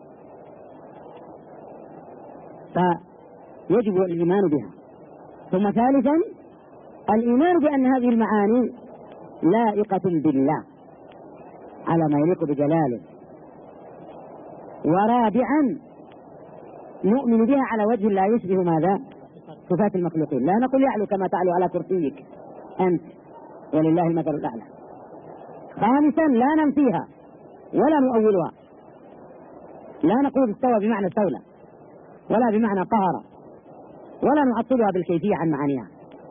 فيجب الإيمان بها. ثم ثالثا الإيمان بأن هذه المعاني لائقة بالله على ما يليق بجلاله. ورابعا نؤمن بها على وجه لا يشبه ماذا؟ صفات المخلوقين. لا نقول يعلو كما تعلو على كرسيك أنت ولله المثل الأعلى. خامسا لا ننفيها ولا نؤولها، لا نقول استوى بمعنى استولى ولا بمعنى قهر، ولا نعطلها بالكيفية عن معانيها،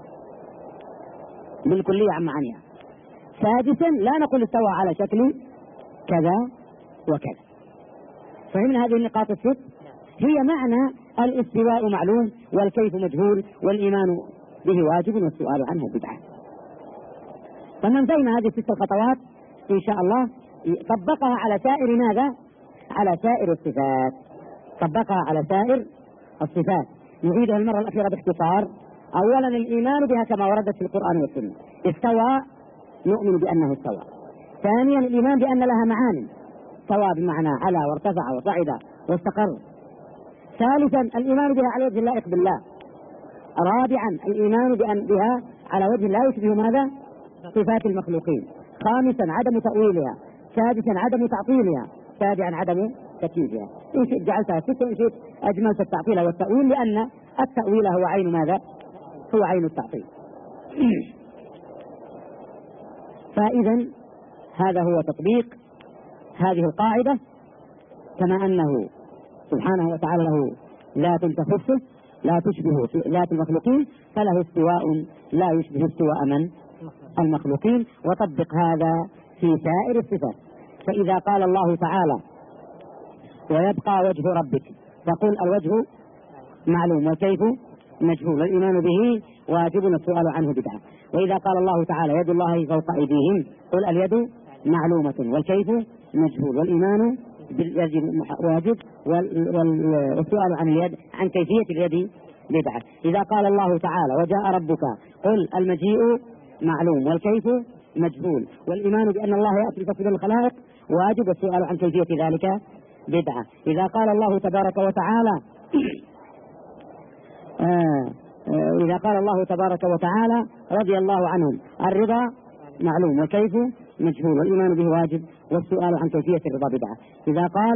بالكلية عن معانيها. سادسا لا نقول استوى على شكل كذا وكذا. فهمنا هذه النقاط الست؟ هي معنى الاستواء معلوم والكيف مجهول والإيمان به واجب والسؤال عنه بدعة. فمن انتهينا هذه 6 خطوات إن شاء الله طبقها على سائر ماذا؟ على سائر الصفات. طبقها على سائر الصفات. نعيدها المرة الأخيرة باختصار. أولا الإيمان بها كما وردت في القرآن والسنة. استوى نؤمن بأنه استوى. ثانيا الإيمان بأن لها معاني، استوى بمعنى على وارتفع وصعد واستقر. ثالثا الإيمان بها على وجه اللائق بالله. رابعا الإيمان بها على وجه لا يشبه ماذا؟ صفات المخلوقين. خامسا عدم تأويلها. سادسا عدم تعطيلها. سابعا عدم تكييفها. إن شئت جعلتها 6 وإن شئت أجملت التعطيل والتأويل، لأن التأويل هو عين ماذا؟ هو عين التعطيل. فإذا هذا هو تطبيق هذه القاعدة، كما أنه سبحانه وتعالى له ذات تخصه لا تشبه ذات المخلوقين، فله استواء لا يشبه استواء من؟ المخلوقين. وطبق هذا في سائر الصفات. فإذا قال الله تعالى ويبقى وجه ربك، تقول الوجه معلوم والكيف مجهول، الإيمان به واجب والسؤال عنه بدعة. وإذا قال الله تعالى يد الله فوق أيديهم، قل اليد معلومة والكيف مجهول والإيمان باليد واجب والسؤال عن اليد عن كيفية اليد بدعة. إذا قال الله تعالى وجاء ربك، قل المجيء معلوم والكيف مجهول والإيمان بأن الله يأتي لتفصيل الخلائق واجب والسؤال عن كيفية ذلك بدعة. إذا قال الله تبارك وتعالى إذا قال الله تبارك وتعالى رضي الله عنهم، الرضا معلوم والكيف مجهول والإيمان به واجب والسؤال عن كيفية الرضا بدعة. إذا قال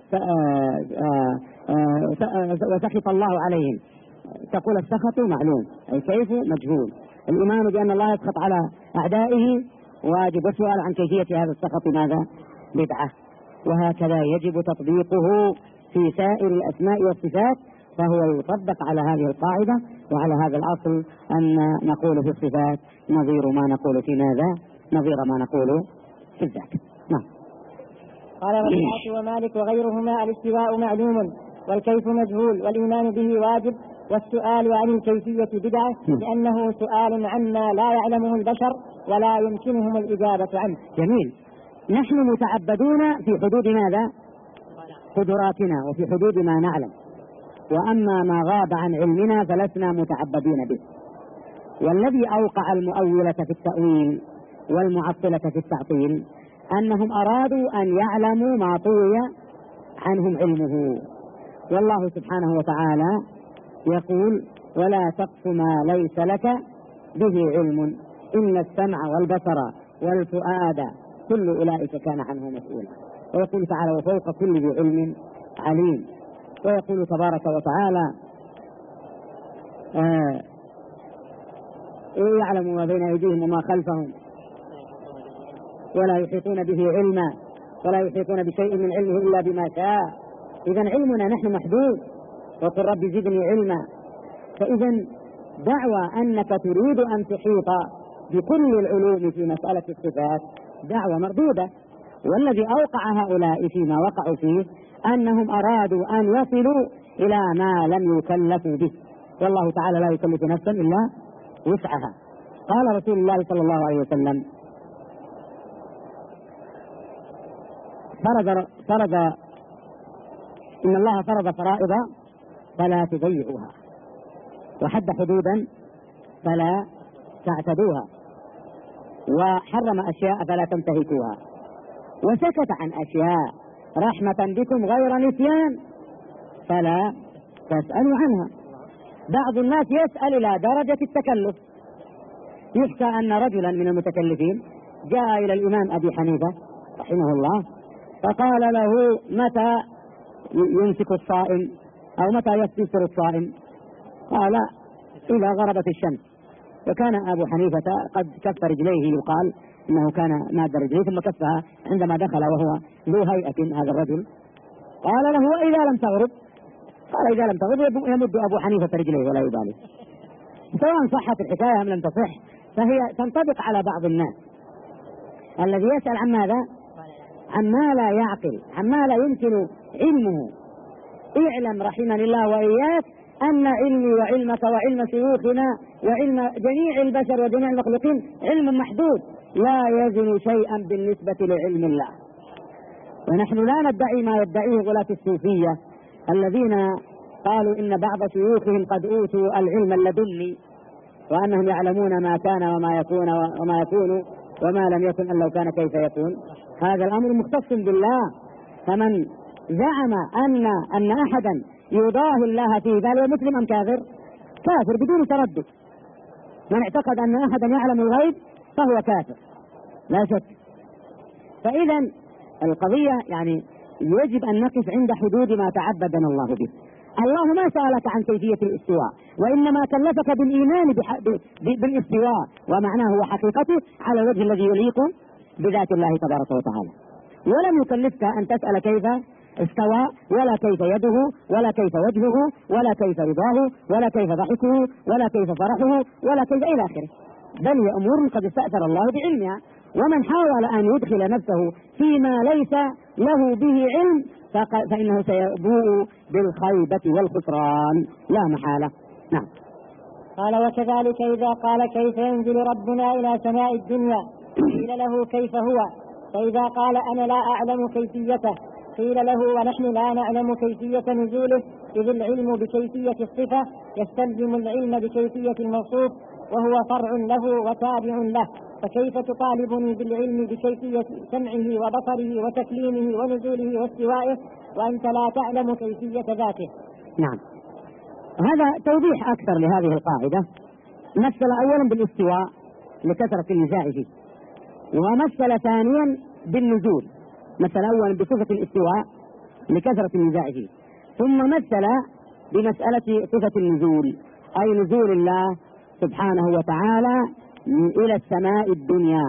وسخط الله عليهم، تقول السخط معلوم الكيف مجهول، الإيمان بأن الله يسخط على أعدائه واجب والسؤال عن كيفية هذا السخط ماذا؟ بدعة. وهكذا يجب تطبيقه في سائر الأسماء والصفات، فهو يطبق على هذه القاعدة وعلى هذا الأصل أن نقول في الصفات نظير ما نقول في ماذا؟ نظير ما نقول في الذات. نعم. قال والشافعي ومالك وغيرهما الاستواء معلوم والكيف مجهول والإيمان به واجب والسؤال عن الكيفية بدعة، لأنه سؤال عما لا يعلمه البشر ولا يمكنهم الإجابة عنه. جميل. نحن متعبدون في حدود ماذا؟ قدراتنا وفي حدود ما نعلم، وأما ما غاب عن علمنا فلسنا متعبدين به. والذي أوقع المؤولة في التأويل والمعطلة في التعطيل أنهم أرادوا أن يعلموا ما طوي عنهم علمه. والله سبحانه وتعالى يقول ولا تقف ما ليس لك به علم إن السمع والبصر والفؤاد كل أولئك كان عنه مسؤولا. ويقول تعالى وفوق كل ذي علم عليم. ويقول تبارك وتعالى يعلم ما بين أيديهم وما خلفهم ولا يحيطون به علما ولا يحيطون بشيء من علمه إلا بما شاء إذا علمنا نحن محدود، وقل رب زدني علما. فإذا دعوى أنك تريد أن تحيط بكل العلوم في مسألة الصفات دعوة مردودة. والذي أوقع هؤلاء فيما وقعوا فيه أنهم أرادوا أن يصلوا إلى ما لم يكلفوا به، والله تعالى لا يكلف نفسا إلا وسعها. قال رسول الله صلى الله عليه وسلم: إن الله فرض فرائض فلا تضيعوها، وحد حدودا فلا تعتدوها، وحرم أشياء فلا تنتهكوها، وسكت عن أشياء رحمة بكم غير نسيان فلا تسألوا عنها. بعض الناس يسأل إلى درجة التكلف. يحكى أن رجلا من المتكلفين جاء إلى الإمام أبي حنيفة رحمه الله فقال له: متى يمسك الصائم أو متى يفطر الصائم؟ قال: إذا غربت الشمس. وكان أبو حنيفة قد كف رجليه، يقال إنه كان ماد رجليه ثم كفها عندما دخل وهو ذو هيئة هذا الرجل. قال له: وإذا لم تغرب؟ قال: إذا لم تغرب يمد أبو حنيفة رجليه ولا يبالي. سواء صحت الحكاية أم لم تصح فهي تنطبق على بعض الناس. الذي يسأل عن ماذا؟ عما لا يعقل، عما لا يمكن علمه. اعلم رحمني الله وإياك أن علمي وعلمك وعلم شيوخنا وعلم جميع البشر وجميع المخلوقين علم محدود لا يزن شيئا بالنسبة لعلم الله. ونحن لا ندعي ما يدعيه غلاة الصوفية الذين قالوا إن بعض شيوخهم قد أوتوا العلم اللدني، وأنهم يعلمون ما كان وما يكون وما لم يكن أن لو كان كيف يكون. هذا الأمر مختص بالله. فمن زعم أن أحدا يضاهي الله في ذلك مسلم أم كافر؟ كافر بدون تردد. من اعتقد أن أحدا يعلم الغيب فهو كافر لا شك. فإذا القضية يعني يجب أن نقف عند حدود ما تعبدنا الله به. الله ما سألك عن كيفية الاستواء، وإنما كلفك بالإيمان بالاستواء ومعناه وحقيقته على الوجه الذي يليق بذات الله تبارك وتعالى. ولم يكلفك أن تسأل كيف استوى ولا كيف يده ولا كيف وجهه ولا كيف رضاه ولا كيف ضحكه ولا كيف فرحه ولا كيف إلى آخره، بل هي أمور قد استأثر الله بعلمها. ومن حاول أن يدخل نفسه فيما ليس له به علم فإنه سيبوء بالخيبة والخسران لا محالة. نعم. قال: وكذلك إذا قال كيف ينزل ربنا إلى سماء الدنيا قيل له كيف هو، فإذا قال أنا لا أعلم كيفيته قيل له ونحن لا نعلم كيفية نزوله، إذ العلم بكيفية الصفة يستلزم العلم بكيفية الموصوف وهو فرع له وتابع له، فكيف تطالبني بالعلم بكيفية سمعه وبصره وتكليمه ونزوله واستوائه وأنت لا تعلم كيفية ذاته؟ نعم. هذا توضيح أكثر لهذه القاعدة. مثل أولا بالاستواء لكثرة النزاع فيه، ومثل ثانيا بالنزول. مثل أولا بصفة الاستواء لكثرة النزاع فيه، ثم مثل بمسألة صفة النزول، أي نزول الله سبحانه وتعالى إلى السماء الدنيا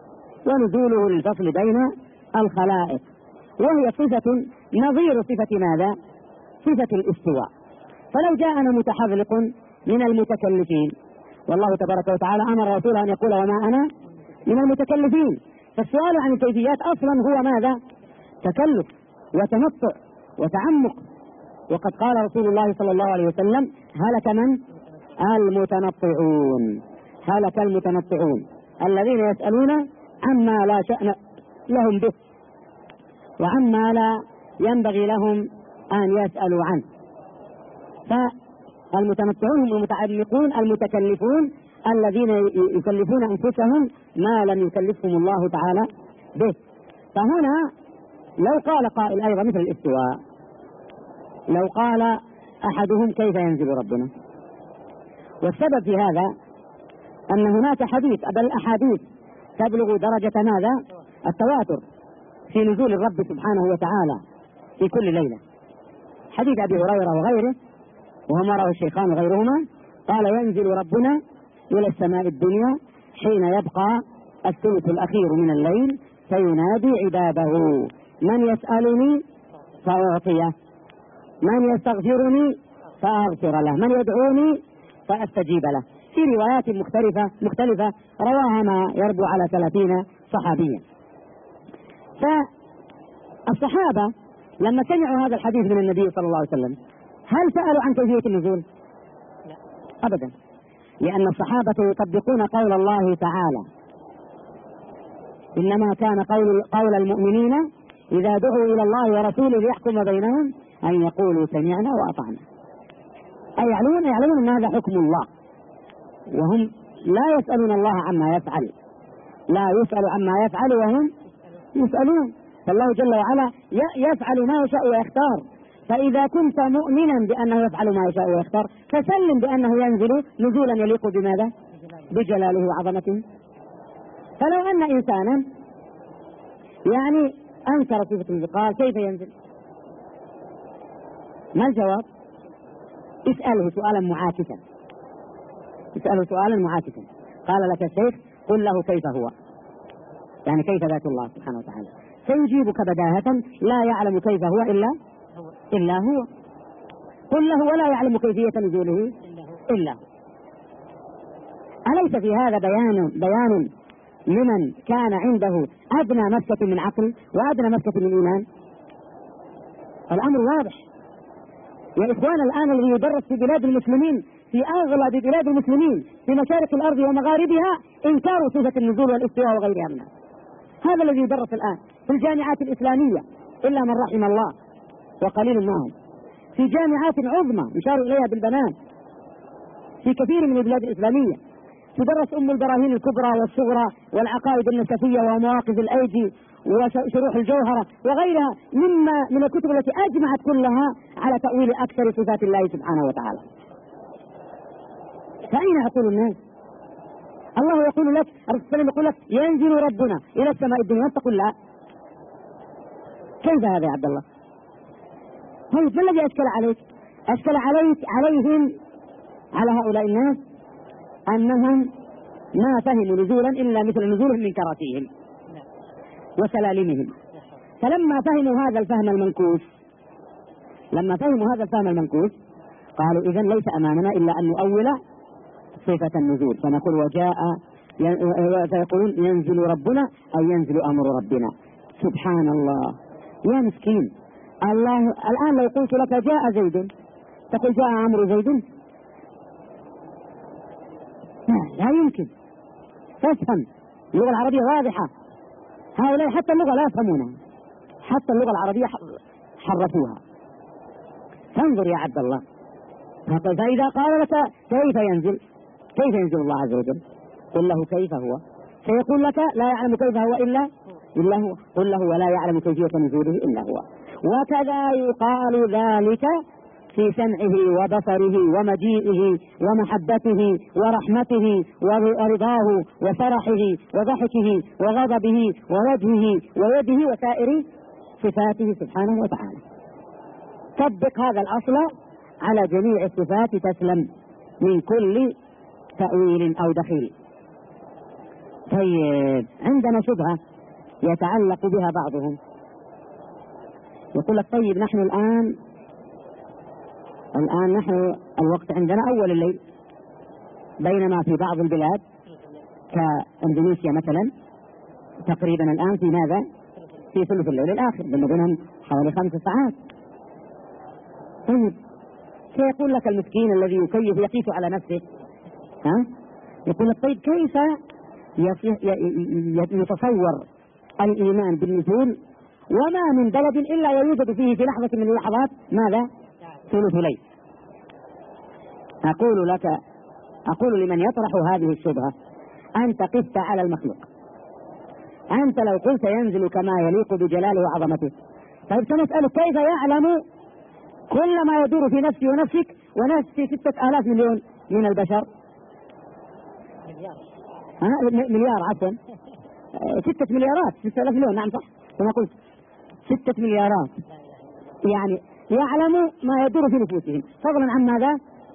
ونزوله للفصل بين الخلائق، وهي صفة نظير صفة ماذا؟ صفة الاستواء. فلو جاءنا متحذلق من المتكلفين، والله تبارك وتعالى أمر رسوله أن يقول وما أنا من المتكلفين، فالسؤال عن الكيفيات أصلا هو ماذا؟ تكلف وتنطع وتعمق. وقد قال رسول الله صلى الله عليه وسلم: هلك من؟ المتنطعون. هلك المتنطعون الذين يسألون عما لا شأن لهم به وعما لا ينبغي لهم أن يسألوا عنه. فالمتنطعون هم المتعمقون المتكلفون الذين يكلفون أنفسهم ما لم يكلفهم الله تعالى به. فهنا لو قال قائل أيضا مثل الاستواء، لو قال أحدهم كيف ينزل ربنا، والسبب في هذا أن هناك حديث بل أحاديث تبلغ درجة ماذا؟ التواتر في نزول الرب سبحانه وتعالى في كل ليلة. حديث أبي هريرة وغيره وهو ما رواه الشيخان وغيرهما قال: ينزل ربنا إلى السماء الدنيا حين يبقى الثلث الأخير من الليل فينادي عباده: من يسألني فأعطيه من يستغفرني فأغفر له، من يدعوني فأستجيب له. في روايات مختلفة رواها ما يربو على 30 صحابيا. فالصحابة لما سمعوا هذا الحديث من النبي صلى الله عليه وسلم هل سألوا عن كيفية النزول؟ لا أبدا، لأن الصحابة يطبقون قول الله تعالى: إنما كان قول المؤمنين إذا دعوا إلى الله ورسوله ليحكم بينهم أن يقولوا سمعنا وأطعنا. أي يعلمون أن هذا حكم الله، وهم لا يسألون الله عما يفعل، لا يسأل عما يفعل وهم يسألون. فالله جل وعلا يفعل ما يشاء ويختار، فإذا كنت مؤمنا بأنه يفعل ما يشاء ويختار فسلم بأنه ينزل نزولا يليق بماذا؟ بجلاله وعظمته. فلو أن إنسانا يعني أنكر صفة النزول قال كيف ينزل؟ ما الجواب؟ اسأله سؤالا معاكسا. قال لك الشيخ قل له كيف هو، يعني كيف ذات الله سبحانه وتعالى، سيجيبك بداهة لا يعلم كيف هو إلا هو. قل له ولا يعلم كيفية نزوله إلا هو. أليس في هذا بيان لمن كان عنده أدنى مسكة من عقل وأدنى مسكة من إيمان؟ الأمر واضح يا إخوان. الآن الذي يدرس في بلاد المسلمين، في أغلب بلاد المسلمين في مشارق الأرض ومغاربها، إنكار صفة النزول والاستواء وغيرها منها. هذا الذي يدرس الآن في الجامعات الإسلامية إلا من رحم الله وقليل معهم. في جامعات عظمى يشار إليها بالبنان في كثير من البلاد الإسلامية تدرس أم البراهين الكبرى والصغرى والعقائد النسفية ومواقف الأيدي وشروح الجوهرة وغيرها من الكتب التي أجمعت كلها على تأويل أكثر صفات الله سبحانه وتعالى. فأين عقول الناس؟ الله يقول لك، الرسول يقول لك ينزل ربنا إلى السماء الدنيا، تقول لا. كيف هذا يا عبد الله؟ طيب ما الذي أشكل عليك؟ أشكل عليهم على هؤلاء الناس أنهم ما فهموا نزولا إلا مثل نزولهم من كراتيهم وسلالمهم. فلما فهموا هذا الفهم المنكوس قالوا إذن ليس أمامنا إلا أن نؤول صفة النزول، فنقول فيقولون ينزل ربنا أو ينزل أمر ربنا. سبحان الله يا مسكين. الله الآن لو قلت لك جاء زيد تقول جاء أمر زيد؟ لا يمكن. فافهم اللغة العربية واضحة. هؤلاء حتى اللغة لا يفهمونها، حتى اللغة العربية حرفوها. فانظر يا عبد الله، فإذا قال لك كيف ينزل الله عز وجل، قل له كيف هو، سيقول لك لا يعلم كيف هو إلا هو. قل له ولا يعلم كيفية نزوله إلا هو. وكذا يقال ذلك في سمعه وبصره ومجيئه ومحبته ورحمته ورضاه وفرحه وضحكه وغضبه ووجهه ويده وسائر صفاته سبحانه وتعالى. طبق هذا الأصل على جميع الصفات تسلم من كل تأويل أو دخيل. طيب عندنا شبهة يتعلق بها بعضهم، يقول لك طيب نحن الآن نحن الوقت عندنا أول الليل، بينما في بعض البلاد كإندونيسيا مثلا تقريبا الآن في ماذا؟ في ثلث الليل الآخر، بينهم حوالي 5 ساعات. طيب سيقول لك المسكين الذي يقيس على نفسه يقول لك طيب كيف يتصور الإيمان بالنزول وما من بلد إلا ويوجد فيه في لحظة من اللحظات ماذا؟ ثلث ليل. أقول لمن يطرح هذه الشبهة أنت قست على المخلوق. أنت لو قلت ينزل كما يليق بجلاله وعظمته، طيب سنسألك كيف يعلم كل ما يدور في نفسي ونفسك ونفس 6,000 مليون من البشر؟ مليار عفوا 6 مليارات 6,000 مليون. نعم صح كما قلت 6 مليارات، يعني يعلم ما يدور في نفوسهم فضلا عن ماذا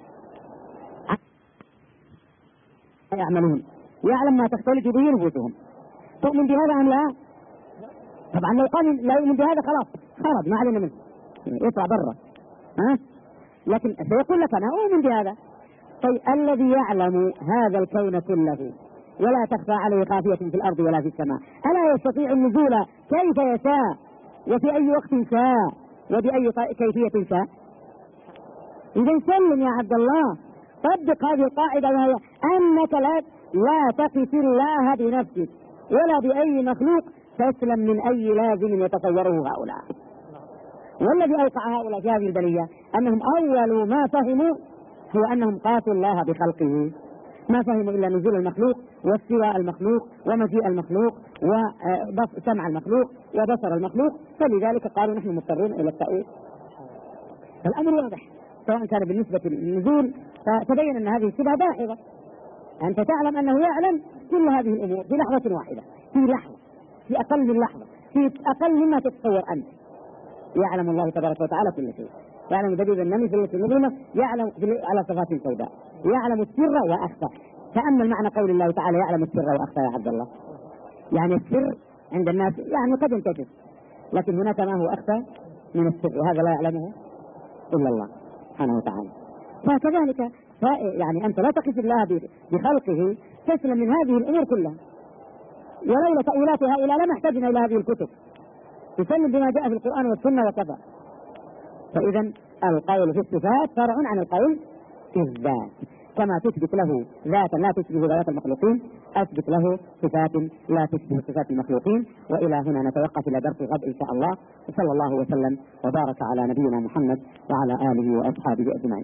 يعملون، يعلم ما تختلط به نفوسهم. تؤمن بهذا أم لا؟ طبعا لو قال لا يؤمن بهذا خلاص خرج ما علينا منه، يطلع برا. لكن سيقول لك أنا أؤمن بهذا. طيب الذي يعلم هذا الكون كله ولا تخفى عليه خافية في الأرض ولا في السماء، ألا يستطيع النزول كيف يشاء وفي أي وقت شاء وبأي كيفية شاء؟ إذا سلم يا عبد الله، طبق هذه القاعدة، وهي أنك لا تقف الله بنفسك ولا بأي مخلوق، تسلم من أي لازم يتصوره هؤلاء. والذي أوقع هؤلاء في هذه البلية أنهم أول ما فهموا هو أنهم قاسوا الله بخلقه، ما فهموا إلا نزول المخلوق واستواء المخلوق ومجيء المخلوق وسمع المخلوق وبصر المخلوق، فلذلك قالوا نحن مضطرون إلى التأويل. الأمر واضح، سواء كان بالنسبة للنزول فتبين أن هذه الشبهة داحضة. أنت تعلم أنه يعلم كل هذه الأمور في لحظة واحدة، في لحظة، في أقل من لحظة، في أقل مما تتصور أنت. يعلم الله تبارك وتعالى كل شيء، يعلم دبيب النمل في المظلمة، يعلم على صفات سوداء، يعلم السر وأخفى. تأمل معنى قول الله تعالى يعلم السر وأخفى يا عبد الله. يعني السر عند الناس يعني قد ينكشف، لكن هناك ما هو أخفى من السر، وهذا لا يعلمه إلا الله سبحانه وتعالى. فكذلك يعني أنت لا تقف الله بخلقه، تسلم من هذه الأمور كلها. ولولا تأويلات هؤلاء لما احتجنا إلى هذه الكتب، تسلم بما جاء في القرآن والسنة وكذا. فإذا القول في الصفات فرع عن القول في الذات، كما تثبت له ذاتا لا تشبه ذات المخلوقين، أثبت له صفات لا تشبه صفات المخلوقين. وإلى هنا نتوقف إلى درس غد إن شاء الله، وصلى الله وسلم وبارك على نبينا محمد وعلى آله وأصحابه أجمعين.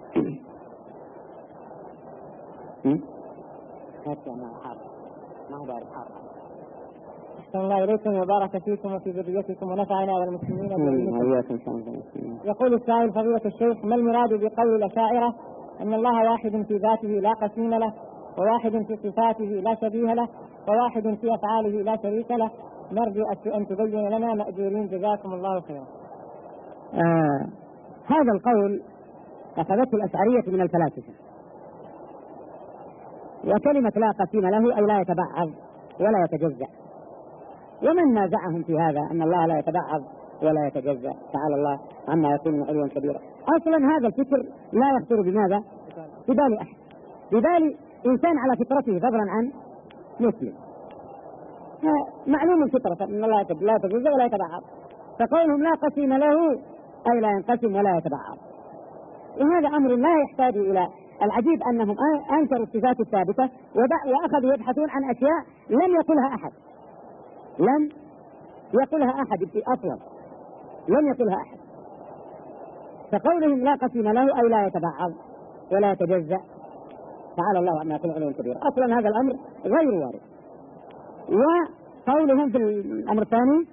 أحسن الله إليكم وبارك فيكم وفي ذريتكم ونفعنا والمسلمين. يقول السائل فضيلة الشيخ: ما المراد بقول الأشاعرة أن الله واحد في ذاته لا قسيم له، وواحد في صفاته لا شبيه له، وواحد في أفعاله لا شريك له؟ نرجو أن تبين لنا مأجورين جزاكم الله خيرا. هذا القول أخذته الأشعرية من الفلاسفة، وكلمة لا قسيم له أي لا يتبعض ولا يتجزأ. ومن نازعهم في هذا أن الله لا يتبعض ولا يتجزأ، تعالى الله عما يقولون علوا كبيرا. أصلا هذا الفكر لا يخطر بماذا؟ ببال أحد، ببال إنسان على فطرته فضلا عن مسلم. معلوم الفطرة أن الله لا يتجزأ ولا يتبعض، فقولهم لا قسيم له أي لا ينقسم ولا يتبعض. وهذا أمر لا يحتاج إلى العجيب أنهم أنكروا الصفات الثابتة وأخذوا يبحثون عن أشياء لم يقلها أحد، لم يقلها أحد أصلا، لم يقلها أحد. فقولهم لا قسيم له أي لا يتبعض ولا يتجزأ، تعالى الله عما يقولون علوا كبيرا، أصلا هذا الأمر غير وارد. وقولهم في الأمر الثاني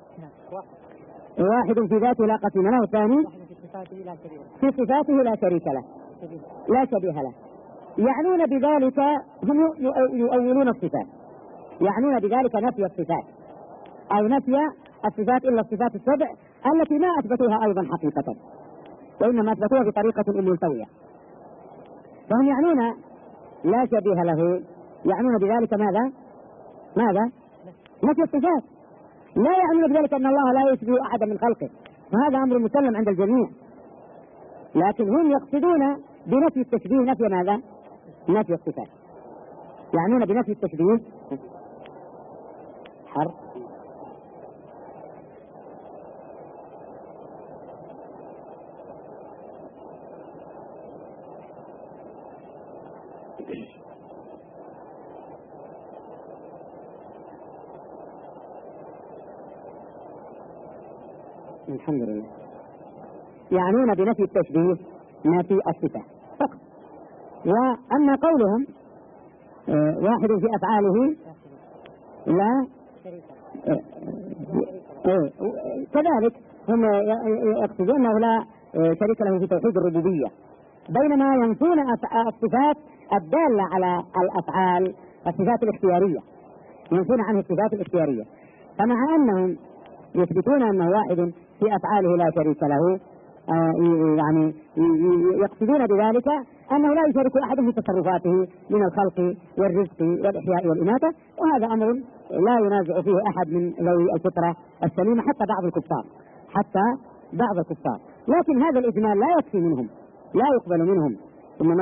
واحد في ذاته لا قسيم له، الثاني في صفاته لا شريك له لا شبيه له. يعنون بذلك هم يؤولون الصفات، يعنون بذلك نفي الصفات أو نفي الصفات إلا الصفات السبع التي ما أثبتوها أيضا حقيقة، وإنما أثبتوها بطريقة ملتوية. فهم يعنون لا شبيه له، يعنون بذلك ماذا؟ نفي الصفات. لا يعنون بذلك أن الله لا يشبه أحدا من خلقه، وهذا أمر مسلم عند الجميع، لكن هم يقصدون بنفي التشبيه نفي ماذا؟ نفي الصفات. يعنون بنفي التشبيه حرف الحمد لله. يعنون بنفي التشبيه نفي الصفة فقط. وأما قولهم واحد في أفعاله لا كذلك هم يقصدون أنه لا شريك له في توحيد الربوبية، بينما ينفون الصفات الدالة على الأفعال، الصفات الاختيارية، ينفون عنه الصفات الاختيارية. فمع أنهم يثبتون أنه واحد في أفعاله لا شريك له، يعني يقصدون بذلك أنه لا يشارك أحد في تصرفاته من الخلق والرزق والإحياء والإماتة، وهذا أمر لا ينازع فيه أحد من ذوي الفطرة السليمة، حتى بعض الكفار، لكن هذا الإجمال لا يكفي منهم، لا يقبل منهم، إنما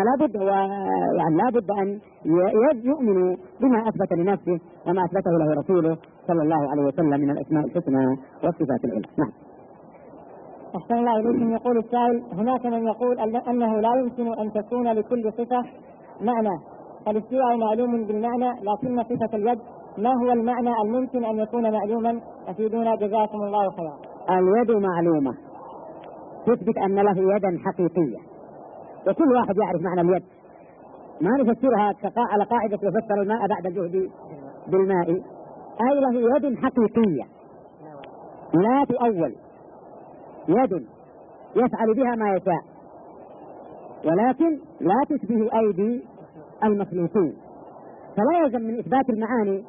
لابد أن يؤمنوا بما أثبت لنفسه وما أثبته له رسوله صلى الله عليه وسلم من الأسماء الحسنى والصفات العلى. نعم. أحسن الله إليكم. يقول السائل: هناك من يقول أنه لا يمكن أن تكون لكل صفة معنى، فالاستواء معلوم بالمعنى، لكن صفة اليد ما هو المعنى الممكن أن يكون معلوما؟ أفيدونا جزاكم الله خيرا. اليد معلومة تثبت أن له يدا حقيقية، وكل واحد يعرف معنى اليد، ما نفسرها على قاعدة يفسر الماء بعد الجهد بالماء، أي له يد حقيقية لا تؤول، يد يفعل بها ما يشاء، ولكن لا تشبه أيدي المخلوقين. فلا يلزم من إثبات المعاني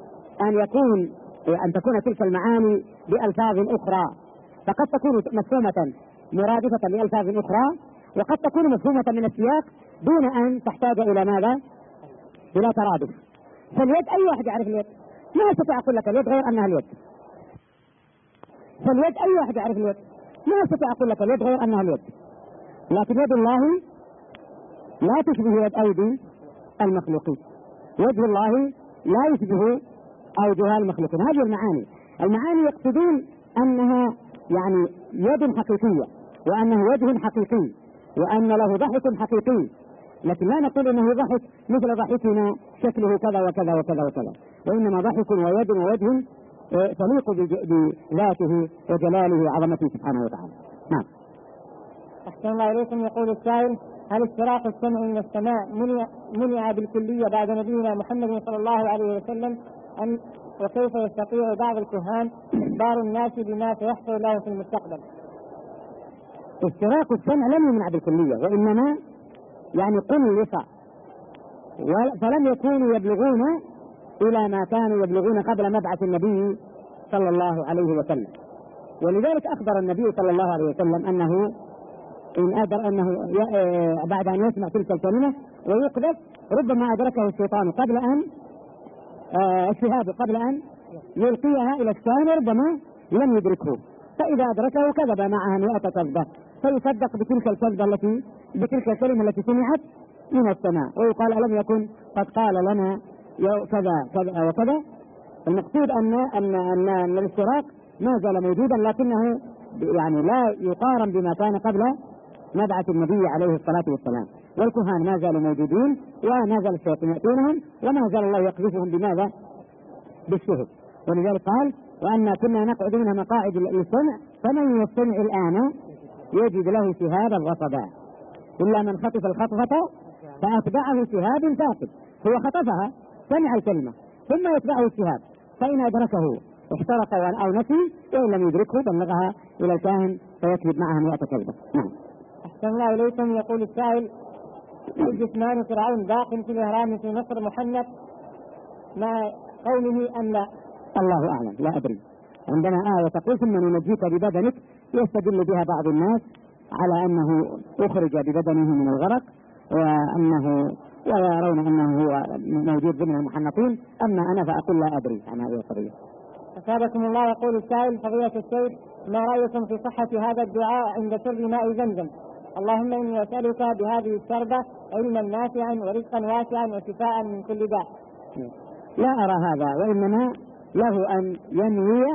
أن تكون تلك المعاني بألفاظ أخرى، فقد تكون مفهومة مرادفة لألفاظ أخرى، وقد تكون مفهومة من السياق دون أن تحتاج إلى ماذا؟ إلى ترادف. فاليد أي واحد يعرف اليد، ما أستطيع أقول لك اليد غير أنها اليد. فاليد أي واحد يعرف اليد، ما أستطيع أقول لك اليد غير أنها اليد. لكن يد الله لا تشبه يد أيدي المخلوقين، وجه الله لا يشبه أوجه المخلوقين. هذه المعاني يقصدون أنها يعني يد حقيقية، وأنه وجه حقيقي، وأن له ضحك حقيقي، لكن لا نقول أنه ضحك مثل ضحكنا شكله كذا وكذا وكذا وكذا، وإنما ضحك ويد ووجه تليق بذاته وجلاله وعظمته سبحانه وتعالى. نعم. أحسن الله إليكم. يقول السائل: هل استراق السمع من السماء منع بالكلية بعد نبينا محمد صلى الله عليه وسلم، وكيف يستطيع بعض الكهان إخبار الناس بما سيحصل له في المستقبل؟ استراق السمع لم يمنع بالكلية، وإنما يعني قلص، فلم يكونوا يبلغون إلى ما كانوا يبلغون قبل مبعث النبي صلى الله عليه وسلم. ولذلك أخبر النبي صلى الله عليه وسلم أنه إن أدر أنه بعد أن يسمع تلك الكلمة ويقذف ربما أدركه الشيطان قبل أن الشهاب قبل أن يلقيها إلى الشام، ربما لم يدركه، فإذا أدركه كذب معها 100 كذبة، فيصدق بتلك الكلمة التي سمعت من السماء، ويقال ألم يكن قد قال لنا كذا كذا وكذا. المقصود أن الاستراق ما زال موجودا، لكنه يعني لا يقارن بما كان قبل مبعث النبي عليه الصلاة والسلام. والكهان ما زالوا موجودين، وما زال الشياطين يأتونهم، وما زال الله يقذفهم بماذا؟ بالشهب. ولذلك قال: وأنا كنا نقعد منها مقاعد للسمع فمن يستمع الآن يجد له شهابا رصدا إلا من خطف الخطفة فأتبعه شهاب ثاقب. هو خطفها، سمع الكلمة، ثم يتبعه الشهاب، فإن أدركه احترق أو نسي، وإن لم يدركه بلغها إلى الكاهن فيكذب معها 100 كذبة. نعم. أحسن الله إليكم. يقول السائل: جثمان فرعون باق في الإهرام في مصر محنك، مع قوله أن الله أعلم، لا أدري. عندنا آية تقول: ثم ننجيك ببدنك، يستدل بها بعض الناس على أنه أخرج ببدنه من الغرق، ويرون أنه هو موجود ضمن المحنطين. أما أنا فأقول لا أدري عن هذه القضية. أثابكم الله. يقول السائل: فضيلة الشيخ، ما رأيكم في صحة هذا الدعاء عند شرب ماء زمزم؟ اللهم إني أسألك بهذه الشربة علما نافعا ورزقا واسعا وشفاء من كل داء. لا أرى هذا، وإنما له أن ينوي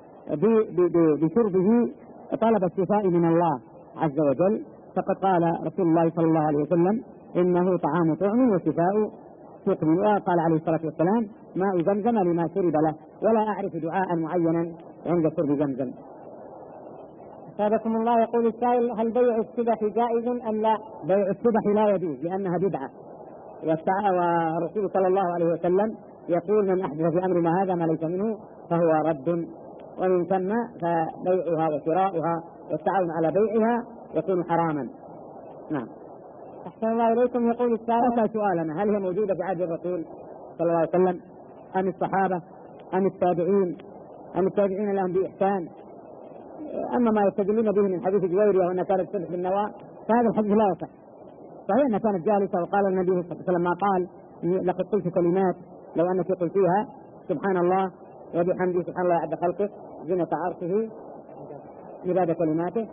بشربه طلب الشفاء من الله عز وجل، فقد قال رسول الله صلى الله عليه وسلم: إنه طعام طعم وشفاء سقم. وقال عليه الصلاة والسلام: ماء زمزم لما شرب له، ولا أعرف دعاء معينا عند شرب زمزم. أثابكم الله. يقول السائل: هل بيع السبح جائز أم لا؟ بيع السبح لا يجوز لأنها بدعة، والرسول صلى الله عليه وسلم يقول: من أحدث في أمرنا هذا ما ليس منه فهو رد. ومن ثم فبيعها وشراؤها والتعاون على بيعها يكون حراما. نعم. أحسن الله إليكم. يقول السائل: سؤالنا: هل هي موجودة في عهد الرسول صلى الله عليه وسلم أم الصحابة أم التابعين لهم بإحسان؟ أما ما يستدلون به من حديث جويرية وأنها كانت تسبح بالنواة فهذا الحديث لا يصح. صحيح أنها كانت جالسة وقال النبي صلى الله عليه وسلم ما قال: لقد قلت كلمات لو أنك قلتيها سبحان الله وبحمده سبحان الله عد خلقه زنة عرشه مداد كلماته.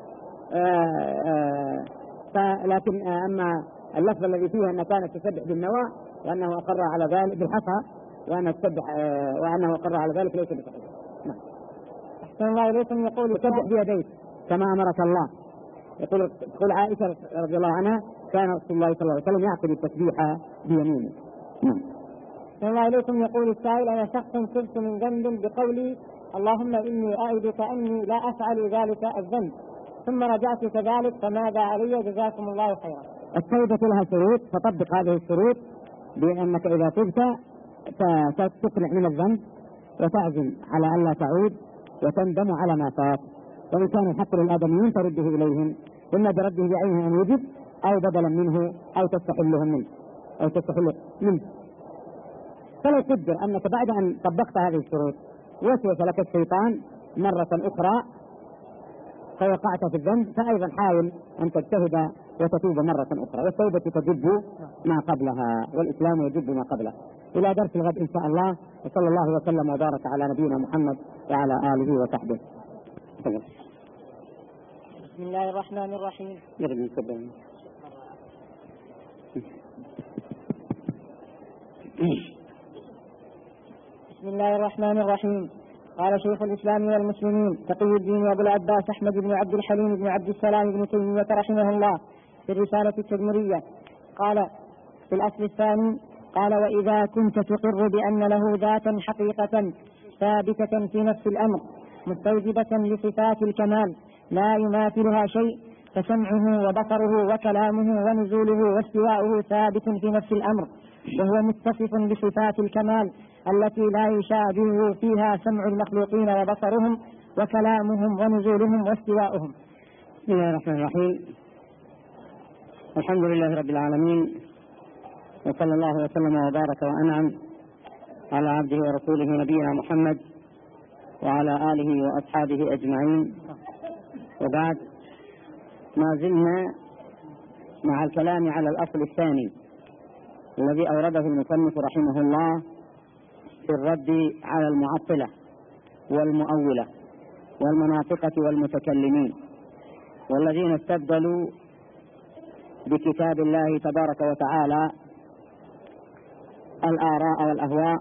لكن أما اللفظ الذي فيه أن كانت تسبح بالنواة وأنه أقر على ذلك بالحصى وأنه تسبح وأنه أقر على ذلك ليس بصحيح. نعم. أحسن الله إليكم. يقول تسبح بيديك كما أمرك الله. تقول عائشة رضي الله عنها كان رسول الله صلى الله عليه وسلم يعقد التسبيح بيمينه. أحسن الله إليكم. يقول السائل: أنا شخص تبت من ذنب بقولي اللهم إني أعدك أني لا أفعل ذلك الذنب، ثم رجعت كذلك، فماذا علي؟ جزاكم الله خيرا. التوبة لها شروط، فطبق هذه الشروط بأنك إذا تبت تقنع من الذنب وتعزم على ألا تعود وتندم على ما فات، وإن كان الحق للآدميين ترده إليهم إما برده بعينه أن وجد أو بدلا منه أو تستحلهم منه. فلو قدر أنك بعد أن طبقت هذه الشروط وسوس لك الشيطان مرة أخرى فوقعت في الذنب، فأيضا حاول أن تجتهد وتتوب مرة أخرى، والتوبة تجب ما قبلها والإسلام يجب ما قبله. إلى درس الغد إن شاء الله، وصلى الله وسلم وبارك على نبينا محمد وعلى آله وصحبه. بسم الله الرحمن الرحيم. بسم الله الرحمن الرحيم. قال شيخ الإسلام والمسلمين تقي الدين أبو العباس أحمد بن عبد الحليم بن عبد السلام بن تيمية رحمه الله في الرسالة التدمرية، قال في الأصل الثاني: قال: وإذا كنت تقر بأن له ذاتا حقيقة ثابتة في نفس الأمر مستوجبة لصفات الكمال لا يماثلها شيء، فسمعه وبصره وكلامه ونزوله واستواؤه ثابت في نفس الأمر، وهو متصف بصفات الكمال التي لا يشابهه فيها سمع المخلوقين وبصرهم وكلامهم ونزولهم واستواؤهم. بسم الله الرحمن الرحيم. الحمد لله رب العالمين، وصلى الله وسلم وبارك وأنعم على عبده ورسوله نبينا محمد وعلى آله وأصحابه أجمعين، وبعد، ما زلنا مع الكلام على الأصل الثاني الذي أورده المصنف رحمه الله في الرد على المعطلة والمؤولة والمناطقة والمتكلمين والذين استبدلوا بكتاب الله تبارك وتعالى الآراء والأهواء،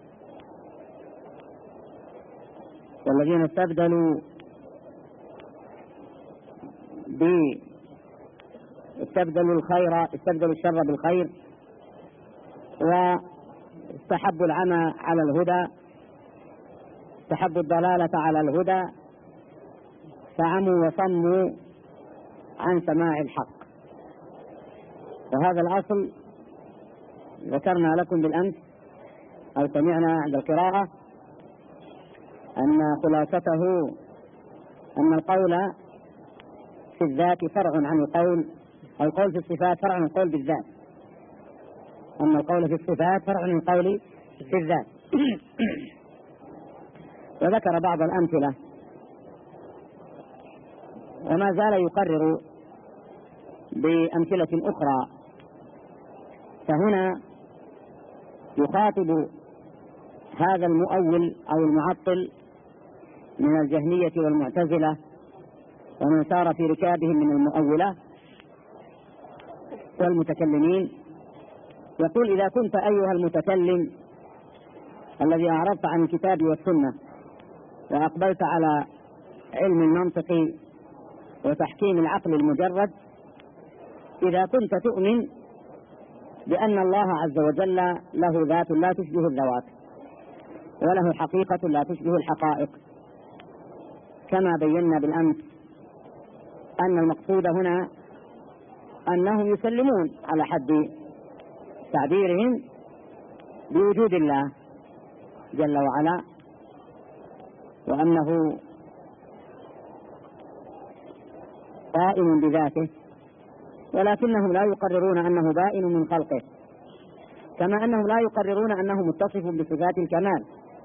والذين استبدلوا الشر بالخير، واستحبوا العمى على الهدى، استحبوا الضلالة على الهدى، فعموا وصموا عن سماع الحق. وهذا الأصل ذكرنا لكم بالأمس أو سمعنا عند القراءة أن خلاصته أن القول في الذات فرع عن القول، أو القول في الصفات فرع عن القول بالذات، أن القول في الصفات فرع عن القول في الذات. وذكر بعض الأمثلة، وما زال يقرر بأمثلة أخرى. فهنا يخاطب هذا المؤول أو المعطل من الجهمية والمعتزلة ومن سار في ركابهم من المؤولة والمتكلمين، يقول: إذا كنت أيها المتكلم الذي أعرضت عن الكتاب والسنة وأقبلت على علم المنطق وتحكيم العقل المجرد، إذا كنت تؤمن بأن الله عز وجل له ذات لا تشبه الذوات وله حقيقة لا تشبه الحقائق، كما بينا بالأمس أن المقصود هنا أنهم يسلمون على حد تعبيرهم بوجود الله جل وعلا، وأنه قائم بذاته، ولكنهم لا يقررون أنه بائن من خلقه، كما أنهم لا يقررون أنه متصف بصفات الكمال.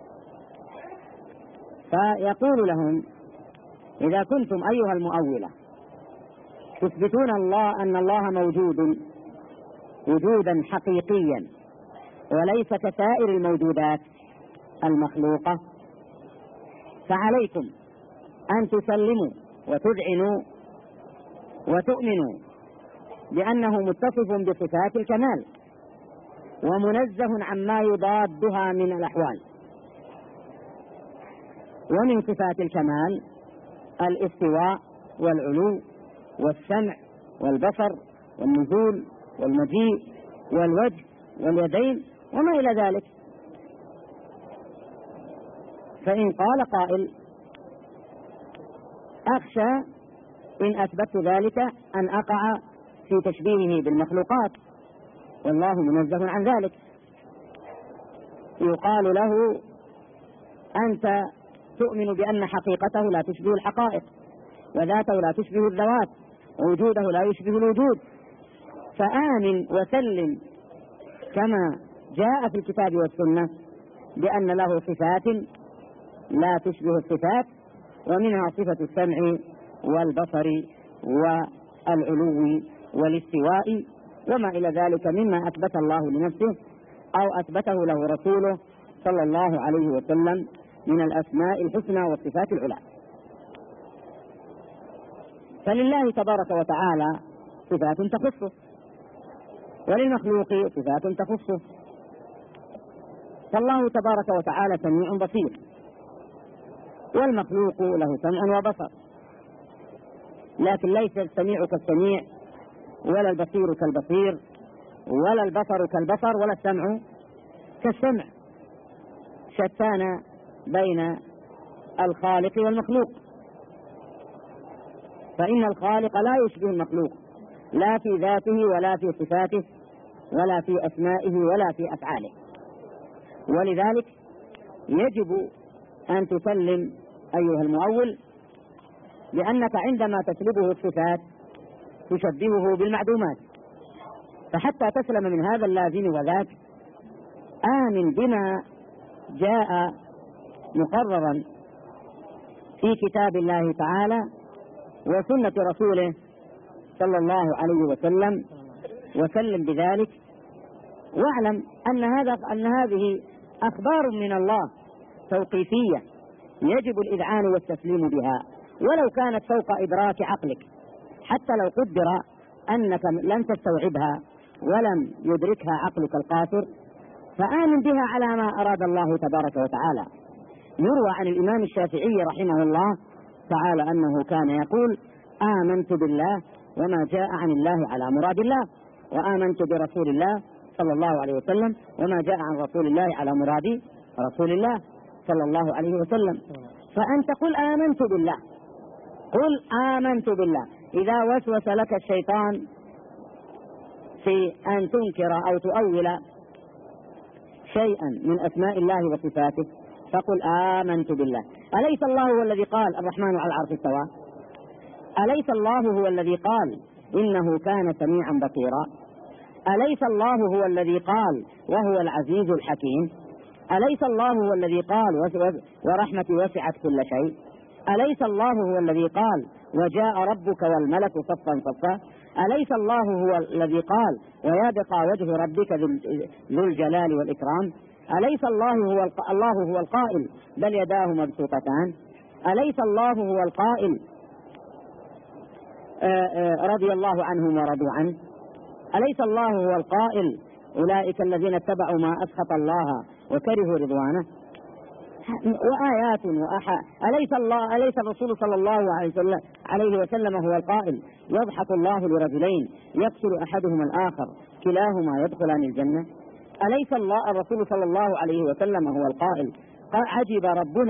فيقول لهم: إذا كنتم أيها المؤولة تثبتون أن الله موجود وجودا حقيقيا وليس كسائر الموجودات المخلوقة، فعليكم أن تسلموا وتذعنوا وتؤمن بأنه متصف بصفات الكمال ومنزه عما يضادها من الأحوال. ومن صفات الكمال الاستواء والعلو والسمع والبصر والنزول والمجيء والوجه واليدين وما إلى ذلك. فإن قال قائل أخشى إن أثبت ذلك أن أقع في تشبيهه بالمخلوقات والله منزه عن ذلك، يقال له أنت تؤمن بأن حقيقته لا تشبه الحقائق وذاته لا تشبه الذوات ووجوده لا يشبه الوجود، فآمن وسلم كما جاء في الكتاب والسنة بأن له صفات لا تشبه الصفات، ومنها صفة السمع والبصر والعلو والاستواء وما إلى ذلك مما أثبت الله لنفسه أو أثبته له رسوله صلى الله عليه وسلم من الأسماء الحسنى والصفات العلى. فلله تبارك وتعالى صفات تخصه وللمخلوق صفات تخصه، فالله تبارك وتعالى سميع بصير والمخلوق له سمع وبصر، لكن ليس السميع كالسميع ولا البصير كالبصير ولا البصر كالبصر ولا السمع كالسمع، شتان بين الخالق والمخلوق. فإن الخالق لا يشبه المخلوق لا في ذاته ولا في صفاته ولا في أسمائه ولا في أفعاله، ولذلك يجب أن تسلم أيها المؤول لأنك عندما تسلبه الصفات تشبهه بالمعدومات، فحتى تسلم من هذا اللازم وذاك آمن بما جاء مقررا في كتاب الله تعالى وسنة رسوله صلى الله عليه وسلم وسلم بذلك، واعلم أن هذه أخبار من الله توقيفية يجب الإذعان والتسليم بها ولو كانت فوق إدراك عقلك، حتى لو قدر أنك لن تستوعبها ولم يدركها عقلك القاصر، فآمن بها على ما أراد الله تبارك وتعالى. يروى عن الإمام الشافعي رحمه الله تعالى أنه كان يقول آمنت بالله وما جاء عن الله على مراد الله، وآمنت برسول الله صلى الله عليه وسلم وما جاء عن رسول الله على مراد رسول الله صلى الله عليه وسلم. فأنت قل آمنت بالله، قل آمنت بالله. إذا وسوس لك الشيطان في أن تنكر أو تؤول شيئا من أسماء الله وصفاته فقل آمنت بالله. أليس الله هو الذي قال الرحمن على العرش استوى؟ أليس الله هو الذي قال إنه كان سميعا بصيرا؟ أليس الله هو الذي قال وهو العزيز الحكيم؟ أليس الله هو الذي قال ورحمتي وسعت كل شيء؟ أليس الله هو الذي قال وجاء ربك والملك صفا صفا؟ أليس الله هو الذي قال ويبقى وجه ربك ذو الجلال والإكرام؟ أليس الله هو القائل بل يداه مبسوطتان؟ أليس الله هو القائل رضي الله عنهم ورضوا عنه؟ أليس الله هو القائل أولئك الذين اتبعوا ما أسخط الله وكرهوا رضوانه؟ وآيات أليس الرسول صلى الله عليه وسلم هو القائل يضحك الله لرجلين يقتل أحدهما الآخر كلاهما يدخلان الجنة؟ أليس الرسول صلى الله عليه وسلم هو القائل عجب ربنا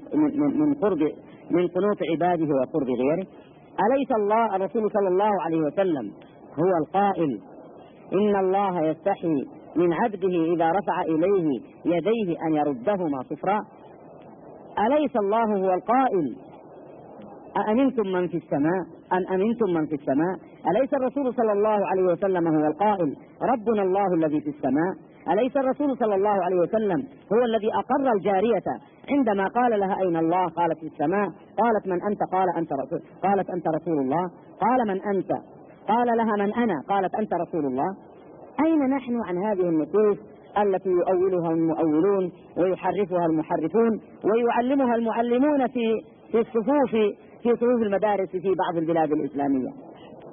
من قنوط عباده وقرب غيره؟ أليس الرسول صلى الله عليه وسلم هو القائل إن الله يستحي من عبده إذا رفع إليه يديه أن يردهما صفرا؟ أليس الله هو القائل أأمنتم من في السماء أم أمنتم من في السماء؟ أليس الرسول صلى الله عليه وسلم هو القائل ربنا الله الذي في السماء؟ أليس الرسول صلى الله عليه وسلم هو الذي أقر الجارية عندما قال لها أين الله؟ قالت في السماء. قالت من أنت؟ قالت أنت رسول الله. قال من أنت؟ قال لها من أنا؟ قالت أنت رسول الله. أين نحن عن هذه النصوص التي يؤولها المؤولون ويحرفها المحرفون ويعلمها المعلمون في صفوف المدارس في بعض البلاد الإسلامية؟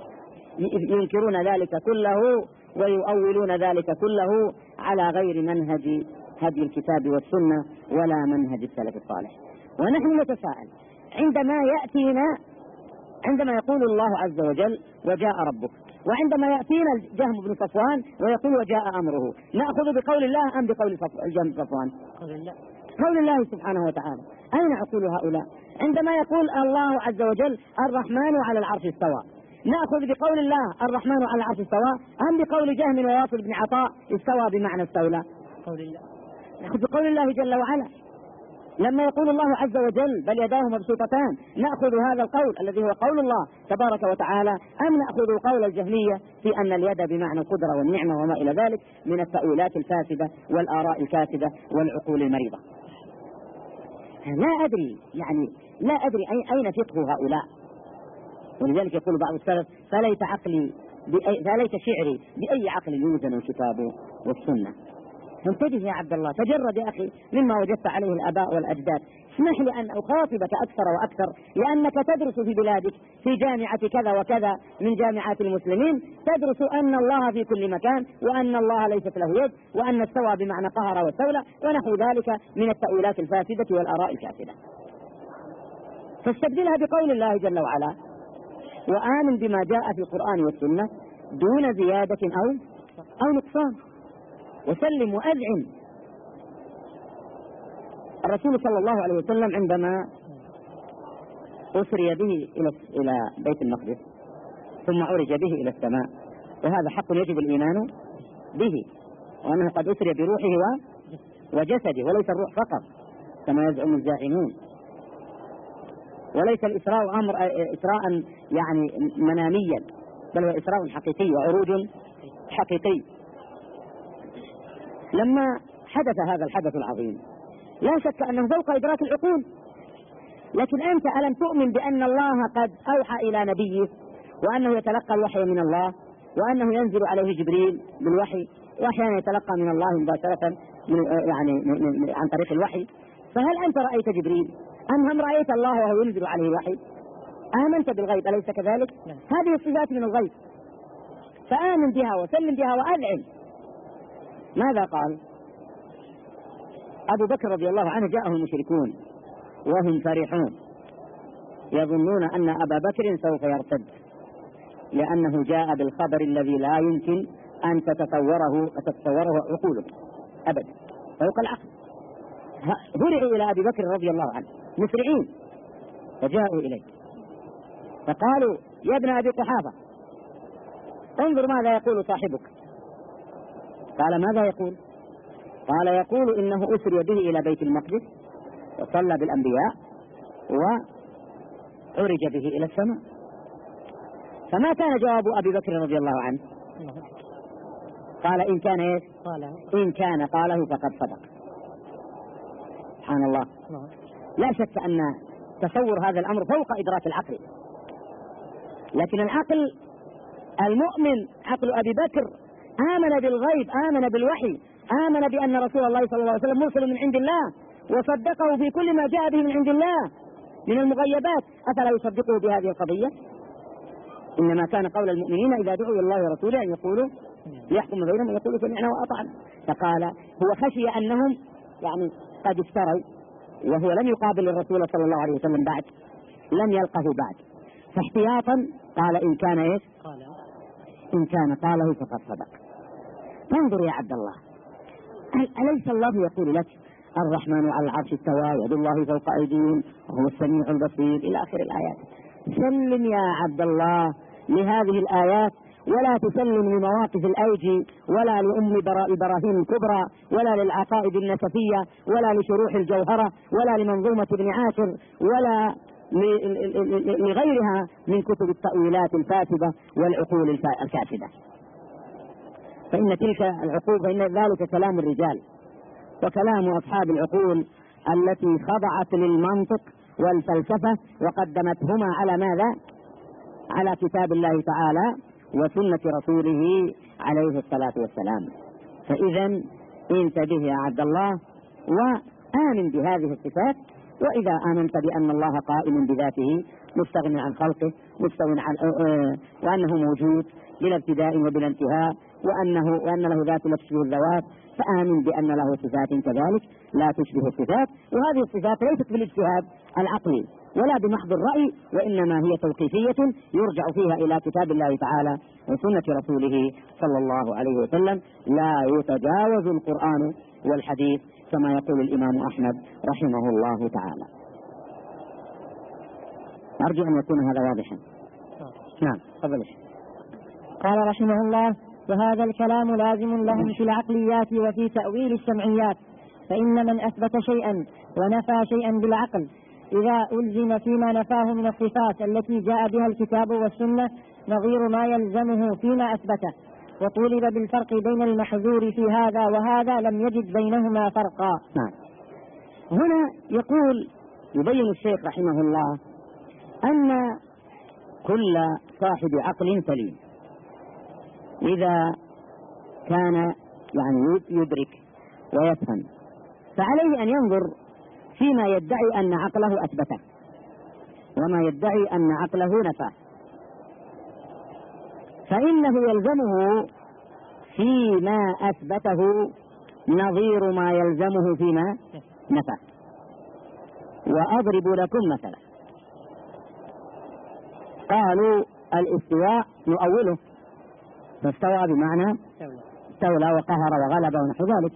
ينكرون ذلك كله ويؤولون ذلك كله على غير منهج هدي الكتاب والسنة ولا منهج السلف الصالح. ونحن نتساءل عندما يقول الله عز وجل وجاء ربك، وعندما يأتينا الجهم بن صفوان ويقول وجاء أمره، نأخذ بقول الله أم بقول الجهم بن صفوان؟ قول الله سبحانه وتعالى. أين عقول هؤلاء؟ عندما يقول الله عز وجل الرحمن على العرش استوى، نأخذ بقول الله الرحمن على العرش استوى أم بقول جهم وواصل بن عطاء استوى بمعنى استولى؟ قول الله. نأخذ بقول الله جل وعلا. لما يقول الله عز وجل بل يداه مبسوطتان، نأخذ هذا القول الذي هو قول الله تبارك وتعالى أم نأخذ قول الجهمية في أن اليد بمعنى القدرة والنعمة وما إلى ذلك من التأويلات الفاسدة والآراء الكاذبة والعقول المريضة؟ لا أدري أين فقه هؤلاء. ولذلك يقول بعض السلف فليت شعري بأي عقل يوزن الكتاب والسنة. انتبه يا عبد الله، تجرد يا أخي مما وجدت عليه الآباء والأجداد. اسمح لي أن أخاطبك أكثر وأكثر، لأنك تدرس في بلادك في جامعة كذا وكذا من جامعات المسلمين، تدرس أن الله في كل مكان، وأن الله ليست له يد، وأن استوى بمعنى قهر واستولى ونحو ذلك من التأويلات الفاسدة والآراء الكافرة. فاستبدلها بقول الله جل وعلا وآمن بما جاء في القرآن والسنة دون زيادة أو نقصان وسلم وأذعن. الرسول صلى الله عليه وسلم عندما أسري به إلى بيت المقدس ثم عرج به إلى السماء، وهذا حق يجب الإيمان به، وأنه قد أسري بروحه وجسده وليس الروح فقط كما يزعم الزاعمون، وليس الإسراء أمر إسراء يعني مناميا، بل هو إسراء حقيقي وعروج حقيقي. لما حدث هذا الحدث العظيم لا شك أنه فوق إدراك العقول، لكن أنت ألم تؤمن بأن الله قد أوحى إلى نبيه وأنه يتلقى الوحي من الله، وأنه ينزل عليه جبريل بالوحي، وأحيانا يتلقى من الله مباشرة عن طريق الوحي؟ فهل أنت رأيت جبريل أم رأيت الله وهو ينزل عليه الوحي؟ آمنت بالغيب أليس كذلك؟ هذه الصفات من الغيب، فآمن بها وسلم بها وأذعن. ماذا قال؟ أبو بكر رضي الله عنه جاءه المشركون وهم فرحون يظنون أن أبا بكر سوف يرتد، لأنه جاء بالخبر الذي لا يمكن أن تتصوره عقولهم أبدا، فوق العقل. هرعوا إلى أبي بكر رضي الله عنه مسرعين، فجاءوا إليه فقالوا يا ابن أبي قحافة انظر ماذا يقول صاحبك. قال ماذا يقول؟ قال يقول إنه أسري به إلى بيت المقدس وصلى بالأنبياء وعرج به إلى السماء. فما كان جواب أبي بكر رضي الله عنه؟ قال إن كان إيه؟ إن كان قاله فقد صدق. سبحان الله. لا شك أن تصور هذا الأمر فوق إدراك العقل، لكن العقل المؤمن عقل أبي بكر آمن بالغيب، آمن بالوحي، آمن بأن رسول الله صلى الله عليه وسلم مرسل من عند الله، وصدقه في كل ما جاء به من عند الله من المغيبات. أفلا يصدقه بهذه القضية؟ إنما كان قول المؤمنين إذا دعوا الله ورسوله أن يقولوا ليحكم بينهم ويقولوا سمعنا وأطعنا. فقال هو خشي أنهم قد افتروا، وهو لم يقابل الرسول صلى الله عليه وسلم بعد، لم يلقه بعد، فاحتياطا قال إن كان إيش؟ إن كان قاله فقد صدق. انظر يا عبد الله، أليس الله يقول لك الرحمن على العرش استوى يد الله فوق أيديهم وهو السميع البصير إلى آخر الآيات؟ سلم يا عبد الله لهذه الآيات، ولا تسلم لمواقف الأوجي ولا لأم البراهين الكبرى ولا للعقائد النسفية ولا لشروح الجوهرة ولا لمنظومة ابن عاشر ولا لغيرها من كتب التأويلات الفاسدة والعقول الكافدة. فإن تلك العقول فإن ذلك كلام الرجال وكلام أصحاب العقول التي خضعت للمنطق والفلسفة وقدمتهما على ماذا؟ على كتاب الله تعالى وسنة رسوله عليه الصلاة والسلام. فإذا انتبه يا عبد الله وآمن بهذه الصفات وإذا آمنت بأن الله قائم بذاته مستغني عن خلقه وأنه موجود بلا ابتداء وبلا انتهاء وأن له ذات لا تشبه الذوات، فآمن بأن له صفات كذلك لا تشبه الصفات، وهذه الصفات ليست بالاجتهاد العقلي ولا بمحض الرأي، وإنما هي توقيفية يرجع فيها إلى كتاب الله تعالى وسنة رسوله صلى الله عليه وسلم، لا يتجاوز القرآن والحديث كما يقول الإمام أحمد رحمه الله تعالى. أرجو أن يكون هذا واضحا. نعم تفضل. قال رحمه الله: وهذا الكلام لازم لهم في العقليات وفي تأويل السمعيات، فإن من أثبت شيئا ونفى شيئا بالعقل إذا ألزم فيما نفاه من الصفات التي جاء بها الكتاب والسنة نظير ما يلزمه فيما أثبته، وطولب بالفرق بين المحذور في هذا وهذا لم يجد بينهما فرقا. نعم. هنا يبين الشيخ رحمه الله أن كل صاحب عقل سليم إذا كان يدرك ويفهم، فعليه أن ينظر فيما يدعي أن عقله أثبته وما يدعي أن عقله نفاه، فإنه يلزمه فيما أثبته نظير ما يلزمه فيما نفاه. وأضرب لكم مثلا، قالوا الاستواء نؤوله، فاستوى بمعنى استولى وقهر وغلب ونحو ذلك.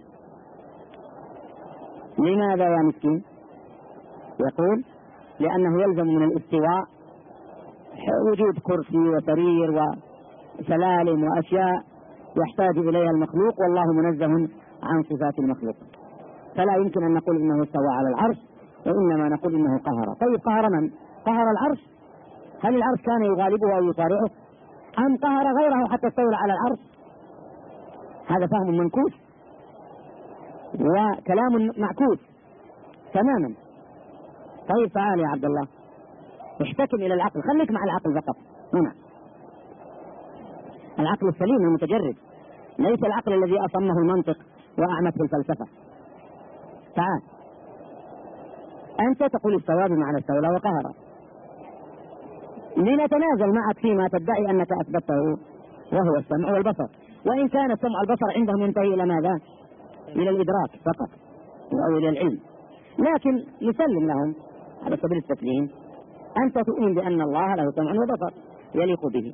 لماذا يا مسكين؟ يقول لأنه يلزم من الاستواء وجود كرسي وسرير وسلالم وأشياء يحتاج إليها المخلوق، والله منزه عن صفات المخلوق، فلا يمكن أن نقول إنه استوى على العرش، وإنما نقول إنه قهر. طيب قهر من؟ قهر العرش؟ هل العرش كان يغالبه أو يصارعه؟ أم قهر غيره حتى استولى على العرش؟ هذا فهم منكوس وكلام معكوس تماما. طيب تعال يا عبد الله، احتكم إلى العقل، خليك مع العقل فقط هنا، العقل السليم المتجرد، ليس العقل الذي أصمه المنطق وأعمته الفلسفة. تعال أنت تقول استوى بمعنى استولى وقهر، لنتنازل معك فيما تدعي أنك أثبته وهو السمع والبصر، وإن كان السمع والبصر عندهم ينتهي إلى ماذا؟ إلى الإدراك فقط أو إلى العلم، لكن نسلم لهم على سبيل التسليم. أنت تؤمن بأن الله له سمع وبصر يليق به،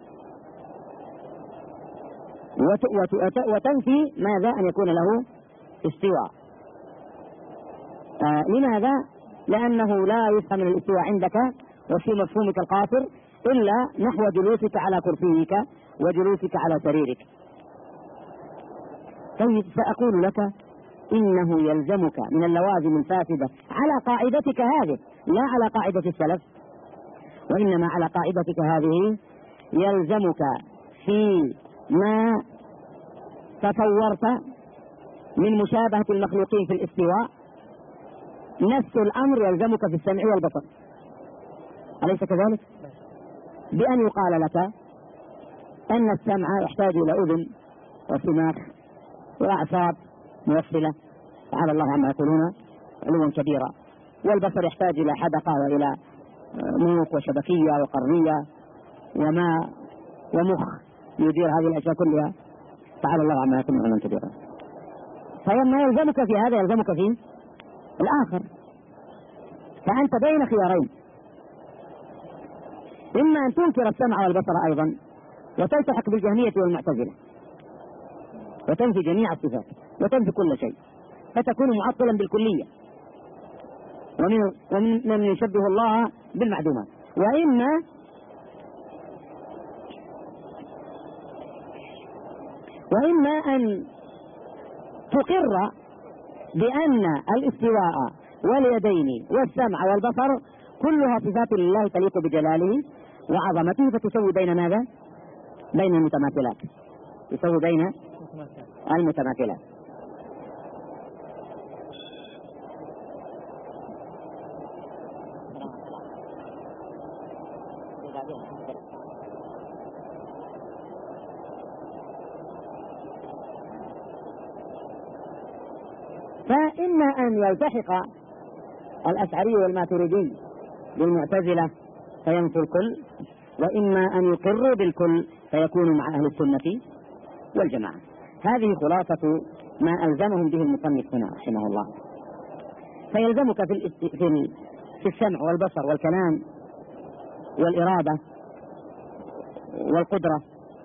وتنفي ماذا؟ أن يكون له استواء. لماذا؟ لأنه لا يفهم الاستواء عندك وفي مفهومك القاصر إلا نحو جلوسك على كرسيك وجلوسك على سريرك. طيب سأقول لك إنه يلزمك من اللوازم الفاسدة على قاعدتك هذه، لا على قاعدة السلف، وإنما على قاعدتك هذه يلزمك في ما تصورت من مشابهة المخلوقين في الاستواء نفس الأمر يلزمك في السمع والبصر، أليس كذلك؟ بأن يقال لك أن السمع يحتاج إلى أذن وسماخ وأعصاب موصلة تعالى الله عما يقولون علوا كبيرا، والبصر يحتاج إلى حدقة وإلى موق وشبكية وقرنية ومخ يدير هذه الأشياء كلها، تعالى الله عما يقولون علوا كبيرا. فلما يلزمك في هذا يلزمك في الآخر، فأنت بين خيارين، إما أن تنكر السمع والبصر أيضا وتلتحق بالجهمية والمعتزلة وتنفي جميع الصفات وتنفي كل شيء، فتكون معطلا بالكلية ومن يشبه الله بالمعدومات، وإما أن تقر بأن الاستواء واليدين والسمع والبصر كلها صفات لله تليق بجلاله وعظمته، فتسوي بين ماذا؟ بين المتماثلات، تسوي بين المتماثلات. فإما أن يلتحق الأشعري والماتريدي بالمعتزلة فينفوا الكل، وإما أن يقروا بالكل فيكونوا مع أهل السنة والجماعة. هذه خلاصة ما ألزمهم به المصنف هنا رحمه الله. فيلزمك في السمع والبصر والكلام والإرادة والقدرة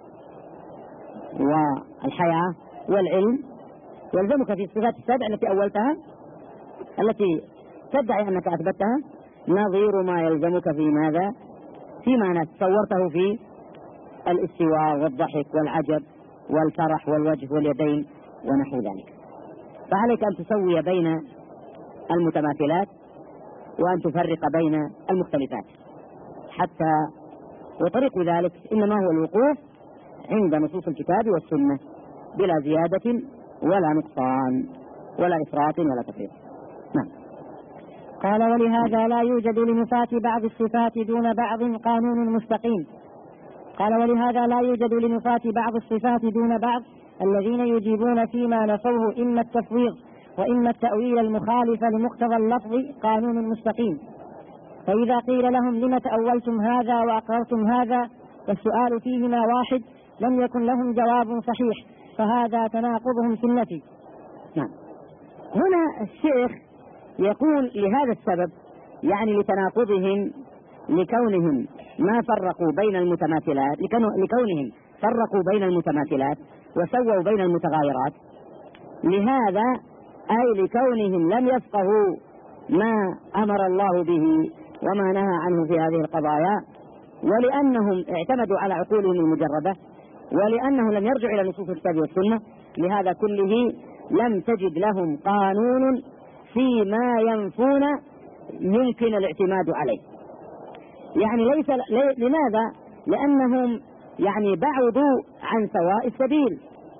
والحياة والعلم، يلزمك في الصفات السبع التي أولتها التي تدعي أنك أثبتها نظير ما يلزمك في ماذا؟ فيما تصورته في الاستواء والضحك والعجب والفرح والوجه واليدين ونحو ذلك. فعليك أن تسوي بين المتماثلات وأن تفرق بين المختلفات، حتى وطريق ذلك إنما هو الوقوف عند نصوص الكتاب والسنة بلا زيادة ولا نقصان ولا إفراط ولا تفريط. نعم. قال ولهذا لا يوجد لنفاة بعض الصفات دون بعض قانون مستقيم. قال ولهذا لا يوجد لنفاة بعض الصفات دون بعض الذين يجيبون فيما نفوه إما التفويض وإما التأويل المخالف لمقتضى اللفظ قانون مستقيم. فإذا قيل لهم لم تأولتم هذا وأقررتم هذا والسؤال فيهما واحد لم يكن لهم جواب صحيح، فهذا تناقضهم في النفي. نعم. هنا الشيخ يقول لهذا السبب، يعني لتناقضهم، لكونهم ما فرقوا بين المتماثلات، لكونهم فرقوا بين المتماثلات وسووا بين المتغايرات، لهذا أي لكونهم لم يفقهوا ما أمر الله به وما نهى عنه في هذه القضايا، ولأنهم اعتمدوا على عقولهم المجردة، ولأنهم لم يرجعوا إلى نصوص الكتاب والسنة، لهذا كله لم تجد لهم قانون فيما ينفون يمكن الاعتماد عليه. يعني لماذا؟ لأنهم يعني بعدوا عن سواء السبيل،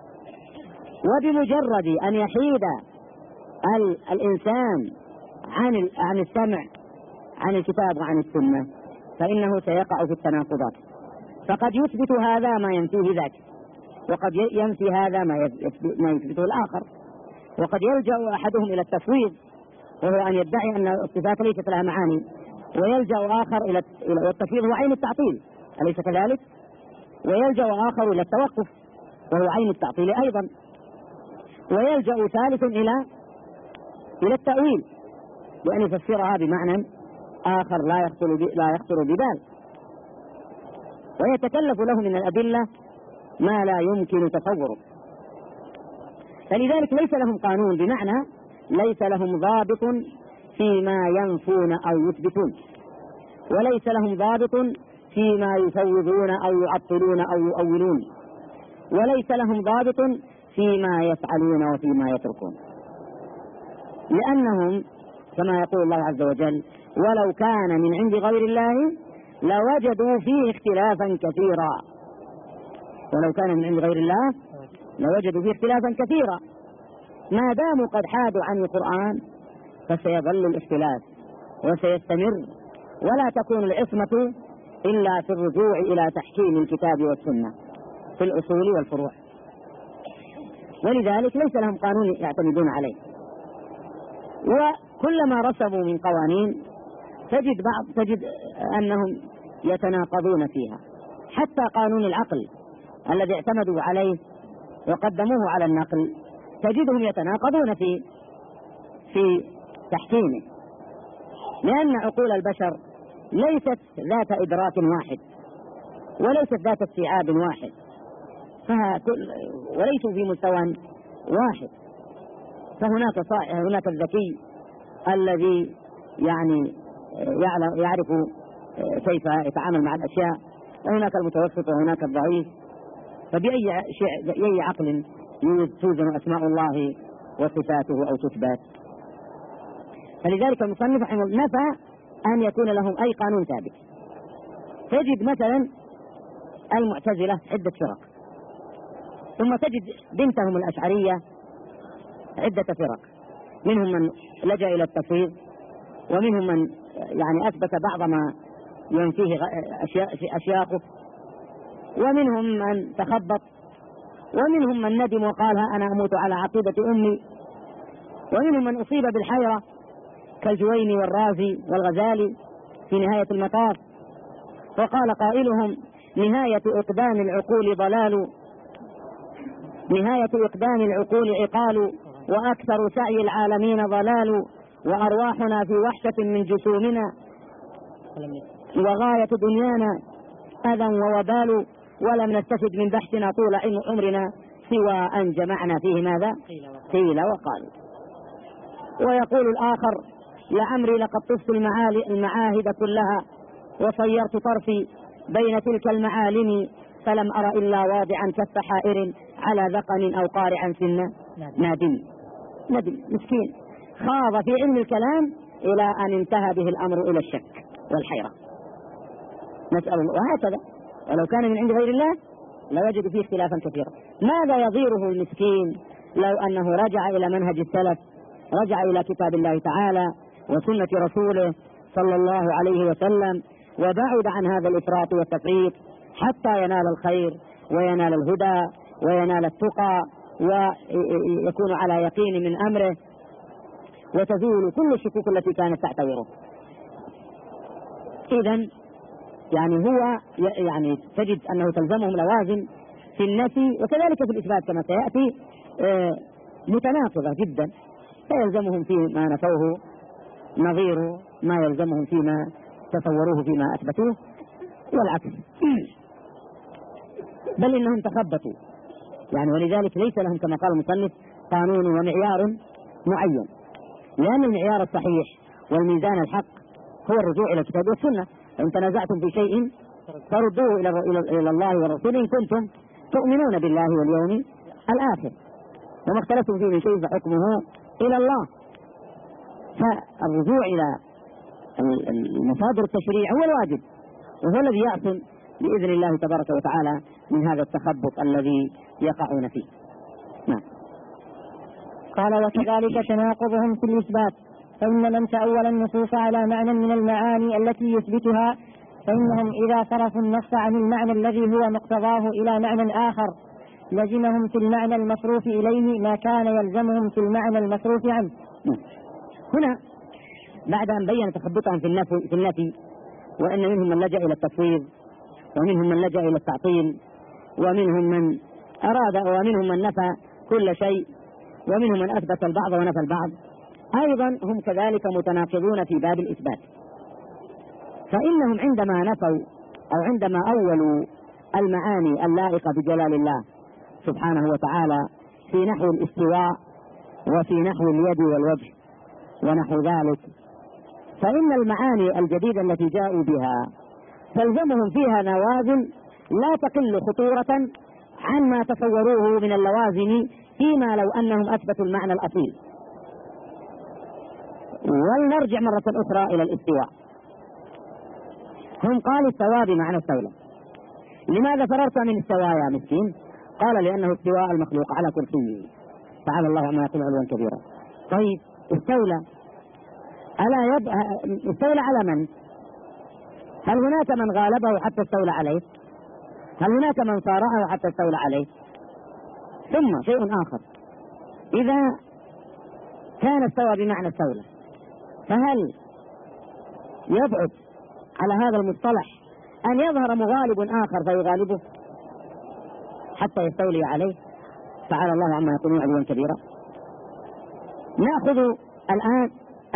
وبمجرد أن يحيد الإنسان عن السمع عن الكتاب وعن السنة فإنه سيقع في التناقضات، فقد يثبت هذا ما ينفيه ذاك، وقد ينفي هذا ما يثبته الآخر، وقد يلجأ أحدهم إلى التفويض وهو أن يدعي أن الصفات ليست لها معاني، ويلجأ آخر إلى التفويض هو عين التعطيل، أليس كذلك؟ ويلجأ آخر إلى التوقف وهو عين التعطيل أيضا، ويلجأ ثالث إلى التأويل بأن يفسرها بمعنى آخر لا يخطر ببال، ويتكلف له من الأدلة ما لا يمكن تصوره. فلذلك ليس لهم قانون، بمعنى ليس لهم ضابط فيما ينفون أو يثبتون، وليس لهم ضابط فيما يفوضون أو يعطلون أو يؤولون، وليس لهم ضابط فيما يفعلون وفيما يتركون، لأنهم كما يقول الله عز وجل ولو كان من عند غير الله لوجدوا فيه اختلافا كثيرا. ولو كان من عند غير الله لوجدوا فيه اختلافا كثيرا. ما داموا قد حادوا عن القرآن فسيظل الاختلاف وسيستمر، ولا تكون العصمة إلا في الرجوع إلى تحكيم الكتاب والسنة في الأصول والفروع. ولذلك ليس لهم قانون يعتمدون عليه، وكلما رسبوا من قوانين تجد أنهم يتناقضون فيها. حتى قانون العقل الذي اعتمدوا عليه وقدموه على النقل تجدهم يتناقضون في تحكيمه، لأن عقول البشر ليست ذات إدراك واحد وليست ذات استيعاب واحد، وليسوا في مستوى واحد. فهناك الذكي الذي يعني يعرف كيف يتعامل مع الأشياء، وهناك المتوسط وهناك الضعيف. فبأي عقل توزن أسماء الله وصفاته أو تثبت؟ فلذلك المصنف رحمه الله نفى أن يكون لهم أي قانون ثابت. تجد مثلا المعتزلة عدة فرق، ثم تجد بنتهم الأشعرية عدة فرق، منهم من لجأ إلى التفويض، ومنهم من يعني أثبت بعض ما ينفيه أشياخه، ومنهم من تخبط، ومنهم من ندم وقال أنا أموت على عقيدة أمي، ومنهم من أصيب بالحيرة كالجويني والرازي والغزالي في نهاية المطاف. وقال قائلهم: نهاية إقدام العقول ضلال، نهاية إقدام العقول عقال، وأكثر سعي العالمين ضلال، وأرواحنا في وحشة من جسومنا، وغاية دنيانا أذى ووبال، ولم نستفد من بحثنا طول عمرنا سوى أن جمعنا فيه ماذا؟ قيل وقال. ويقول الآخر: لعمري لقد طفت المعاهد كلها، وصيرت طرفي بين تلك المعالم، فلم أر إلا واضعا كف حائر على ذقن أو قارعا سن نادم. مسكين خاض في علم الكلام إلى أن انتهى به الأمر إلى الشك والحيرة. نسأل الله. وهكذا ولو كان من عند غير الله لوجد فيه اختلافا كثيرا. ماذا يضيره المسكين لو أنه رجع إلى منهج السلف، رجع إلى كتاب الله تعالى وسنة رسوله صلى الله عليه وسلم، وبعد عن هذا الإفراط والتفريط حتى ينال الخير وينال الهدى وينال التقى ويكون على يقين من أمره، وتزول كل الشكوك التي كانت تعتبره. إذن هو تجد أنه تلزمهم لوازم في النفي وكذلك في الإثبات كما سيأتي متناقضة جدا، فيلزمهم فيما نفوه نظير ما يلزمهم فيما تصوروه فيما أثبتوه، والعكس. بل إنهم تخبطوا ولذلك ليس لهم كما قال المصنف قانون ومعيار معين، لأن المعيار الصحيح والميزان الحق هو الرجوع إلى الكتاب والسنة. فإن تنازعتم في شيء فردوه إلى الله والرسول إن كنتم تؤمنون بالله واليوم الآخر، وما اختلفتم فيه من شيء فحكمه إلى الله. فالرجوع إلى المصادر التشريع هو الواجب، وهو الذي يعصم بإذن الله تبارك وتعالى من هذا التخبط الذي يقعون فيه. نعم. قال: وكذلك تناقضهم في الإثبات، فإن من تأول النصوص على معنى من المعاني التي يثبتها، فإنهم إذا صرفوا النص عن المعنى الذي هو مقتضاه إلى معنى آخر لزمهم في المعنى المصروف إليه ما كان يلزمهم في المعنى المصروف عنه. هنا بعد أن بين تخبطهم في النفي وأن منهم من لجأ إلى التفويض، ومنهم من لجأ إلى التعطيل، ومنهم من أراد، ومنهم من نفى كل شيء، ومنهم من أثبت البعض ونفى البعض، أيضا هم كذلك متناقضون في باب الإثبات. فإنهم عندما نفوا أو عندما أولوا المعاني اللائقة بجلال الله سبحانه وتعالى في نحو الاستواء وفي نحو اليد والوجه ونحو ذلك، فإن المعاني الجديدة التي جاءوا بها تلزمهم فيها نوازل لا تقل خطورة عن ما تصوروه من اللوازم فيما لو أنهم أثبتوا المعنى الأصيل. ولنرجع مرة أخرى إلى الاستواء. هم قالوا استوى بمعنى استولى. لماذا فررت من استوى يا مسكين؟ قال: لأنه استواء المخلوق على كرسيه، تعالى الله عما يقول علوا كبيرا. طيب استولى استولى على من؟ هل هناك من غالبه حتى استولى عليه؟ هل هناك من صارعه حتى استولى عليه؟ ثم شيء آخر، إذا كان استوى بمعنى استولى، فهل يبعد على هذا المصطلح أن يظهر مغالب آخر فيغالبه حتى يستولي عليه؟ تعالى الله عما يقولون علوا كبيرا. نأخذ الآن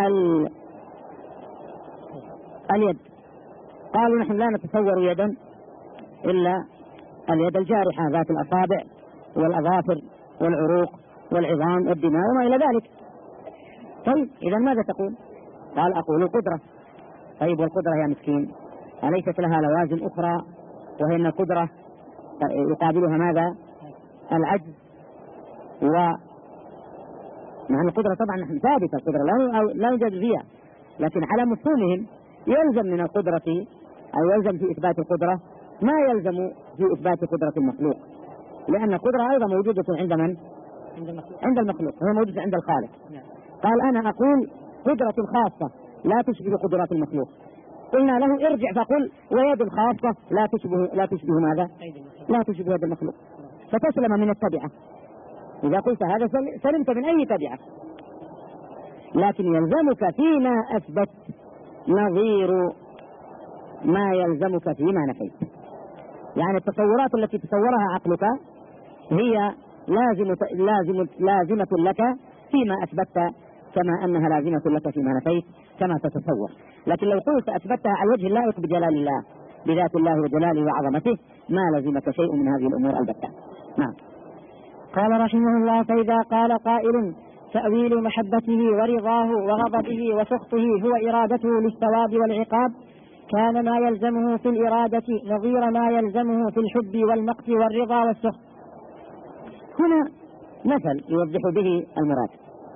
اليد. قالوا: نحن لا نتصور يدا إلا اليد الجارحة ذات الأصابع والأظافر والعروق والعظام والدماء وما إلى ذلك. طيب إذا ماذا تقول؟ قال: أقول القدرة. طيب والقدرة يا مسكين أليست لها لوازم أخرى، وهي أن القدرة يقابلها ماذا؟ العجز. ومع القدرة طبعا نحن ثابتة، القدرة لا يوجد فيها، لكن على مفهومهم يلزم من القدرة أو يلزم في إثبات القدرة ما يلزم في إثبات قدرة المخلوق، لأن القدرة أيضا موجودة عند من؟ عند المخلوق، هو موجودة عند الخالق. قال: أنا أقول قدرة خاصة لا تشبه قدرات المخلوق. قلنا له: ارجع فقل ويد الخاصة لا تشبه ماذا؟ لا تشبه يد المخلوق، فتسلم من التبعة. إذا قلت هذا سلمت من أي تبعة. لكن يلزمك فيما أثبت نظير ما يلزمك فيما نفيت. يعني التصورات التي تصورها عقلك هي لازمة لك فيما أثبتت، كما أنها لازمة لك فيما نفيت كما تتصور. لكن لو قلت أثبتها على الوجه اللائق بجلال الله، بذات الله وجلاله وعظمته، ما لزمك شيء من هذه الأمور البتة. نعم. قال رحمه الله: فإذا قال قائل: تأويل محبته ورضاه وغضبه وسخطه هو إرادته للثواب والعقاب، كان ما يلزمه في الإرادة نظير ما يلزمه في الحب والمقت والرضا والسخط. هنا مثل يوضح به المراد.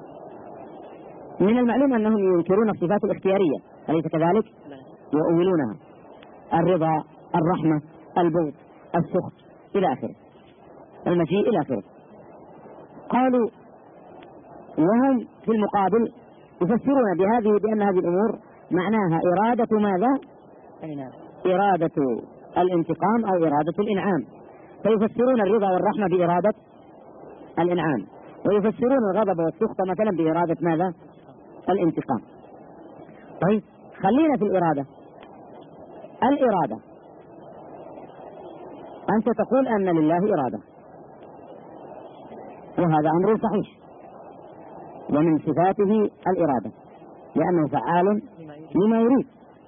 من المعلوم أنهم ينكرون الصفات الاختيارية، أليس كذلك؟ يؤولونها: الرضا، الرحمة، البغض، السخط إلى آخره، المجيء إلى آخره. قالوا وهم في المقابل يفسرون بأن هذه الأمور معناها إرادة ماذا؟ إرادة الانتقام أو إرادة الإنعام، فيفسرون الرضا والرحمة بإرادة الإنعام، ويفسرون الغضب والسخط مثلا بإرادة ماذا؟ الانتقام. طيب خلينا في الإرادة. الإرادة أنت تقول أن لله إرادة، وهذا أمر صحيح، ومن صفاته الإرادة لأنه فعال لما يريد.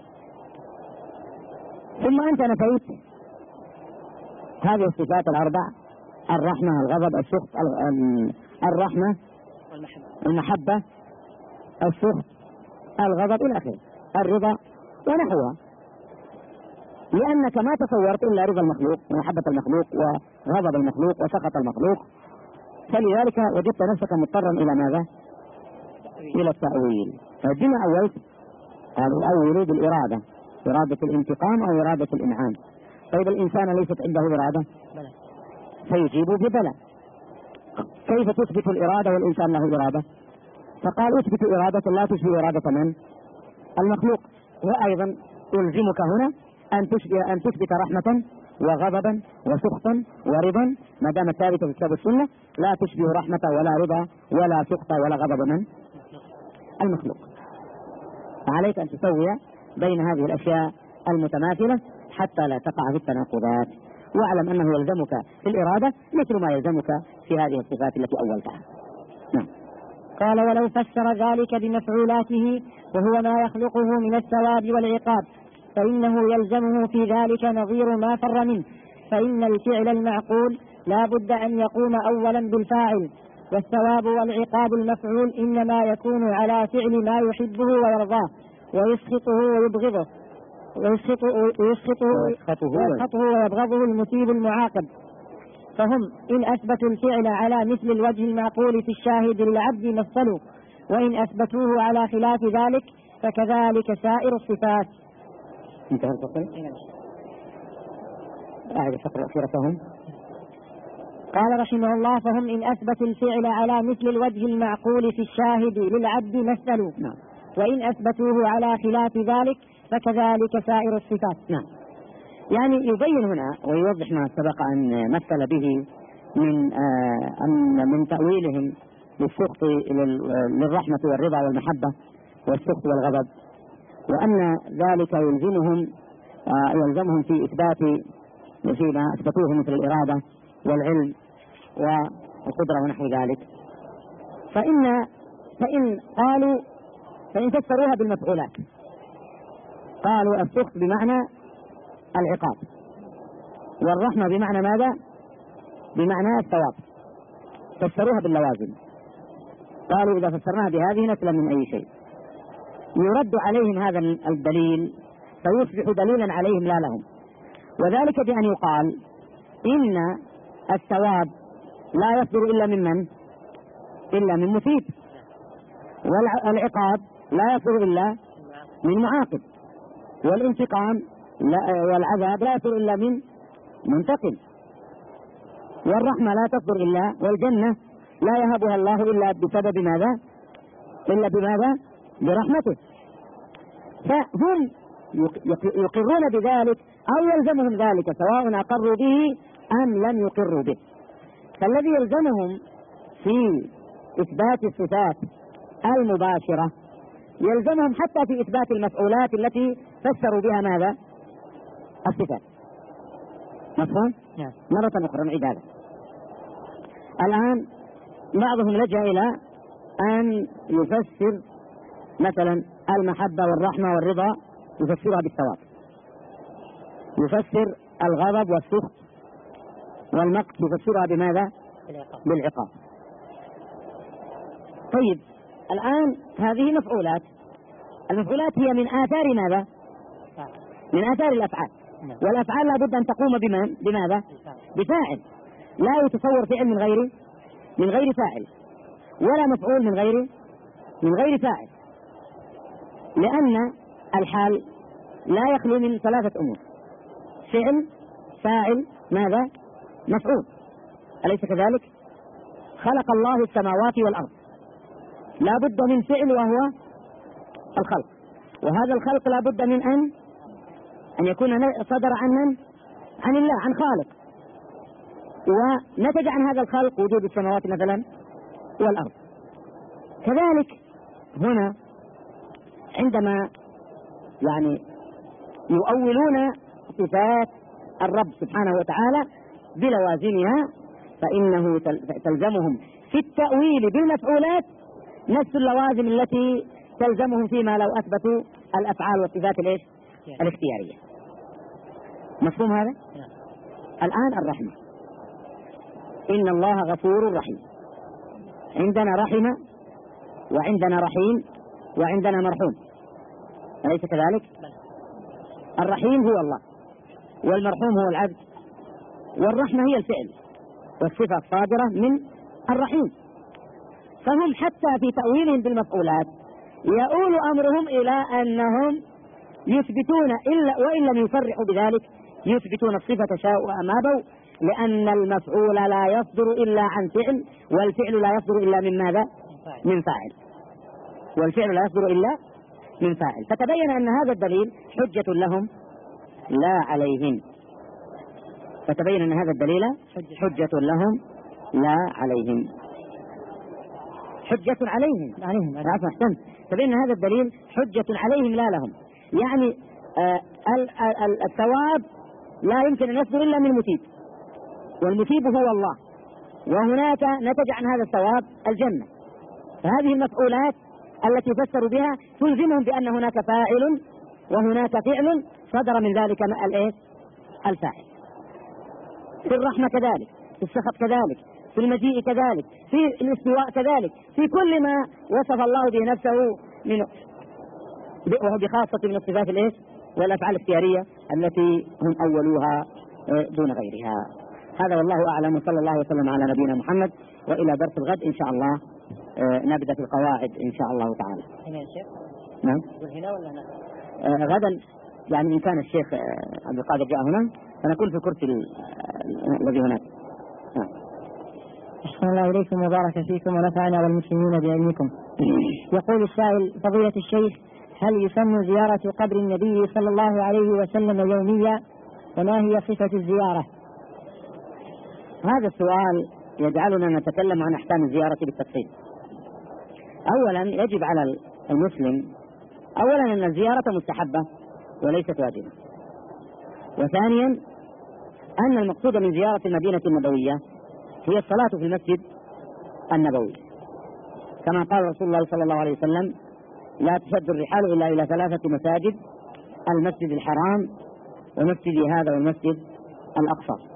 ثم أنت نفيت هذه الصفات الأربع: الرحمة، الغضب، السخط، الرحمة، المحبة، السخط، الغضب إلى آخره، الرضا ونحوها، لأنك ما تصورت إلا رضا المخلوق ومحبة المخلوق وغضب المخلوق وسخط المخلوق، فلذلك وجدت نفسك مضطرا إلى ماذا؟ إلى التأويل. فجمع أولت الأول بالإرادة، إرادة الانتقام أو إرادة الإنعام. طيب الإنسان ليست عنده إرادة؟ فيجيب ببلى. كيف تثبت الإرادة والإنسان له إرادة؟ فقال اثبت إرادة لا تشبه إرادة من؟ المخلوق. وأيضا ألزمك هنا أن تثبت رحمة وغضبا وسخطا ورضا، ما دام ثابتة في كتاب السنة، لا تشبه رحمة ولا رضا ولا سخط ولا غضب من؟ المخلوق. عليك أن تسوي بين هذه الأشياء المتماثلة حتى لا تقع في التناقضات، واعلم أنه يلزمك في الإرادة مثل ما يلزمك في هذه الصفات التي أولتها. نعم. قال: ولو فسر ذلك بمفعولاته وهو ما يخلقه من الثواب والعقاب، فإنه يلزمه في ذلك نظير ما فر منه، فإن الفعل المعقول لا بد أن يقوم أولا بالفاعل، والثواب والعقاب المفعول إنما يكون على فعل ما يحبه ويرضاه ويسخطه ويبغضه ويسخطه ويبغضه المثيب المعاقب. فهم إن أثبتوا الفعل على مثل الوجه المعقول في الشاهد للعبد مثلوا، وإن أثبتوه على خلاف ذلك فكذلك سائر الصفات. انتهى الفصل. أعد فقرة أخيرتهم. قال رحمه الله: فهم إن أثبتوا الفعل على مثل الوجه المعقول في الشاهد للعبد مثلوا، وإن أثبتوه على خلاف ذلك فكذلك سائر الصفات. نعم. يعني يبين هنا ويوضح ما سبق أن مثل به من تأويلهم للسخط للرحمة والرضا والمحبة والسخط والغضب، وأن ذلك يلزمهم في إثبات فيما أثبتوه مثل الإرادة والعلم والقدرة ونحو ذلك. فإن فسروها بالمفعولات قالوا السخط بمعنى العقاب، والرحمة بمعنى ماذا؟ بمعنى الثواب، فسروها باللوازم. قالوا إذا فسرناها بهذه نسلم من أي شيء. يرد عليهم هذا الدليل فيصبح دليلا عليهم لا لهم، وذلك بأن يقال إن الثواب لا يصدر إلا من مثيب، والعقاب لا يصدر إلا من معاقب، والانتقام والعذاب لا يصدر إلا من منتقم، والرحمة لا تصدر إلا، والجنة لا يهبها الله إلا بسبب ماذا؟ إلا بماذا؟ برحمته. فهم يقرون بذلك أو يلزمهم ذلك سواء أقروا به أم لم يقروا به. فالذي يلزمهم في إثبات الصفات المباشرة يلزمهم حتى في إثبات المفعولات التي فسروا بها ماذا؟ الصفات. مفهوم؟ مرة أخرى نعيد هذا. الآن بعضهم لجأ إلى أن يفسر مثلا المحبة والرحمة والرضا يفسرها بالثواب، يفسر الغضب والسخط والمقت يفسرها بماذا؟ بالعقاب. طيب الآن هذه مفعولات، المفعولات هي من آثار ماذا؟ من آثار الأفعال، والأفعال لا بد أن تقوم بماذا؟ بفاعل. لا يتصور فعل من غير فاعل، ولا مفعول من غير فاعل، لأن الحال لا يخلو من ثلاثة أمور: فعل، فاعل، ماذا؟ مفعول. أليس كذلك؟ خلق الله السماوات والأرض، لا بد من فعل وهو الخلق، وهذا الخلق لا بد من أن يكون صدر عن الله، عن خالق، ونتج عن هذا الخلق وجود السماوات مثلا والأرض. كذلك هنا عندما يعني يؤولون صفات الرب سبحانه وتعالى بلوازمها فإنه تلزمهم في التأويل بالمفعولات نفس اللوازم التي تلزمهم فيما لو أثبتوا الأفعال والصفات الاختيارية. مفهوم هذا؟ الآن الرحمة، إن الله غفور رحيم. عندنا رحمة وعندنا رحيم وعندنا مرحوم، أليس كذلك؟ الرحيم هو الله، والمرحوم هو العبد، والرحمة هي الفعل، والصفة الصادرة من الرحيم. فهم حتى في تأويلهم بالمفعولات يؤول أمرهم إلى أنهم يثبتون وإن لم يصرحوا بذلك يثبتون الصفة شاءوا أم أبوا، لأن المفعول لا يصدر إلا عن فعل، والفعل لا يصدر إلا من ماذا؟ من فاعل، والفعل لا يصدر إلا من فاعل. فتبين أن هذا الدليل حجة لهم لا عليهم، فتبين أن هذا الدليل حجة لهم لا عليهم، حجة عليهم. أحسنت. تبين أن هذا الدليل حجة عليهم لا لهم، يعني الثواب لا يمكن أن يصدر إلا من المثيب، والمثيب هو الله، وهناك نتج عن هذا الثواب الجنة. فهذه المفعولات التي فسروا بها تلزمهم بأن هناك فاعل وهناك فعل صدر من ذلك الفاعل. في الرحمة كذلك، في السخط كذلك، في المجيء كذلك، في الاستواء كذلك، في كل ما وصف الله به نفسه وهو بخاصة من الصفات والأفعال الاختيارية التي هم أولوها دون غيرها. هذا والله أعلم، وصلى الله وسلم على نبينا محمد. وإلى درس الغد إن شاء الله نبدأ في القواعد إن شاء الله تعالى. هنا يا شيخ؟ نعم. هنا ولا هنا؟ غدا يعني إن كان الشيخ عبد القادر جاء هنا فنكون في الكرسي الذي هناك. أحسن الله إليكم وبارك فيكم ونفعنا والمسلمين بعلمكم. يقول السائل: فضيلة الشيخ، هل يسن زيارة قبر النبي صلى الله عليه وسلم يوميا؟ وما هي صفة الزيارة؟ هذا السؤال يجعلنا نتكلم عن أحكام الزيارة بالتفصيل. أولا يجب على المسلم أولا أن الزيارة مستحبة وليست واجبة، وثانيا أن المقصود من زيارة المدينة النبوية هي الصلاة في المسجد النبوي، كما قال رسول الله صلى الله عليه وسلم: لا تشد الرحال إلا إلى 3 مساجد: المسجد الحرام ومسجد هذا والمسجد الأقصى.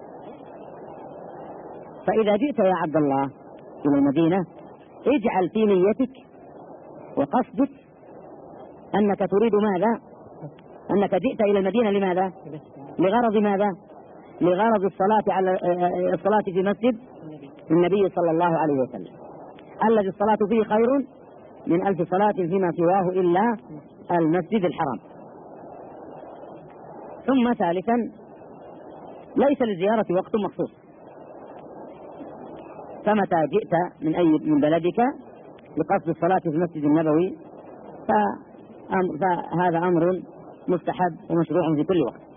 فإذا جئت يا عبد الله إلى المدينة اجعل في نيتك وقصدك أنك تريد ماذا؟ أنك جئت إلى المدينة لماذا؟ لغرض ماذا؟ لغرض الصلاة في مسجد النبي صلى الله عليه وسلم، الذي الصلاة فيه خير من 1000 صلاة فيما سواه إلا المسجد الحرام. ثم ثالثا ليس للزيارة وقت مخصوص، فمتى جئت من بلدك لقصد الصلاة في المسجد النبوي فهذا أمر مستحب ومشروع في كل وقت.